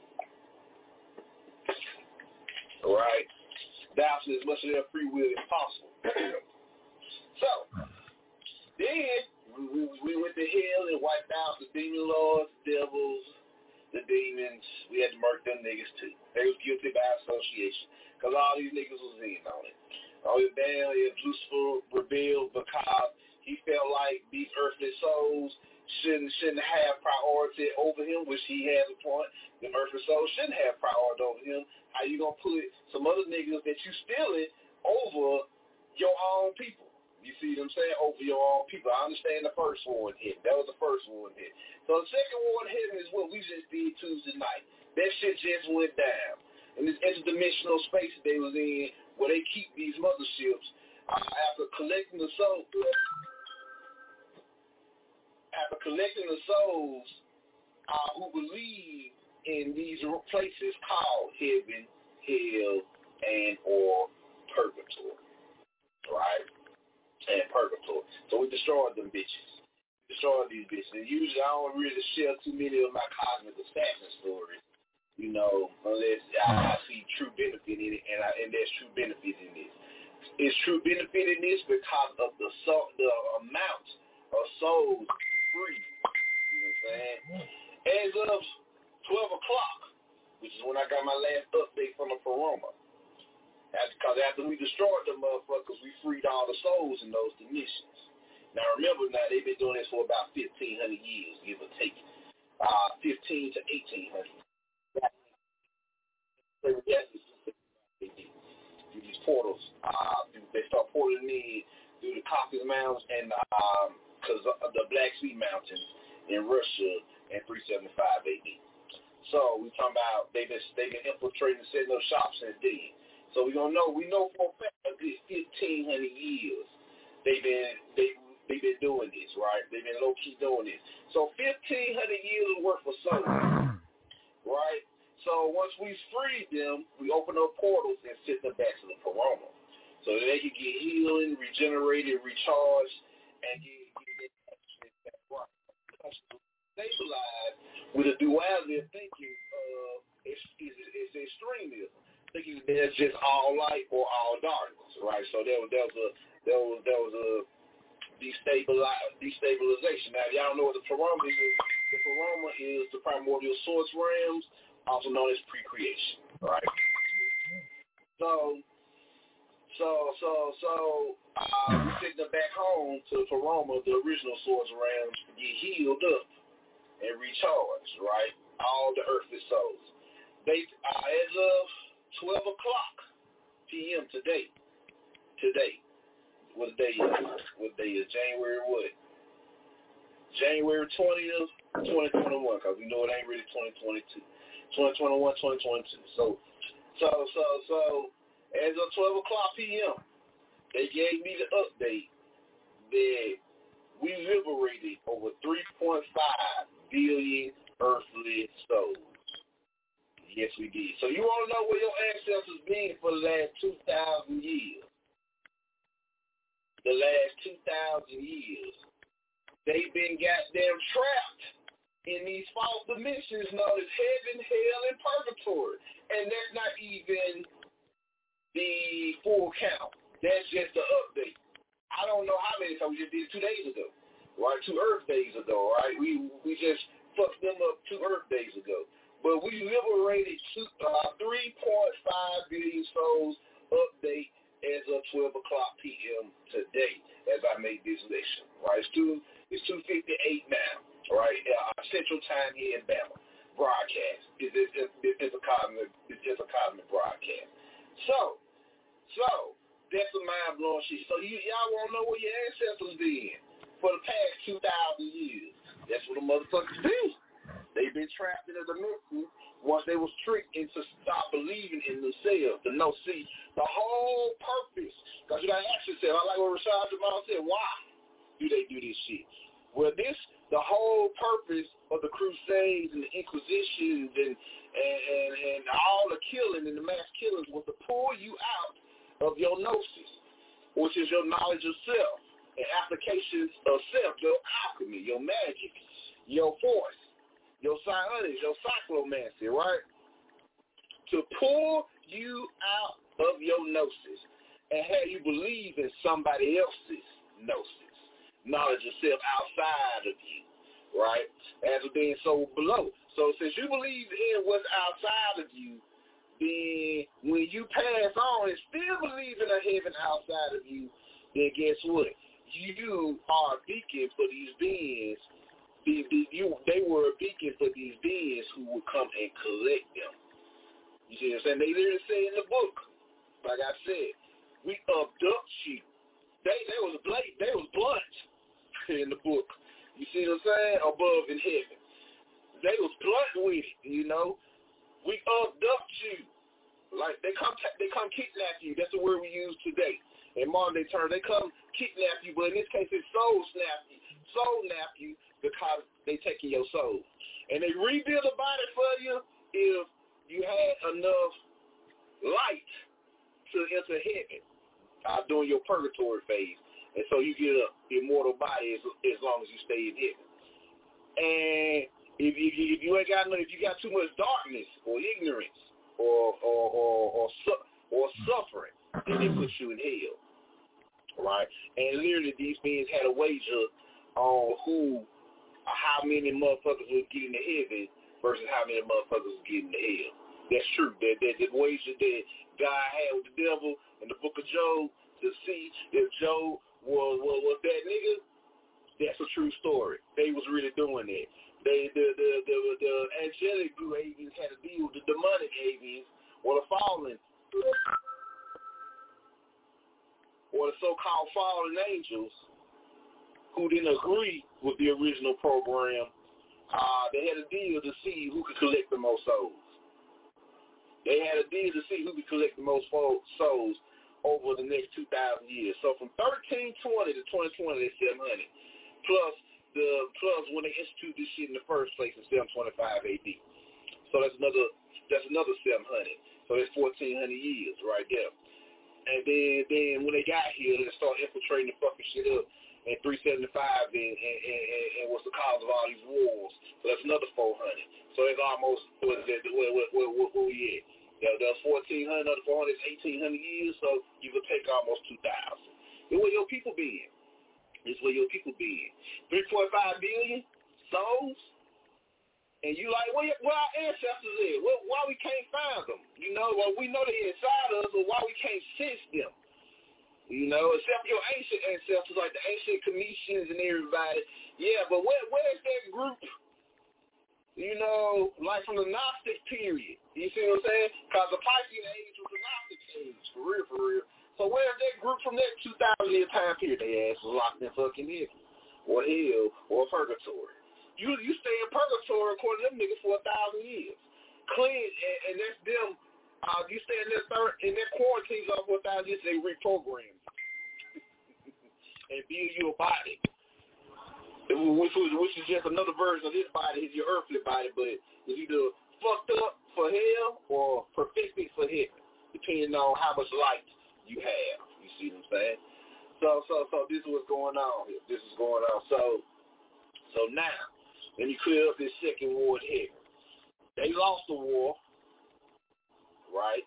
All right? Dousing as much of their free will as possible. So, then we, we went to hell and wiped out the demon lords, the devils, the demons. We had to murk them niggas too. They was guilty by association because all these niggas was in on it. Oh, damn, if Lucifer rebelled because he felt like these earthly souls shouldn't shouldn't have priority over him, which he has a point. The earthly souls shouldn't have priority over him. How you gonna put some other niggas that you stealing over your own people? You see what I'm saying? Over your own people. I understand the first war in heaven. That was the first war in heaven. So the second war in heaven is what we just did Tuesday night. That shit just went down. In this interdimensional space that they was in, where they keep these motherships, uh, after collecting the souls, after collecting the souls uh, who believe in these places called heaven, hell, and or purgatory, right? And purgatory. So we destroyed them bitches. Destroyed these bitches. And usually I don't really share too many of my cosmic assassin stories, you know, unless I, I see true benefit in it, and, I, and there's true benefit in this. It's true benefit in this because of the so, the amount of souls free. You know what I'm saying? As of twelve o'clock, which is when I got my last update from the Paroma. That's because after we destroyed the motherfuckers, we freed all the souls in those dimensions. Now remember, now they've been doing this for about fifteen hundred years, give or take, uh, fifteen to eighteen hundred. Through these portals, uh, they start portaling in through the Caucasus Mountains and um, cause of the Black Sea Mountains in Russia in three seventy-five A D. So we talking about they've been they've been infiltrating and setting up shops since then. So we gonna know we know for a fact a good fifteen hundred years they've been they they've been doing this, right? They've been low key doing this. So fifteen hundred years worth of souls, right? So once we freed them, we open up portals and sent them back to the Paroma, so that they could get healing, regenerated, recharged, and get get their back right. Stabilized with a duality of thinking of is is is extremism. Thinking there's just all light or all darkness, right? So there was there was a there was there was a destabilize destabilization. Now y'all know what the Paroma is. The Paroma is the primordial source realms, also known as pre-creation, right? So so so so uh, we sent them back home to the Paroma, the original source realms, to get healed up and recharged, right? All the earthly souls. They uh, as of twelve o'clock p m today. Today. What day is What day is January what? January twentieth, twenty twenty-one, because we know it ain't really twenty twenty-two. twenty twenty-one, twenty twenty-two. So, so, so, so, as of twelve o'clock p m, they gave me the update that we liberated over three point five billion earthly souls. Yes, we did. So you want to know where your ancestors been for the last two thousand years? The last two thousand years. They've been goddamn trapped in these false dimensions known as heaven, hell, and purgatory. And that's not even the full count. That's just the update. I don't know how many times we just did it two days ago. Right? Two Earth days ago, right? We we just fucked them up two Earth days ago. But we liberated two, uh, three point five billion souls. Update as of twelve o'clock p m today, as I make this list. Right, it's two, it's two fifty-eight now. Right, uh, Central Time here in Bama. Broadcast. It's, it's, it's, it's a cosmic, it's just a cosmic broadcast. So, so that's a mind blowing shit. So you y'all want to know where your ancestors been for the past two thousand years? the motherfuckers do. They've been trapped in a dimension once they was tricked into stop believing in themselves. To know, see, the whole purpose, because you got to ask yourself, I like what Rashad Jamal said, why do they do this shit? Well, this, the whole purpose of the Crusades and the Inquisitions and, and, and, and all the killing and the mass killings was to pull you out of your gnosis, which is your knowledge of self and applications of self, your alchemy, your magic, your force, your psionics, your cyclomancy, right? To pull you out of your gnosis and have you believe in somebody else's gnosis, knowledge of self outside of you, right? As being so below. So since you believe in what's outside of you, then when you pass on and still believe in a heaven outside of you, then guess what? You are a beacon for these beings. The, the, you, they were a beacon for these beings who would come and collect them. You see what I'm saying? They literally say in the book, like I said, we abduct you. They they was blunt, they was blunt in the book. You see what I'm saying? Above in heaven. They was blunt with it, you know. We abduct you. Like they come they come kidnap you. That's the word we use today. In modern day terms, they come kidnap you, but in this case it's soul snap you. Soul nap you because they taking your soul. And they rebuild a body for you if you had enough light to enter heaven uh, during your purgatory phase. And so you get an immortal body as, as long as you stay in heaven. And if, if, you, if you ain't got if you got too much darkness or ignorance or or or, or, su- or suffering, then they put you in hell. Right? And literally these beings had a wager on who or how many motherfuckers was getting to heaven versus how many motherfuckers was getting to hell. That's true. That that, that wager that God had with the devil in the book of Job to see if Job was, was, was that nigga, that's a true story. They was really doing that. They the the the, the angelic aliens had a deal with the demonic aliens or the fallen or the so-called fallen angels who didn't agree with the original program. Uh, they had a deal to see who could collect the most souls. They had a deal to see who could collect the most souls over the next two thousand years. So from thirteen twenty to twenty twenty, they seven hundred. Plus the plus when they instituted this shit in the first place in seven twenty-five A D. So that's another that's another seven hundred. So that's fourteen hundred years right there. And then then when they got here, they started infiltrating the fucking shit up in three seventy-five and, and, and, and what's the cause of all these wars. So that's another four hundred. So it's almost what is that? Where where where where, where we at? Yeah, that's fourteen hundred, another four hundred, eighteen hundred years. So you could take almost two thousand. It's where your people be in. It's where your people be in. three point five billion souls. And you like, where, where our ancestors is? Where, why we can't find them? You know, well, we know they're inside us, but why we can't sense them? You know, except your ancient ancestors, like the ancient Cometians and everybody. Yeah, but where where's that group? You know, like from the Gnostic period. You see what I'm saying? Because the Piscean age was the Gnostic age, for real, for real. So where's that group from that two thousand year time period? They ass was locked in fucking heaven, or hell, or purgatory. You you stay in purgatory according to them niggas for a thousand years. Clean, and, and that's them. Uh, you stay in that third in that quarantine zone for a thousand years. They reprogram and build you a body, which was which is just another version of this body. Is your earthly body, but it's either fucked up for hell or perfected for heaven, depending on how much light you have. You see what I'm saying? So so so this is what's going on here. This is going on. So so now. Let me clear up this second war in heaven. They lost the war, right?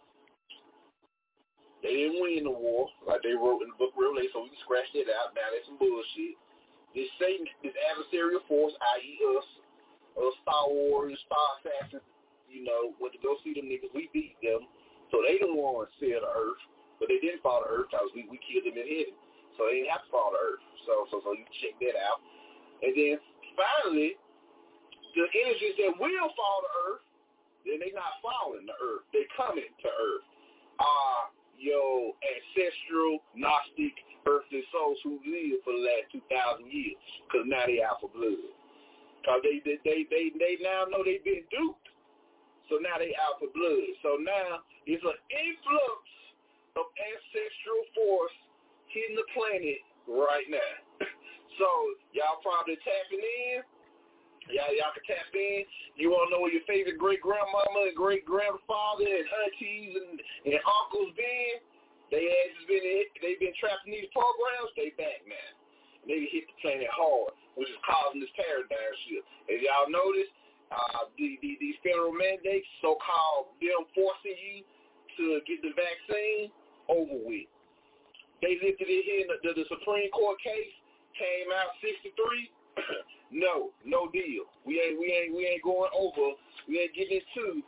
They didn't win the war, like they wrote in the book of Revelation, so we can scratch that out. Now that's some bullshit. This Satan, this adversarial force, that is us, uh, Star Wars, Star Assassin, you know, went to go see them niggas. We beat them. So they didn't want to sell the earth, but they didn't fall to earth because we, we killed them in heaven. So they didn't have to fall to earth. So, so, so you check that out. And then finally, the energies that will fall to earth, then they not falling to earth. They coming to earth. Are uh, your ancestral, Gnostic, earthly souls who lived for the last two thousand years, because now they out for blood. Because they, they, they, they, they now know they've been duped. So now they out for blood. So now it's an influx of ancestral force hitting the planet right now. So y'all probably tapping in. Y'all, y'all can tap in. You want to know where your favorite great-grandmama and great-grandfather and aunties and, and uncles been? They has been they've been trapped in these programs. They back now. They hit the planet hard, which is causing this paradigm shift. As y'all notice, uh, the, the, these federal mandates, so-called them forcing you to get the vaccine, over with. They lifted it here in the, the, the Supreme Court case, came out sixty-three. No, no deal. We ain't we ain't we ain't going over. We ain't getting into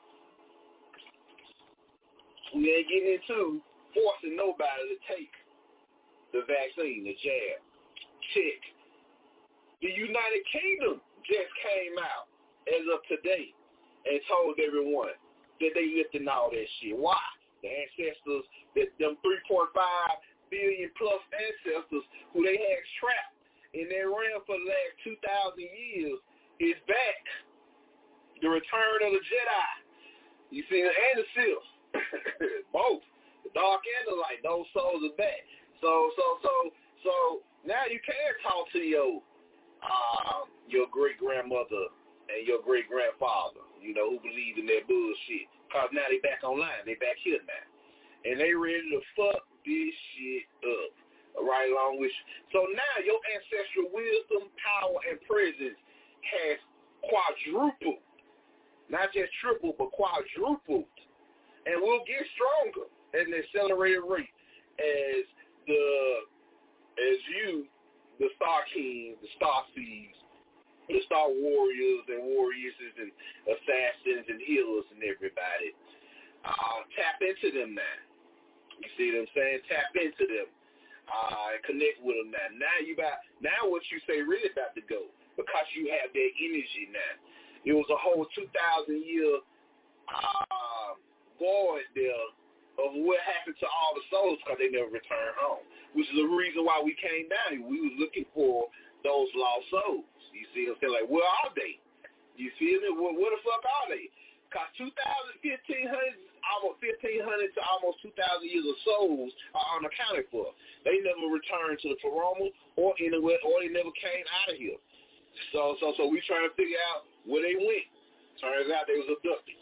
we ain't getting into forcing nobody to take the vaccine, the jab. Check. The United Kingdom just came out as of today and told everyone that they lifting all that shit. Why? The ancestors, that them three point five billion plus ancestors who they had trapped in their realm for the last two thousand years is back. The return of the Jedi. You see, and the Sith. Both. The dark and the light. Those souls are back. So, so, so, so now you can talk to your uh, your great-grandmother and your great-grandfather, you know, who believe in that bullshit. Because now they back online. They back here now. And they ready to fuck this shit up. Right along with you. So now your ancestral wisdom, power, and presence has quadrupled. Not just tripled, but quadrupled. And will get stronger at an accelerated rate as the as you, the Star Kings, the Star Seeds, the Star Warriors and Warriors and Assassins and Healers and everybody uh, tap into them now. You see what I'm saying? Tap into them. Uh, and connect with them now. Now you about now what you say really about to go because you have that energy now. It was a whole two thousand year uh, void there of what happened to all the souls because they never returned home, which is the reason why we came down here. We was looking for those lost souls. You see what I'm saying? Like, where are they? You feel me? Where, where the fuck are they? Because two thousand, fifteen hundred, almost fifteen hundred to almost two thousand years of souls are unaccounted for. They never returned to the Paroma or anywhere, or they never came out of here. So, so, so we trying to figure out where they went. Turns out they was abducted.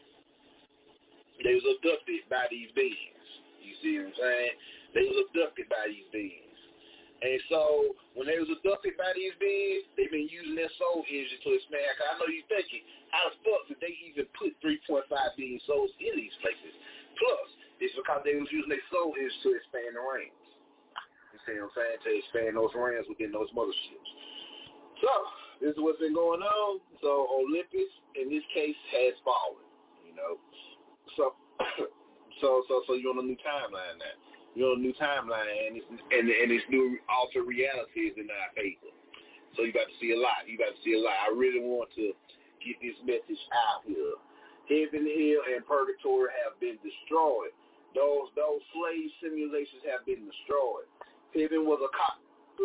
They was abducted by these beings. You see what I'm saying? They was abducted by these beings. And so when they was abducted by these beings, they've been using their soul energy to expand. Cause I know you're thinking, how the fuck did they even put three point five billion souls in these places? Plus, it's because they was using their soul energy to expand the rings. You see what I'm saying? To expand those rings within those motherships. So, this is what's been going on. So, Olympus, in this case, has fallen. You know? So, so, so, so you're on a new timeline now. You're on a new timeline, and it's, and, and this new altered reality is in our favor. So you got to see a lot. You got to see a lot. I really want to get this message out here. Heaven, hell, and purgatory have been destroyed. Those those slave simulations have been destroyed. Heaven was a co-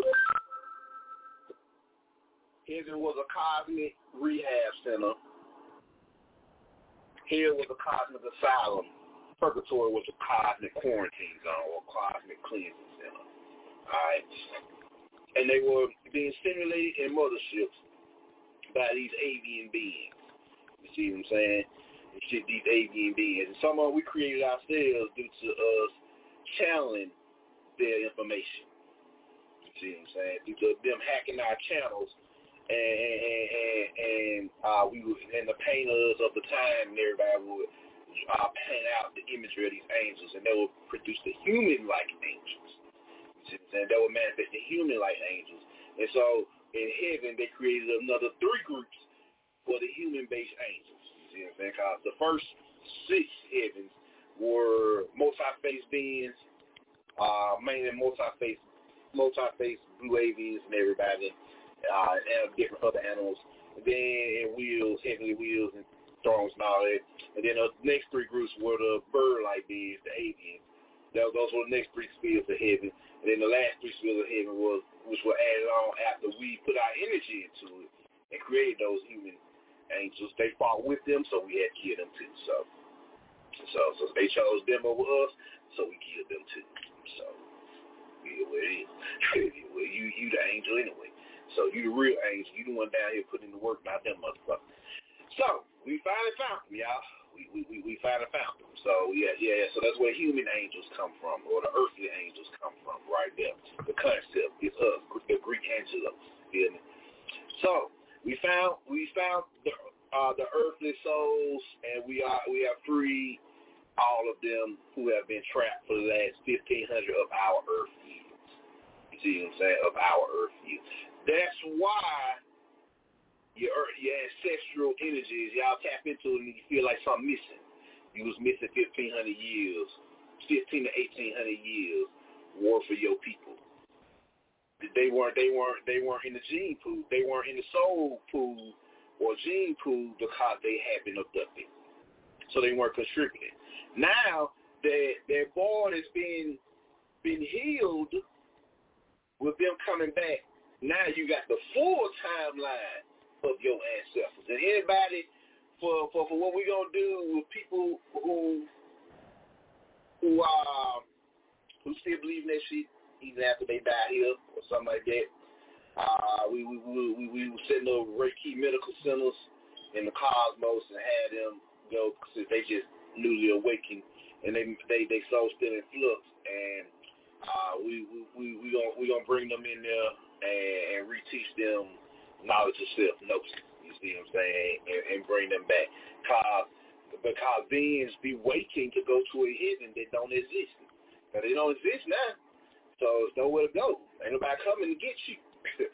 Heaven was a cosmic rehab center. Hell was a cosmic asylum. Purgatory was a cosmic quarantine zone or cosmic cleansing center. Alright? And they were being stimulated in motherships by these avian beings. You see what I'm saying? These avian beings. And some of them we created ourselves due to us channeling their information. You see what I'm saying? Due to them hacking our channels and and, and, and uh we would, and the painters of the time and everybody would Uh, paint out the imagery of these angels, and they will produce the human-like angels. You see what I'm saying? They will manifest the human-like angels. And so in heaven, they created another three groups for the human-based angels. You see what I'm saying? Because the first six heavens were multi-faced beings, uh, mainly multi-faced, multi-faced blue avians and everybody, uh, and different other animals. And then in wheels, heavenly wheels, and thrones and all that. And then the next three groups were the bird-like beings, the avians. Those were the next three spheres of heaven. And then the last three spheres of heaven was, which were added on after we put our energy into it. and created those human angels. They fought with them, so we had to kill them too. So, so, so they chose them over us, so we killed them too. So, yeah, well, it is. Well, you, you the angel anyway. So you the real angel. You the one down here putting in the work, not them motherfuckers. So we finally found them, y'all. We we we, we finally found them. So yeah, yeah. So that's where human angels come from, or the earthly angels come from, right there. The concept is us, the Greek angelos. Feel me? So we found we found the uh, the earthly souls, and we are we have freed all of them who have been trapped for the last fifteen hundred of our earth years. You see what I'm saying? Of our earth years. That's why your your ancestral energies, y'all tap into it and you feel like something missing. You was missing fifteen hundred years, fifteen to eighteen hundred years worth of your people. They weren't they weren't they weren't in the gene pool. They weren't in the soul pool or gene pool because they had been abducted. So they weren't contributing. Now that their board has been been healed with them coming back, now you got the full timeline of your ancestors. And anybody, for, for, for what we're going to do with people who who uh, who still believe in that shit, even after they die here or something like that, uh, we, we, we, we, we were setting up Reiki medical centers in the cosmos and had them go, because they just newly awakened, and they they, they soul still in flux. And uh, we we we we gonna we gonna bring them in there and, and reteach them knowledge of self, gnosis. You see what I'm saying? And, and bring them back, cause because beings be waiting to go to a heaven that don't exist. Now they don't exist now, so there's nowhere to go. Ain't nobody coming to get you.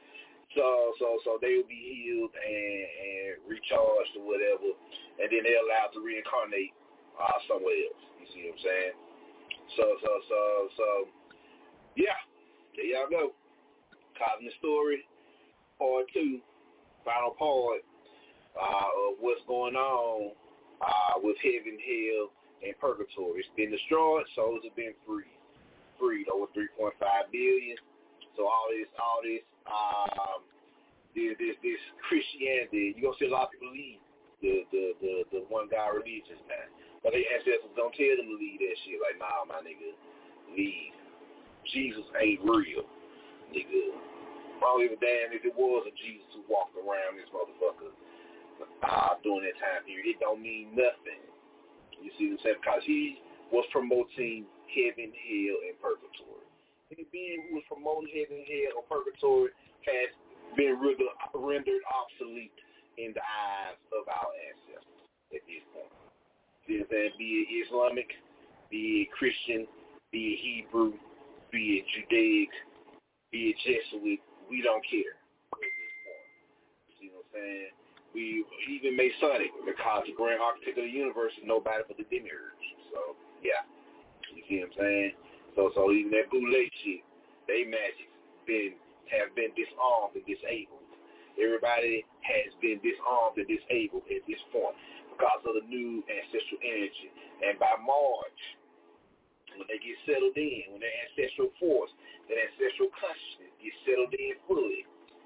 so so so they will be healed and, and recharged or whatever, and then they're allowed to reincarnate uh, somewhere else. You see what I'm saying? So so so so yeah, there y'all go. Cosmic Story, part two, final part uh, of what's going on uh, with heaven, hell, and purgatory. It's been destroyed, souls have been freed, freed over three point five billion. So all this, all this, um, this, this, this Christianity, you're gonna see a lot of people leave the the the, the one God religions now, but they ancestors don't tell them to leave that shit. Like, nah, my nigga, leave. Jesus ain't real. Nigga, I don't give a damn if it was a Jesus who walked around this motherfucker uh, during that time period. It don't mean nothing. You see what I'm saying? Because he was promoting heaven, hell, and purgatory. Any being who was promoting heaven, hell, or purgatory has been rendered obsolete in the eyes of our ancestors at this point. See what I'm saying? Be it Islamic, be it Christian, be it Hebrew, be it Judaic, be it Jesuit, we don't care at this point. See what I'm saying? We even Masonic, because the grand architect of the universe is nobody but the demiurge. So yeah, you see what I'm saying? So so even that boule shit, they magic been have been disarmed and disabled. Everybody has been disarmed and disabled at this point because of the new ancestral energy. And by March, when they get settled in, when their ancestral force, that ancestral consciousness gets settled in fully,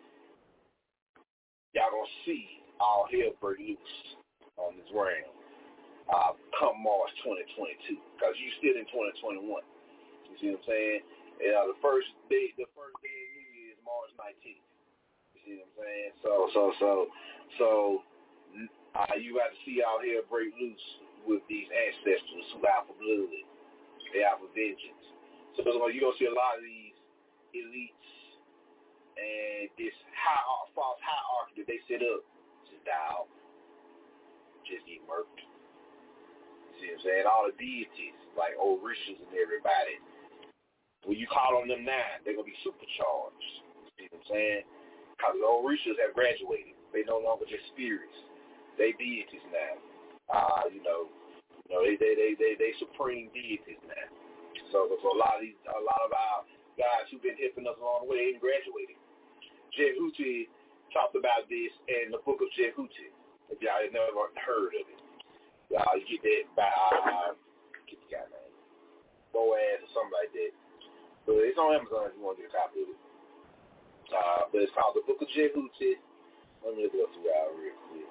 y'all gonna see all hell break loose on this realm uh, come March twenty twenty-two, because you still in twenty twenty-one. You see what I'm saying? Yeah, the first day, the first day of New Year is March nineteenth. You see what I'm saying? So, so, so, so, uh, you got to see all hell break loose with these ancestors who out for blood. They out for vengeance. So you're going to see a lot of these elites and this high, false hierarchy that they set up just die out. Just get murked. You see what I'm saying? All the deities, like Orishas and everybody, when you call on them now, they're going to be supercharged. You see what I'm saying? Because the Orishas have graduated. They no longer just spirits. They deities now. Uh, you know, You know, they they they they, they supreme deities now. So, so a lot of these, a lot of our guys who've been helping us along the way, they ain't graduated. Jehuti talked about this in the book of Jehuti. If y'all have never heard of it, y'all you get that by uh, get the guy name, Boaz or something like that. But it's on Amazon if you want to get a copy of it. Uh, but it's called the Book of Jehuti. Let me look it up to y'all real quick.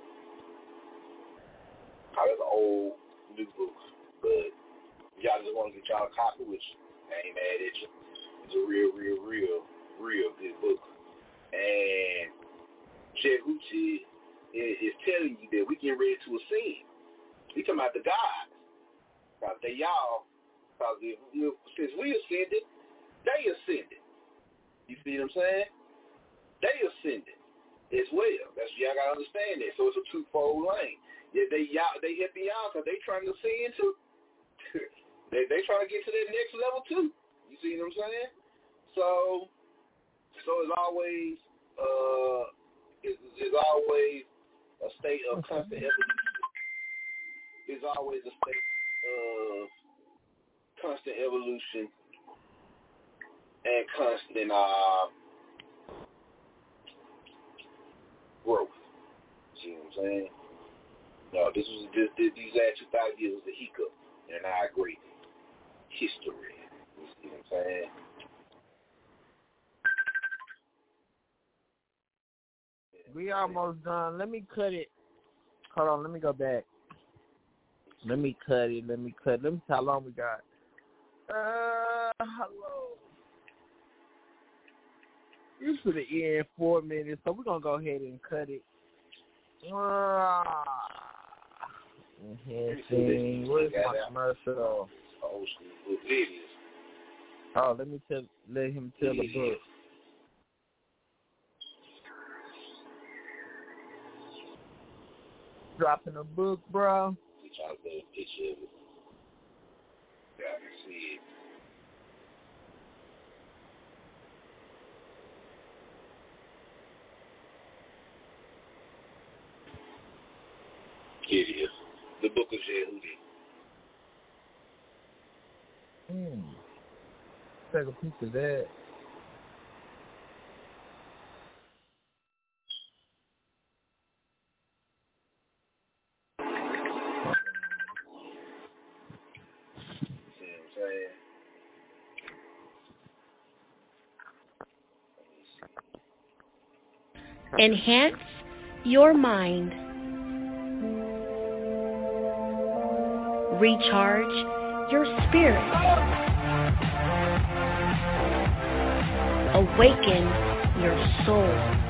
Oh, that's an old new book, but y'all just want to get y'all a copy, which I ain't mad at you. It's a real, real, real, real good book. And Jehuti is, is telling you that we get ready to ascend. We talking about the gods. Because they y'all, because since we ascended, they ascended. You see what I'm saying? They ascended as well. That's y'all got to understand that. So it's a twofold lane. Yeah, they y'all, they help y'all because they trying to ascend too. they they trying to get to that next level too. You see what I'm saying? So, so it's always, uh, it's, it's always a state of constant evolution. It's always a state of constant evolution and constant uh, growth. See what I'm saying? No, this was this, this, these last two thousand years was a hiccup, and I agree. History. You see what I'm saying? We almost done. Let me cut it. Hold on. Let me go back. Let me cut it. Let me cut it. Let me see how long we got. Uh, hello. This is the end four minutes, so we're going to go ahead and cut it. Uh, enhancing. Where's my commercial? Old school book videos. Oh, let me tell, let him tell yeah. the book. Dropping a book, bro. We try to put a picture of it. Yeah, I can see it. It is. The Book of Jehudi. Hmm. Take a piece of that. Enhance your mind. Recharge your spirit. Awaken your soul.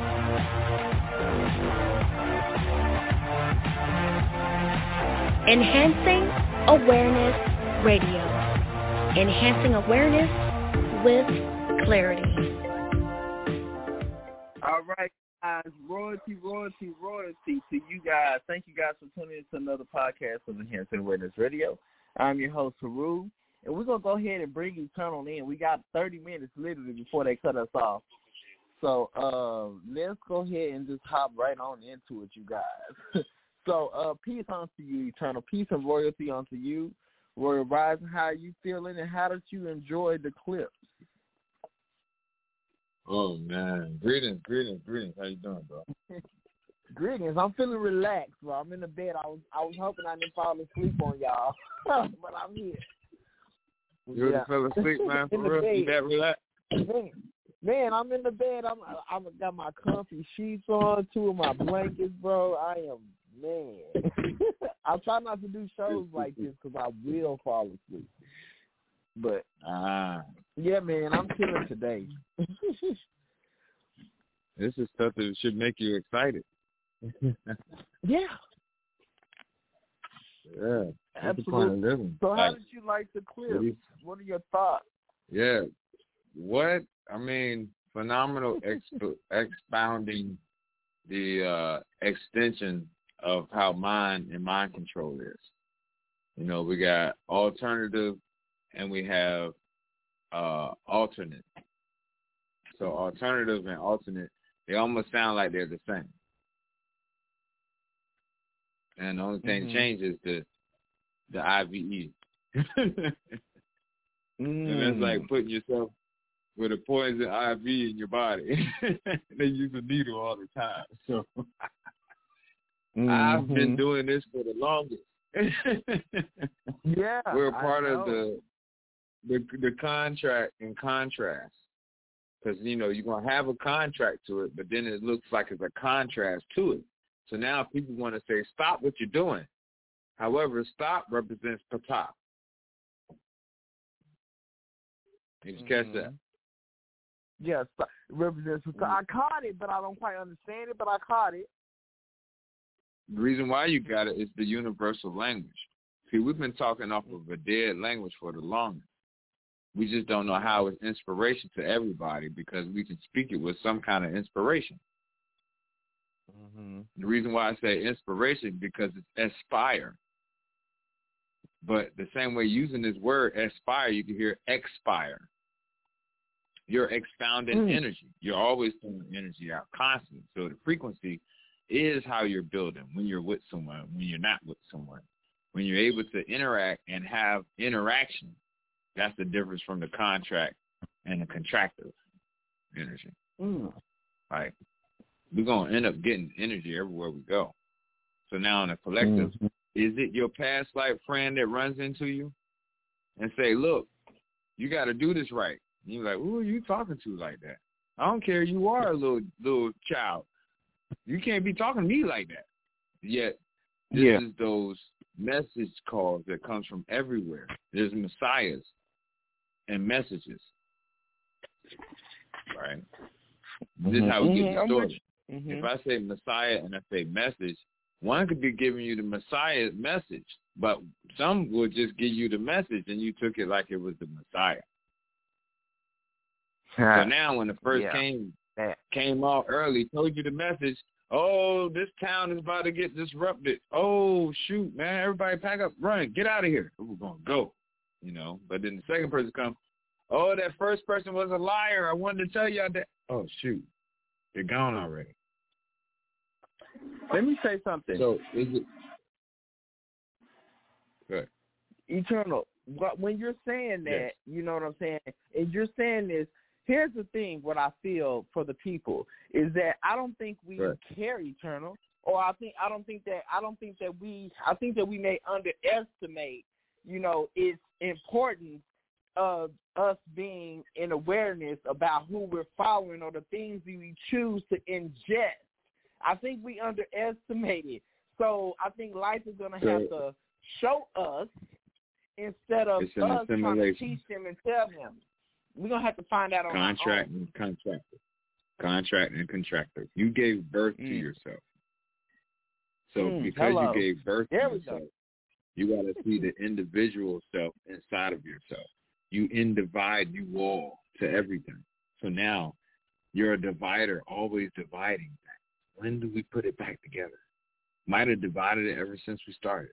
Enhancing Awareness Radio. Enhancing awareness with clarity. All right, guys. Royalty, royalty, royalty to you guys. Thank you guys for tuning in to another podcast of Enhancing Awareness Radio. I'm your host, Haru, and we're going to go ahead and bring Eternal in. We got thirty minutes literally before they cut us off. So uh, let's go ahead and just hop right on into it, you guys. so uh, peace unto you, Eternal. Peace and royalty unto you. Royal Rising, how are you feeling, and how did you enjoy the clips? Oh, man. Greetings, greetings, greetings. How you doing, bro? Greetings. I'm feeling relaxed, bro. I'm in the bed. I was I was hoping I didn't fall asleep on y'all, but I'm here. You yeah. fell asleep, man, for real? You that relaxed? Man, man, I'm in the bed. I'm I got my comfy sheets on, two of my blankets, bro. I am, man. I try not to do shows like this because I will fall asleep. But, ah. yeah, man, I'm chilling today. This is stuff that should make you excited. yeah. Yeah. Absolutely. So how like, did you like the clip? What are your thoughts? Yeah. What? I mean, phenomenal exp- expounding the uh, extension of how mind and mind control is. You know, we got alternative and we have uh, alternate. So alternative and alternate, they almost sound like they're the same. And the only thing mm-hmm. changes the the I V E. mm. And that's like putting yourself with a poison I V in your body. They use a needle all the time. So mm-hmm. I've been doing this for the longest. yeah, we're part of the the the contract and contrast. Because, you know, you're going to have a contract to it, but then it looks like it's a contrast to it. So now people want to say, stop what you're doing. However, stop represents patah. Did you catch Mm-hmm. that? Yes, it represents patah. I caught it, but I don't quite understand it, but I caught it. The reason why you got it is the universal language. See, we've been talking off of a dead language for the longest. We just don't know how it's inspiration to everybody because we can speak it with some kind of inspiration. Mm-hmm. The reason why I say inspiration because it's aspire. But the same way using this word aspire, you can hear expire. You're expounding mm. energy. You're always throwing energy out constantly. So the frequency is how you're building when you're with someone, when you're not with someone. When you're able to interact and have interaction, that's the difference from the contract and the contractive energy. Mm. Right? We're going to end up getting energy everywhere we go. So now in a collective, mm-hmm. is it your past life friend that runs into you and say, look, you got to do this right? And you're like, who are you talking to like that? I don't care. You are a little little child. You can't be talking to me like that. Yet, this yeah. is those message calls that comes from everywhere. There's messiahs and messages. Right? Mm-hmm. This is how we get the story. Mm-hmm. If I say messiah and I say message, one could be giving you the messiah message, but some would just give you the message and you took it like it was the messiah. So now when the first yeah. came came out early, told you the message, oh, this town is about to get disrupted. Oh, shoot, man, everybody pack up, run, get out of here. We're going to go, you know. But then the second person comes, oh, that first person was a liar. I wanted to tell y'all that. Oh, shoot, they're gone already. Let me say something. So is it good? Eternal. But when you're saying that, yes. you know what I'm saying? And you're saying this, here's the thing, what I feel for the people is that I don't think we right. care, Eternal. Or I think I don't think that I don't think that we I think that we may underestimate, you know, its importance of us being in awareness about who we're following or the things we choose to ingest. I think we underestimate it. So I think life is going to have to show us instead of us trying to teach them and tell them. We're going to have to find out on contract our own. and contractor. Contract and contractor. You gave birth mm. to yourself. So mm, because hello. you gave birth there to yourself, go. you got to see the individual self inside of yourself. You individe, you wall to everything. So now you're a divider, always dividing. When do we put it back together? Might have divided it ever since we started.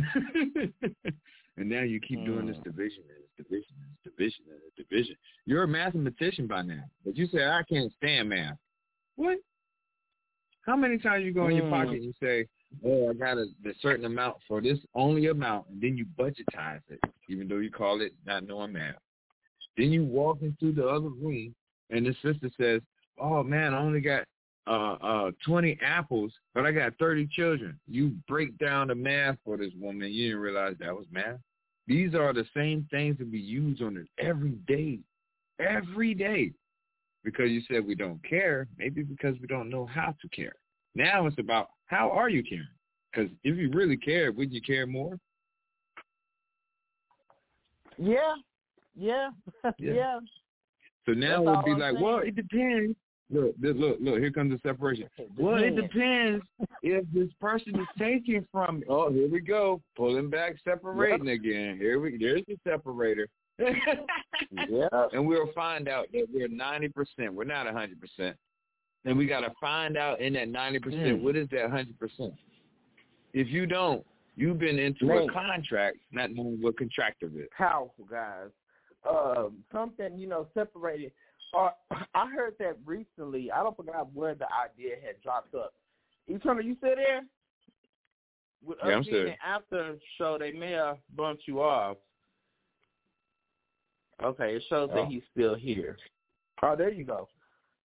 And now you keep mm. doing this division and this division and this division and this division. You're a mathematician by now, but you say, I can't stand math. What? How many times you go in mm. your pocket and you say, oh, I got a, a certain amount for this only amount, and then you budgetize it, even though you call it not knowing math. Then you walk into the other room, and the sister says, oh, man, I only got Uh, uh, twenty apples, but I got thirty children. You break down the math for this woman. You didn't realize that was math. These are the same things that we use on it every day, every day. Because you said we don't care, maybe because we don't know how to care. Now it's about how are you caring? Because if you really care, would you care more? Yeah, yeah, yeah. yeah. So now That's it'd be I'm like, saying. well, it depends. Look, look, look, here comes the separation. Well, it depends if this person is taking from me. Oh, here we go. Pulling back, separating yep. again. Here we There's the separator. yeah. And we'll find out that we're ninety percent. We're not one hundred percent. And we got to find out in that ninety percent, mm. what is that one hundred percent? If you don't, you've been into Man. a contract, not knowing what contractor is. Powerful, guys. Um, something, you know, separated. Uh, I heard that recently. I don't forget where the idea had dropped up. Eternal, you still there? With yeah, us I'm being an after show, they may have bumped you off. Okay, it shows oh. that he's still here. Oh, there you go.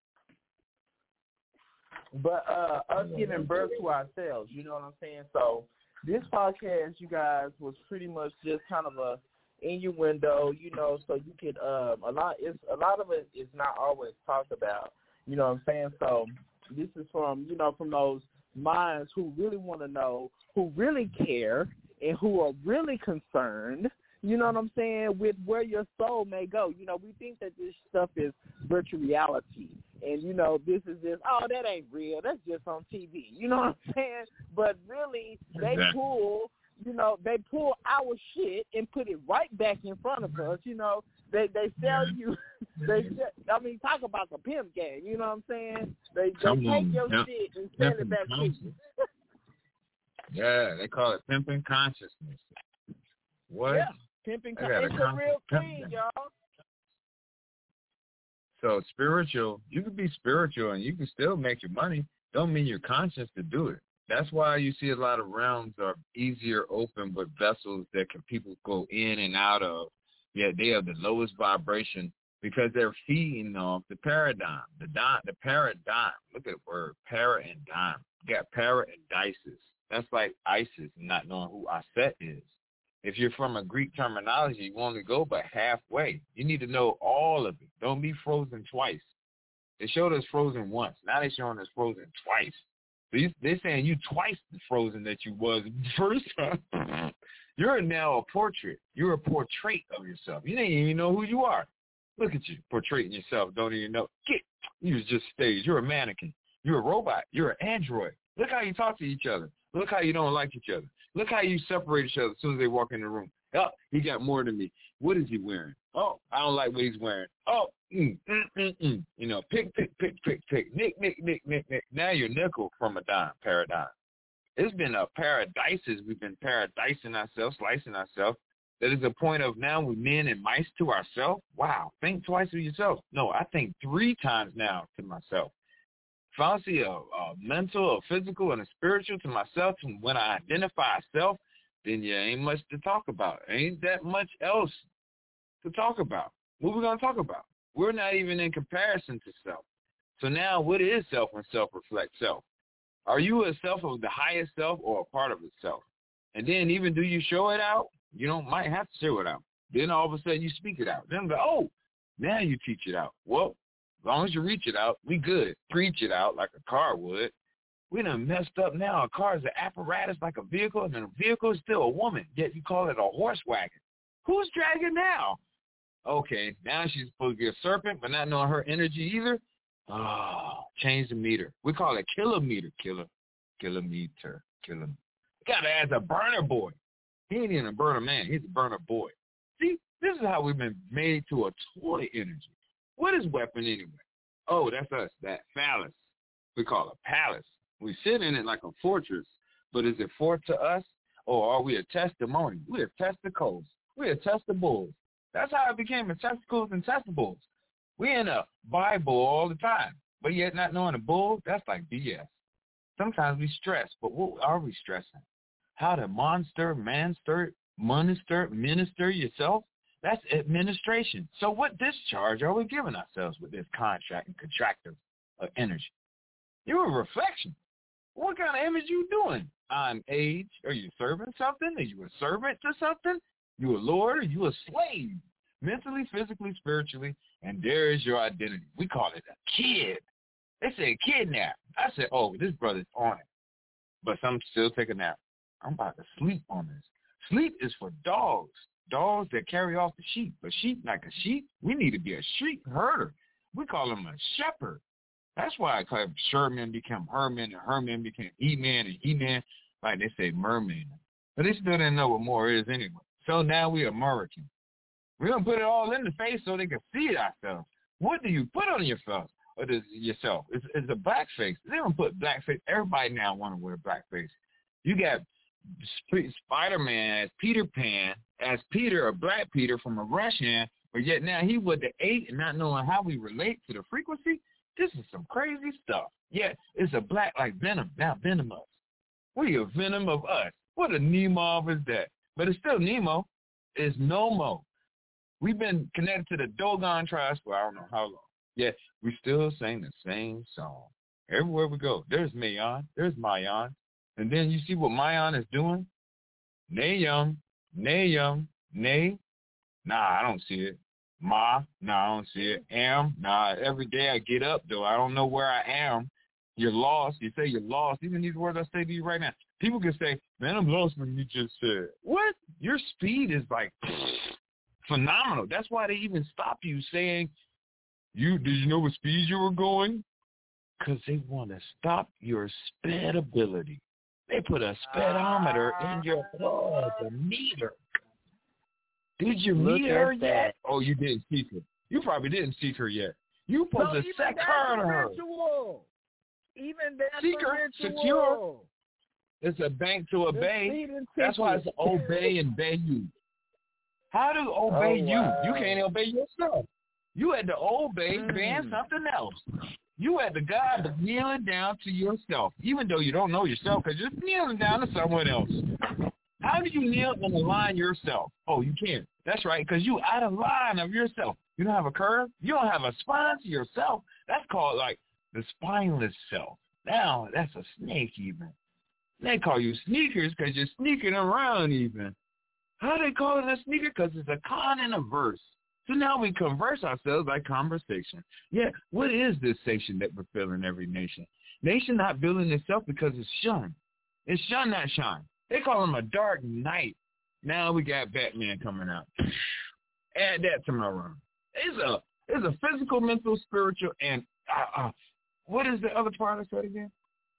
But uh, us giving birth to ourselves, you know what I'm saying? So this podcast, you guys, was pretty much just kind of a innuendo, you know, so you could um a lot it's a lot of it is not always talked about. You know what I'm saying? So this is from, you know, from those minds who really want to know, who really care, and who are really concerned, you know what I'm saying, with where your soul may go. You know, we think that this stuff is virtual reality. And, you know, this is just, oh, that ain't real. That's just on T V. You know what I'm saying? But really, they exactly. pull, you know, they pull our shit and put it right back in front of us. You know, they they sell you, they sell, I mean, talk about the pimp game. You know what I'm saying? They, they take your yep. shit and sell it back to you. Yeah, they call it pimping consciousness. What? Yeah, pimping consciousness. It's a real thing, y'all. So spiritual, you can be spiritual and you can still make your money. Don't mean you're conscious to do it. That's why you see a lot of realms are easier open with vessels that can people go in and out of. Yet they are the lowest vibration because they're feeding off the paradigm. The dime, the paradigm. Look at the word, para and dime. You got para and dices. That's like ISIS, not knowing who Aset is. If you're from a Greek terminology, you only go but halfway. You need to know all of it. Don't be frozen twice. They showed us frozen once. Now they're showing us frozen twice. So you, they're saying you twice the frozen that you was the first time. You're now a portrait. You're a portrait of yourself. You didn't even know who you are. Look at you, portraying yourself. Don't even know. Get. You was just stage. You're a mannequin. You're a robot. You're an android. Look how you talk to each other. Look how you don't like each other. Look how you separate each other as soon as they walk in the room. Oh, he got more than me. What is he wearing? Oh, I don't like what he's wearing. Oh, mm, mm, mm, mm. You know, pick, pick, pick, pick, pick. Nick, nick, nick, nick, nick. Now you're nickel from a dime paradigm. It's been a paradises. We've been paradising ourselves, slicing ourselves. That is a point of now we're men and mice to ourselves. Wow, think twice of yourself. No, I think three times now to myself. If I see a, a mental, a physical, and a spiritual to myself, and when I identify self, then yeah, ain't much to talk about. Ain't that much else to talk about. What we going to talk about? We're not even in comparison to self. So now what is self when self reflects self? Are you a self of the highest self or a part of itself? And then even do you show it out? You don't might have to show it out. Then all of a sudden you speak it out. Then go, oh, now you teach it out. Well, as long as you reach it out, we good. Preach it out like a car would. We done messed up now. A car is an apparatus like a vehicle, and a vehicle is still a woman, yet you call it a horse wagon. Who's dragging now? Okay, now she's supposed to be a serpent, but not knowing her energy either. Oh, change the meter. We call it kilometer, killer, kilometer, killer. Got to add a burner boy. He ain't even a burner man. He's a burner boy. See, this is how we've been made to a toy energy. What is weapon anyway? Oh, that's us, that phallus. We call it palace. We sit in it like a fortress, but is it fort to us, or are we a testimony? We are testicles. We are testables. That's how it became a testicles and testables. We in a Bible all the time, but yet not knowing a bull, that's like B S. Sometimes we stress, but what are we stressing? How to monster, manster, minister, minister yourself? That's administration. So what discharge are we giving ourselves with this contract and contractive of energy? You're a reflection. What kind of image you doing? On age? Are you serving something? Are you a servant to something? You a lord? Are you a slave? Mentally, physically, spiritually, and there is your identity. We call it a kid. They say kidnap. I said, oh, this brother's on it. But some still take a nap. I'm about to sleep on this. Sleep is for dogs. Dogs that carry off the sheep. But sheep like a sheep, we need to be a sheep herder. We call him a shepherd. That's why I call it Sherman became Herman, and Herman became He-Man, and He-Man, like they say merman. But they still didn't know what more is anyway. So now we're American. We're going to put it all in the face so they can see it ourselves. What do you put on yourself? Or does yourself? It's, it's a black face. They don't put black face. Everybody now want to wear black face. You got Spider-Man as Peter Pan, as Peter, a black Peter from a Russian, but yet now he would the eight and not knowing how we relate to the frequency. This is some crazy stuff. Yeah, it's a black like Venom, now Venomous. We a Venom of us. What a Nemo is that? But it's still Nemo. It's Nomo. We've been connected to the Dogon tribes for I don't know how long. Yet we still sing the same song. Everywhere we go, there's Mayan, there's Mayan. And then you see what Mayan is doing? Nayum, Nayum, Nay, Nah, I don't see it. Ma, nah, I don't see it. Am, nah, every day I get up, though. I don't know where I am. You're lost. You say you're lost. Even these words I say to you right now. People can say, man, I'm lost when you just said. What? Your speed is like phenomenal. That's why they even stop you saying, "You did you know what speed you were going?" Because they want to stop your speedability. They put a speedometer in your car, the meter. Did you Look meet her at yet? that. Oh, you didn't see her. You probably didn't see her yet. You supposed No, to even set that's her to a her. ritual. Even that's Seek a her, ritual. secure. It's a bank to obey. That's why it's obey and obey you. How to obey Oh, you? wow. You can't obey yourself. You had to obey Mm. being something else. You had to God to kneel it down to yourself, even though you don't know yourself, because you're kneeling down to someone else. How do you kneel and align yourself? Oh, you can't. That's right, because you out of line of yourself. You don't have a curve. You don't have a spine to yourself. That's called like the spineless self. Now, that's a snake even. They call you sneakers because you're sneaking around even. How they call it a sneaker? Because it's a con and a verse. So now we converse ourselves by conversation. Yeah, what is this nation that we're feeling every nation? Nation not building itself because it's shun. It's shun, not shine. They call him a dark knight. Now we got Batman coming out. Add that to my run. It's a it's a physical, mental, spiritual, and uh, uh, what is the other part I said again?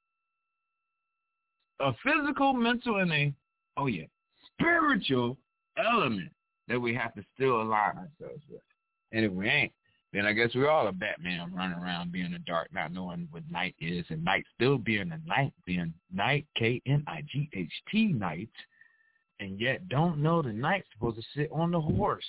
A physical, mental, and a, oh yeah, spiritual element that we have to still align ourselves with. And if we ain't, then I guess we're all a Batman running around being in the dark, not knowing what night is, and night still being a night, being night, K N I G H T, night, and yet don't know the knight's supposed to sit on the horse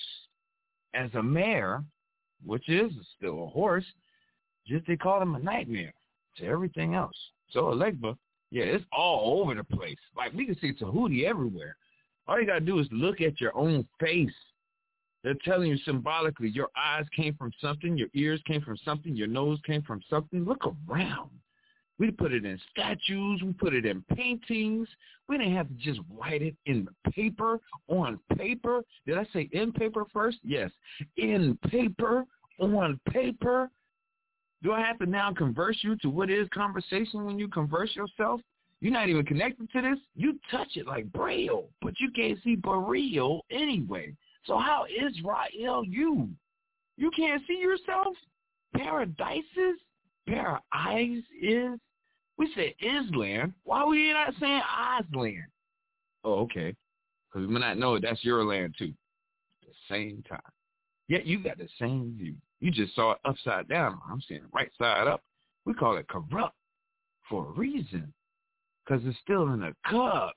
as a mare, which is still a horse, just they call him a nightmare to everything else. So Alegba, yeah, it's all over the place. Like, we can see Tahuti everywhere. All you got to do is look at your own face. They're telling you symbolically your eyes came from something, your ears came from something, your nose came from something. Look around. We put it in statues. We put it in paintings. We didn't have to just write it in paper, on paper. Did I say in paper first? Yes. In paper, on paper. Do I have to now converse you to what is conversation when you converse yourself? You're not even connected to this. You touch it like Braille, but you can't see Braille anyway. So how is Rael you? You can't see yourself? Paradises? Pair eyes is? We said Island. Why are we not saying Island? Oh, okay. Because we might not know that's your land too. At the same time. Yet you got the same view. You just saw it upside down. I'm saying right side up. We call it corrupt for a reason. Because it's still in a cup.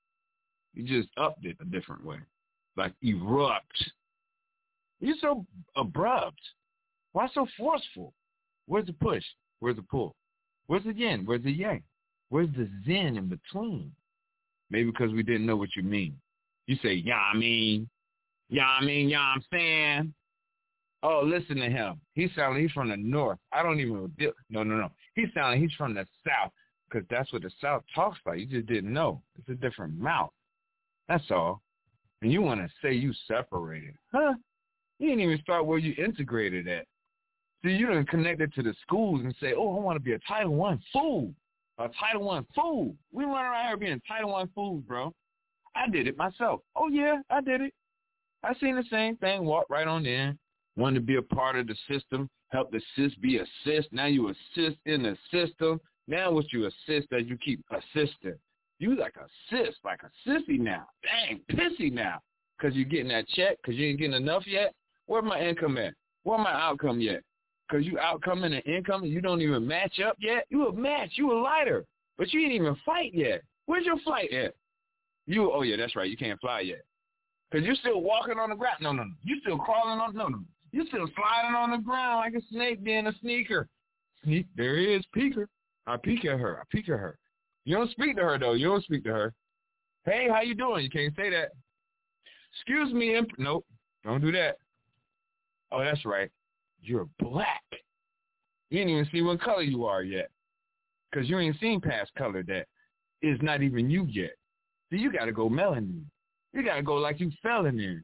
You just upped it a different way. Like erupt. You're so abrupt. Why so forceful? Where's the push? Where's the pull? Where's the yin? Where's the yang? Where's the zen in between? Maybe because we didn't know what you mean. You say, yeah, I mean, yeah, I mean, yeah, I'm saying. Oh, listen to him. He's sounding, he's from the north. I don't even, no, no, no. He's sounding, he's from the south because that's what the south talks like. You just didn't know. It's a different mouth. That's all. And you want to say you separated. Huh? You didn't even start where you integrated at. See, you didn't connect it to the schools and say, oh, I want to be a Title One fool. A Title One fool. We run around here being Title One fools, bro. I did it myself. Oh, yeah, I did it. I seen the same thing, walk right on in. Wanted to be a part of the system, help assist, be assist. Now you assist in the system. Now what you assist that you keep assisting. You like assist, like a sissy now. Dang, pissy now. Because you're getting that check, because you ain't getting enough yet. Where my income at? Where my outcome yet? Because you outcoming the income and you don't even match up yet. You a match. You a lighter. But you ain't even fight yet. Where's your flight at? You, oh, yeah, that's right. You can't fly yet. Because you're still walking on the ground. No, no, no. You still crawling on, no, no. You're still sliding on the ground like a snake being a sneaker. Sneak, there he is, peeker. I peek at her. I peek at her. You don't speak to her, though. You don't speak to her. Hey, how you doing? You can't say that. Excuse me. Imp- nope. Don't do that. Oh, that's right. You're black. You ain't even see what color you are yet. Because you ain't seen past color that is not even you yet. So you got to go melanin. You got to go like you fell in there.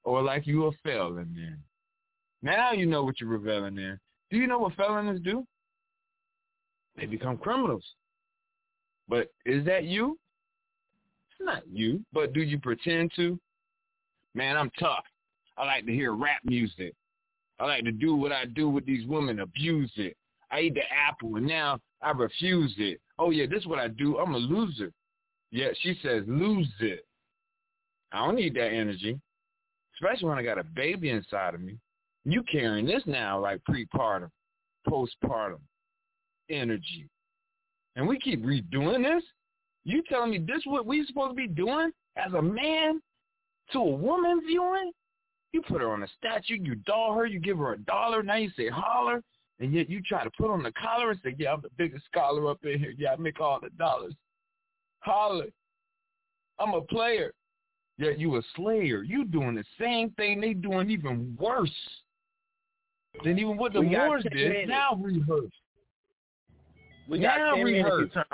or like you a felon then. Now you know what you're reveling in. Do you know what felons do? They become criminals. But is that you? It's not you. But do you pretend to? Man, I'm tough. I like to hear rap music. I like to do what I do with these women, abuse it. I eat the apple, and now I refuse it. Oh, yeah, this is what I do. I'm a loser. Yeah, she says lose it. I don't need that energy, especially when I got a baby inside of me. You carrying this now like prepartum, postpartum energy. And we keep redoing this? You telling me this is what we supposed to be doing as a man to a woman viewing? You put her on a statue, you doll her, you give her a dollar, now you say holler, and yet you try to put on the collar and say, yeah, I'm the biggest scholar up in here. Yeah, I make all the dollars. Holler. I'm a player. Yet you a slayer. You doing the same thing they doing, even worse than even what the Moors did. Minutes. Now rehearse. We now got ten rehearse. minutes.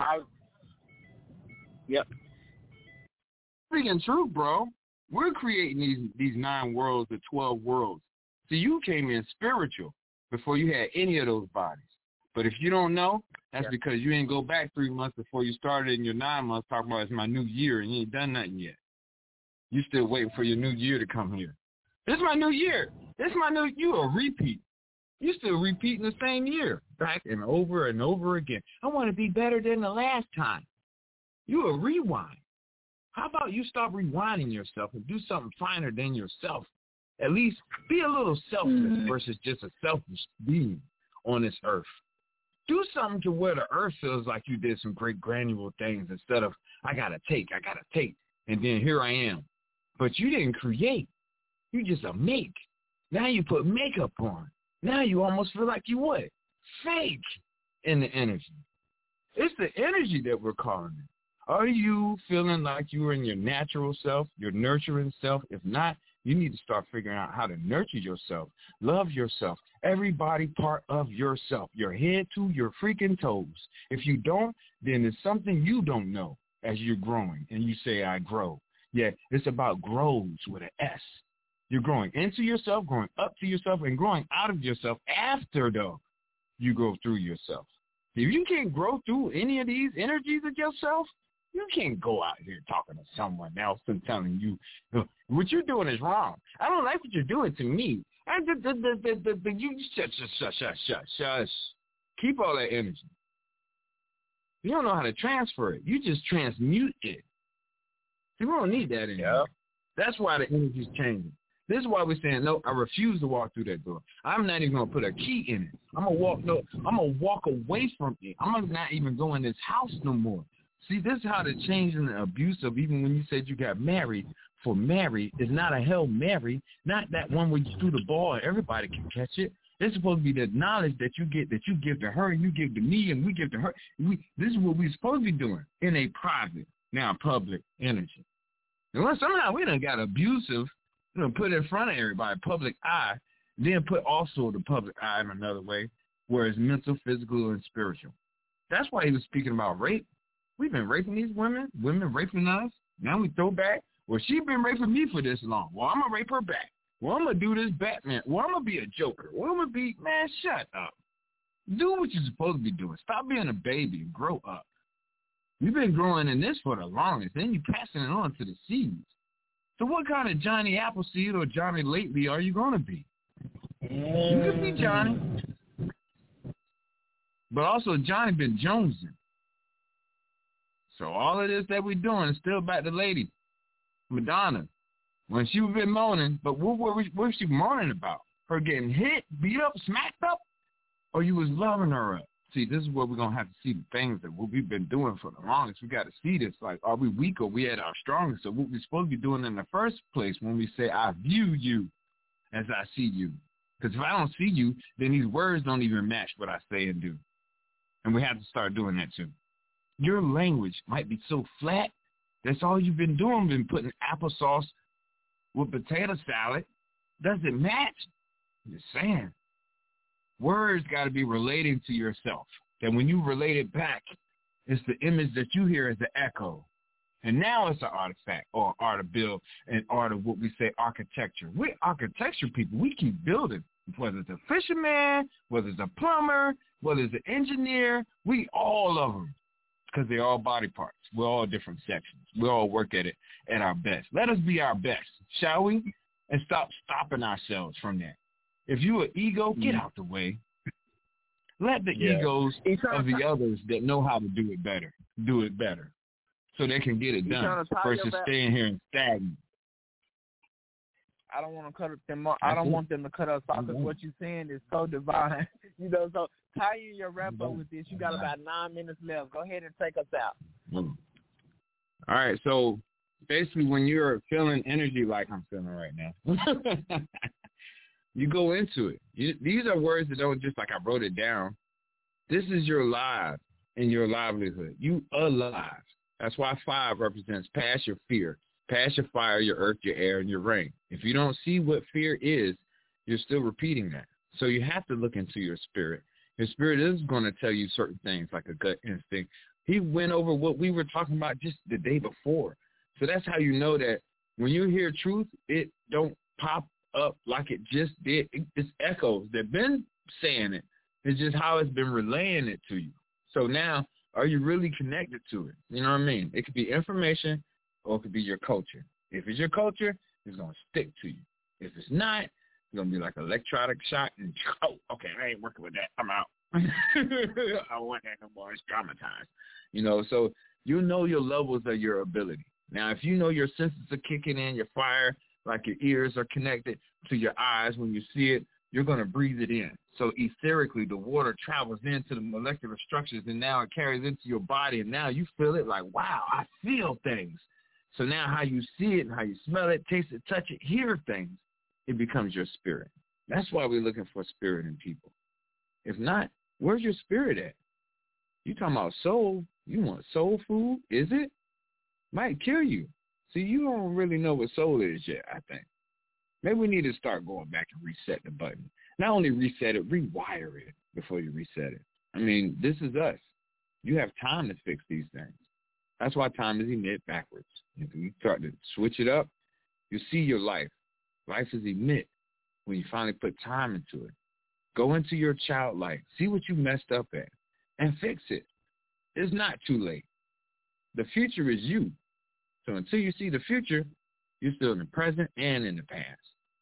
Yep. Speaking true, bro. We're creating these these nine worlds, the twelve worlds. See, you came in spiritual before you had any of those bodies. But if you don't know, that's yeah. because you didn't go back three months before you started in your nine months talking about it's my new year and you ain't done nothing yet. You still waiting for your new year to come here. This is my new year. This is my new, you a repeat. You still repeating the same year back and over and over again. I want to be better than the last time. You a rewind. How about you stop rewinding yourself and do something finer than yourself? At least be a little selfless mm-hmm. versus just a selfish being on this earth. Do something to where the earth feels like you did some great granular things instead of, I got to take, I got to take, and then here I am. But you didn't create. You just a make. Now you put makeup on. Now you almost feel like you what? Fake in the energy. It's the energy that we're calling it. Are you feeling like you are in your natural self, your nurturing self? If not, you need to start figuring out how to nurture yourself, love yourself, every body part of yourself, your head to your freaking toes. If you don't, then it's something you don't know as you're growing, and you say, I grow. Yeah, it's about grows with an S. You're growing into yourself, growing up to yourself, and growing out of yourself after, though, you grow through yourself. If you can't grow through any of these energies of yourself, you can't go out here talking to someone else and telling you, what you're doing is wrong. I don't like what you're doing to me. I, the, the, the, the, the, you shut, shut, shut, shut, shut, shut. Keep all that energy. You don't know how to transfer it. You just transmute it. See, we don't need that anymore. Yep. That's why the energy's changing. This is why we're saying, no, I refuse to walk through that door. I'm not even going to put a key in it. I'm going to walk, no, I'm going to walk away from it. I'm going to not even go in this house no more. See, this is how the change and the abuse of, even when you said you got married, for married is not a Hail Mary, not that one where you threw the ball and everybody can catch it. It's supposed to be the knowledge that you get, that you give to her, and you give to me, and we give to her. We, this is what we're supposed to be doing in a private, now public energy. And when somehow we done got abusive, you know, put in front of everybody, public eye, then put also the public eye in another way, where it's mental, physical, and spiritual. That's why he was speaking about rape. We've been raping these women, women raping us. Now we throw back, well, she been raping me for this long. Well, I'm going to rape her back. Well, I'm going to do this Batman. Well, I'm going to be a Joker. Well, I'm going to be, man, shut up. Do what you're supposed to be doing. Stop being a baby and grow up. You've been growing in this for the longest. Then you're passing it on to the seeds. So what kind of Johnny Appleseed or Johnny Lately are you going to be? You could be Johnny. But also Johnny been jonesing. So all of this that we're doing is still about the lady, Madonna. When she was been moaning, but what, what, what was she moaning about? Her getting hit, beat up, smacked up? Or you was loving her up? See, this is where we're going to have to see the things that what we've been doing for the longest. We got to see this. Like, are we weak or we at our strongest? So what we're supposed to be doing in the first place when we say, I view you as I see you. Because if I don't see you, then these words don't even match what I say and do. And we have to start doing that too. Your language might be so flat. That's all you've been doing, been putting applesauce with potato salad. Does it match? I'm just saying. Words got to be relating to yourself. And when you relate it back, it's the image that you hear as the echo. And now it's an artifact or art of build and art of what we say architecture. We're architecture people. We keep building, whether it's a fisherman, whether it's a plumber, whether it's an engineer. We all of them because they're all body parts. We're all different sections. We all work at it at our best. Let us be our best, shall we? And stop stopping ourselves from that. If you're an ego, get out the way. Let the yeah. egos of the others that know how to do it better, do it better. So they can get it done versus staying here and stagnant. I don't want to cut them off. I don't want them to cut us off because what you're saying is so divine. You know, so tie in your wrap up with this. You got about nine minutes left. Go ahead and take us out. All right. So basically when you're feeling energy like I'm feeling right now, you go into it. You, these are words that don't just like I wrote it down. This is your life and your livelihood. You alive. That's why five represents past your fear, past your fire, your earth, your air, and your rain. If you don't see what fear is, you're still repeating that. So you have to look into your spirit. Your spirit is going to tell you certain things like a gut instinct. He went over what we were talking about just the day before. So that's how you know that when you hear truth, it don't pop up like it just did. It, it's echoes. They've been saying it. It's just how it's been relaying it to you. So now, are you really connected to it? You know what I mean? It could be information or it could be your culture. If it's your culture, it's going to stick to you. If it's not, it's going to be like an electronic shock and, oh, okay, I ain't working with that. I'm out. I don't want that no more. It's traumatized. You know, so you know your levels of your ability. Now, if you know your senses are kicking in, your fire, like your ears are connected to your eyes when you see it, you're going to breathe it in. So etherically, the water travels into the molecular structures, and now it carries into your body, and now you feel it like, wow, I feel things. So now how you see it and how you smell it, taste it, touch it, hear things, it becomes your spirit. That's why we're looking for spirit in people. If not, where's your spirit at? You talking about soul. You want soul food? Is it? Might kill you. See, you don't really know what soul is yet, I think. Maybe we need to start going back and reset the button. Not only reset it, rewire it before you reset it. I mean, this is us. You have time to fix these things. That's why time is emit backwards. If you start to switch it up, you see your life. Life is emit when you finally put time into it. Go into your child life. See what you messed up at and fix it. It's not too late. The future is you. So until you see the future, you're still in the present and in the past.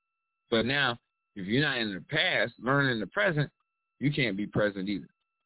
But now, if you're not in the past, learning in the present, you can't be present either.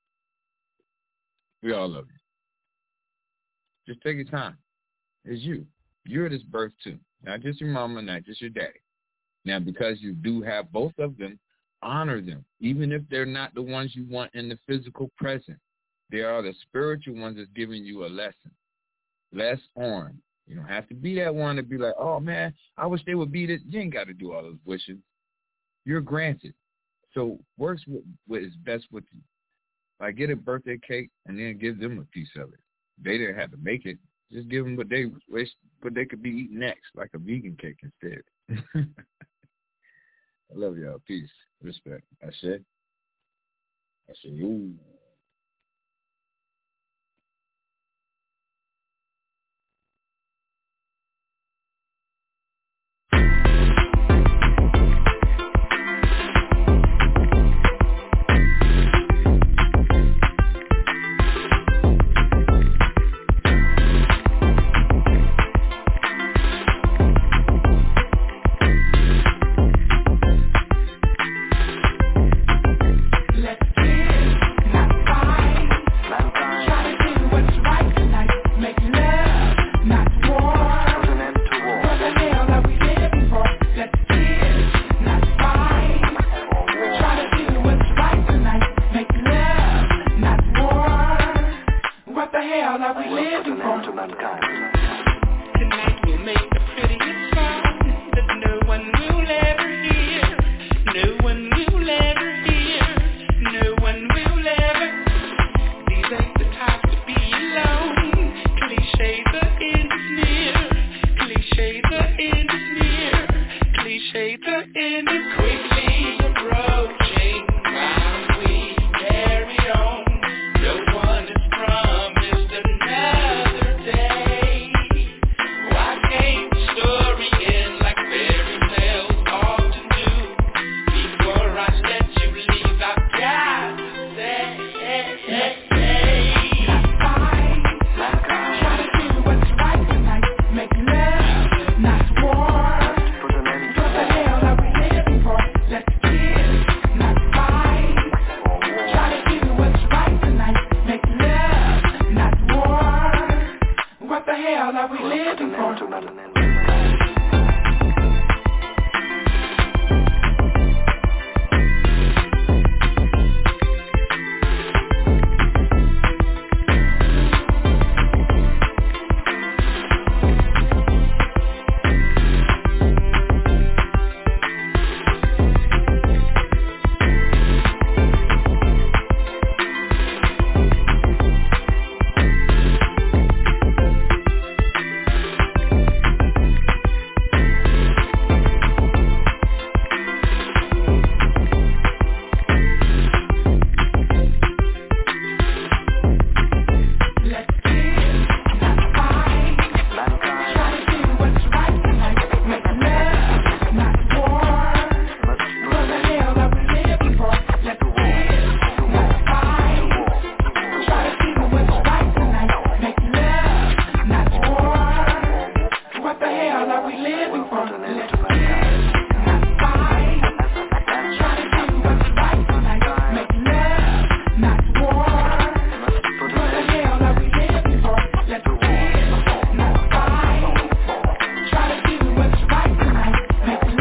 We all love you. Just take your time. It's you. You're this birth too. Not just your mama, not just your daddy. Now, because you do have both of them, honor them, even if they're not the ones you want in the physical present. They are the spiritual ones that's giving you a lesson. Less on. You don't have to be that one to be like, oh, man, I wish they would be this. You ain't got to do all those wishes. You're granted. So works with what is best with you. Like get a birthday cake and then give them a piece of it. They didn't have to make it. Just give them what they wish, what they could be eating next, like a vegan cake instead. I love y'all. Peace. Respect. I said. I said, ooh. Day. hell are we living for?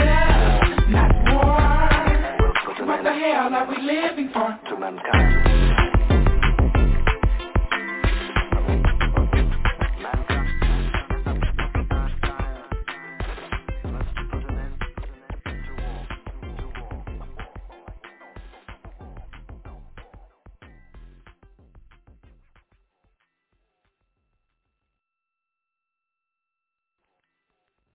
What the hell are we living for? To mankind.